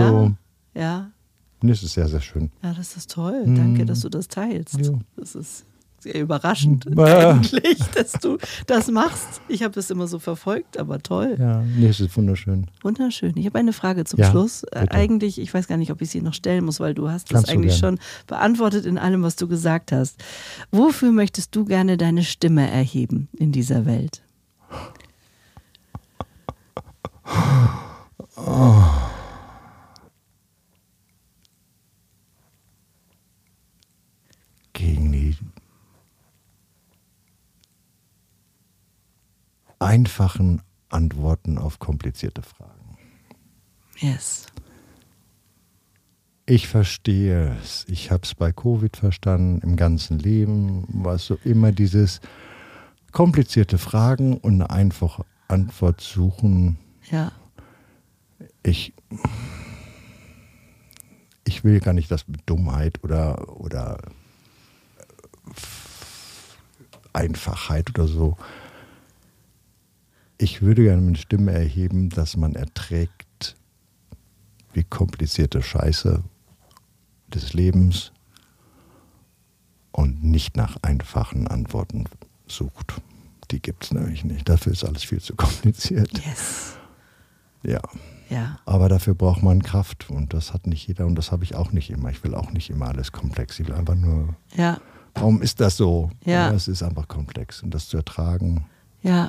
Nee,
es ist sehr, sehr schön.
Ja, das ist toll. Danke, dass du das teilst.
Ja.
Das ist sehr überraschend eigentlich, dass du das machst. Ich habe das immer so verfolgt, aber toll.
Ja, es ist wunderschön.
Wunderschön. Ich habe eine Frage zum Schluss. Eigentlich, ich weiß gar nicht, ob ich sie noch stellen muss, weil du hast das eigentlich schon beantwortet in allem, was du gesagt hast. Wofür möchtest du gerne deine Stimme erheben in dieser Welt?
Gegen die einfachen Antworten auf komplizierte Fragen.
Yes.
Ich verstehe es. Ich habe es bei Covid verstanden, im ganzen Leben war es so immer dieses komplizierte Fragen und eine einfache Antwort suchen.
Ja.
Ich will gar nicht das mit Dummheit oder Einfachheit oder so. Ich würde gerne meine Stimme erheben, dass man erträgt, wie komplizierte Scheiße des Lebens und nicht nach einfachen Antworten sucht. Die gibt es nämlich nicht. Dafür ist alles viel zu kompliziert.
Yes.
Ja.
Ja.
Aber dafür braucht man Kraft und das hat nicht jeder und das habe ich auch nicht immer. Ich will auch nicht immer alles komplex. Ich will einfach nur,
Ja.
warum ist das so?
Ja.
Es ist einfach komplex und das zu ertragen.
Ja.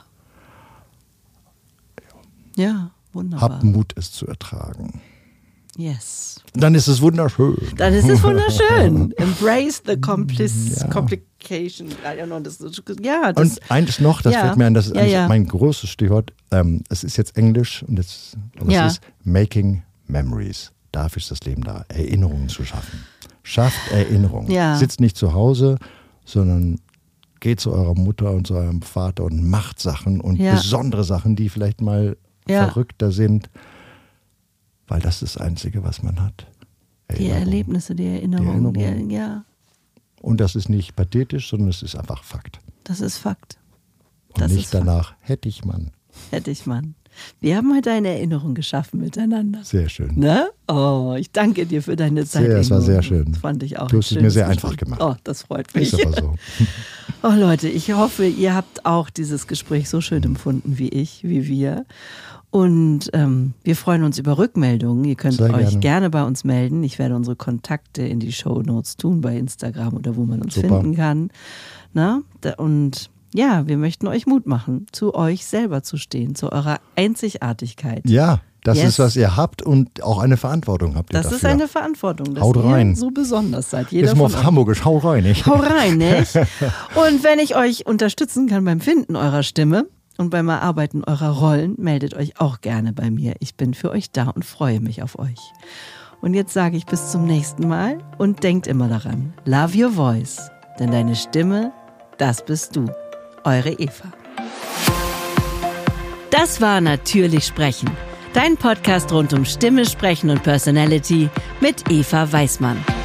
Ja, wunderbar.
Hab Mut, es zu ertragen.
Yes.
Dann ist es wunderschön.
Dann ist es wunderschön. Embrace the complication. I don't know, das, ja, das,
Und eins noch, das
ja.
fällt mir ein, das ist eigentlich
Ja.
mein großes Stichwort. Es ist jetzt Englisch und jetzt, aber
Ja.
es ist Making Memories. Dafür ist das Leben da, Erinnerungen zu schaffen. Schafft Erinnerungen.
Ja.
Sitzt nicht zu Hause, sondern geht zu eurer Mutter und zu eurem Vater und macht Sachen und
Ja.
besondere Sachen, die vielleicht mal
Ja.
verrückter sind, weil das ist das Einzige, was man hat.
die Erlebnisse, die Erinnerungen.
Die Erinnerungen.
Ja,
Und das ist nicht pathetisch, sondern es ist einfach Fakt.
das ist Fakt.
Und
Das
nicht
ist Fakt.
danach hätte ich man.
Hätte ich, Mann. Wir haben heute eine Erinnerung geschaffen miteinander.
Sehr schön.
Ne? Oh, ich danke dir für deine Zeit.
Es war
Ingo.
sehr schön.
Das fand ich auch.
Du hast es mir sehr
Gespräch.
einfach gemacht.
Oh, das freut mich.
Ist aber so.
Oh Leute, ich hoffe, ihr habt auch dieses Gespräch so schön empfunden wie ich, wie wir. Und wir freuen uns über Rückmeldungen. Ihr könnt
Sehr
euch
gerne.
gerne bei uns melden. Ich werde unsere Kontakte in die Shownotes tun bei Instagram oder wo man uns
Super.
finden kann. Na? Und ja, wir möchten euch Mut machen, zu euch selber zu stehen, zu eurer Einzigartigkeit.
Ja, das
Yes.
ist, was ihr habt und auch eine Verantwortung habt ihr
Das
dafür.
ist eine Verantwortung, dass
Haut rein.
ihr so besonders seid. Jeder
Jetzt mal
von
auf
euch.
Hamburgisch, hau rein. Nicht?
Hau rein, nicht? Und wenn ich euch unterstützen kann beim Finden eurer Stimme und beim Erarbeiten eurer Rollen, meldet euch auch gerne bei mir. Ich bin für euch da und freue mich auf euch. Und jetzt sage ich bis zum nächsten Mal und denkt immer daran, love your voice, denn deine Stimme, das bist du. Eure Eva. Das war Natürlich Sprechen, dein Podcast rund um Stimme, Sprechen und Personality mit Eva Weißmann.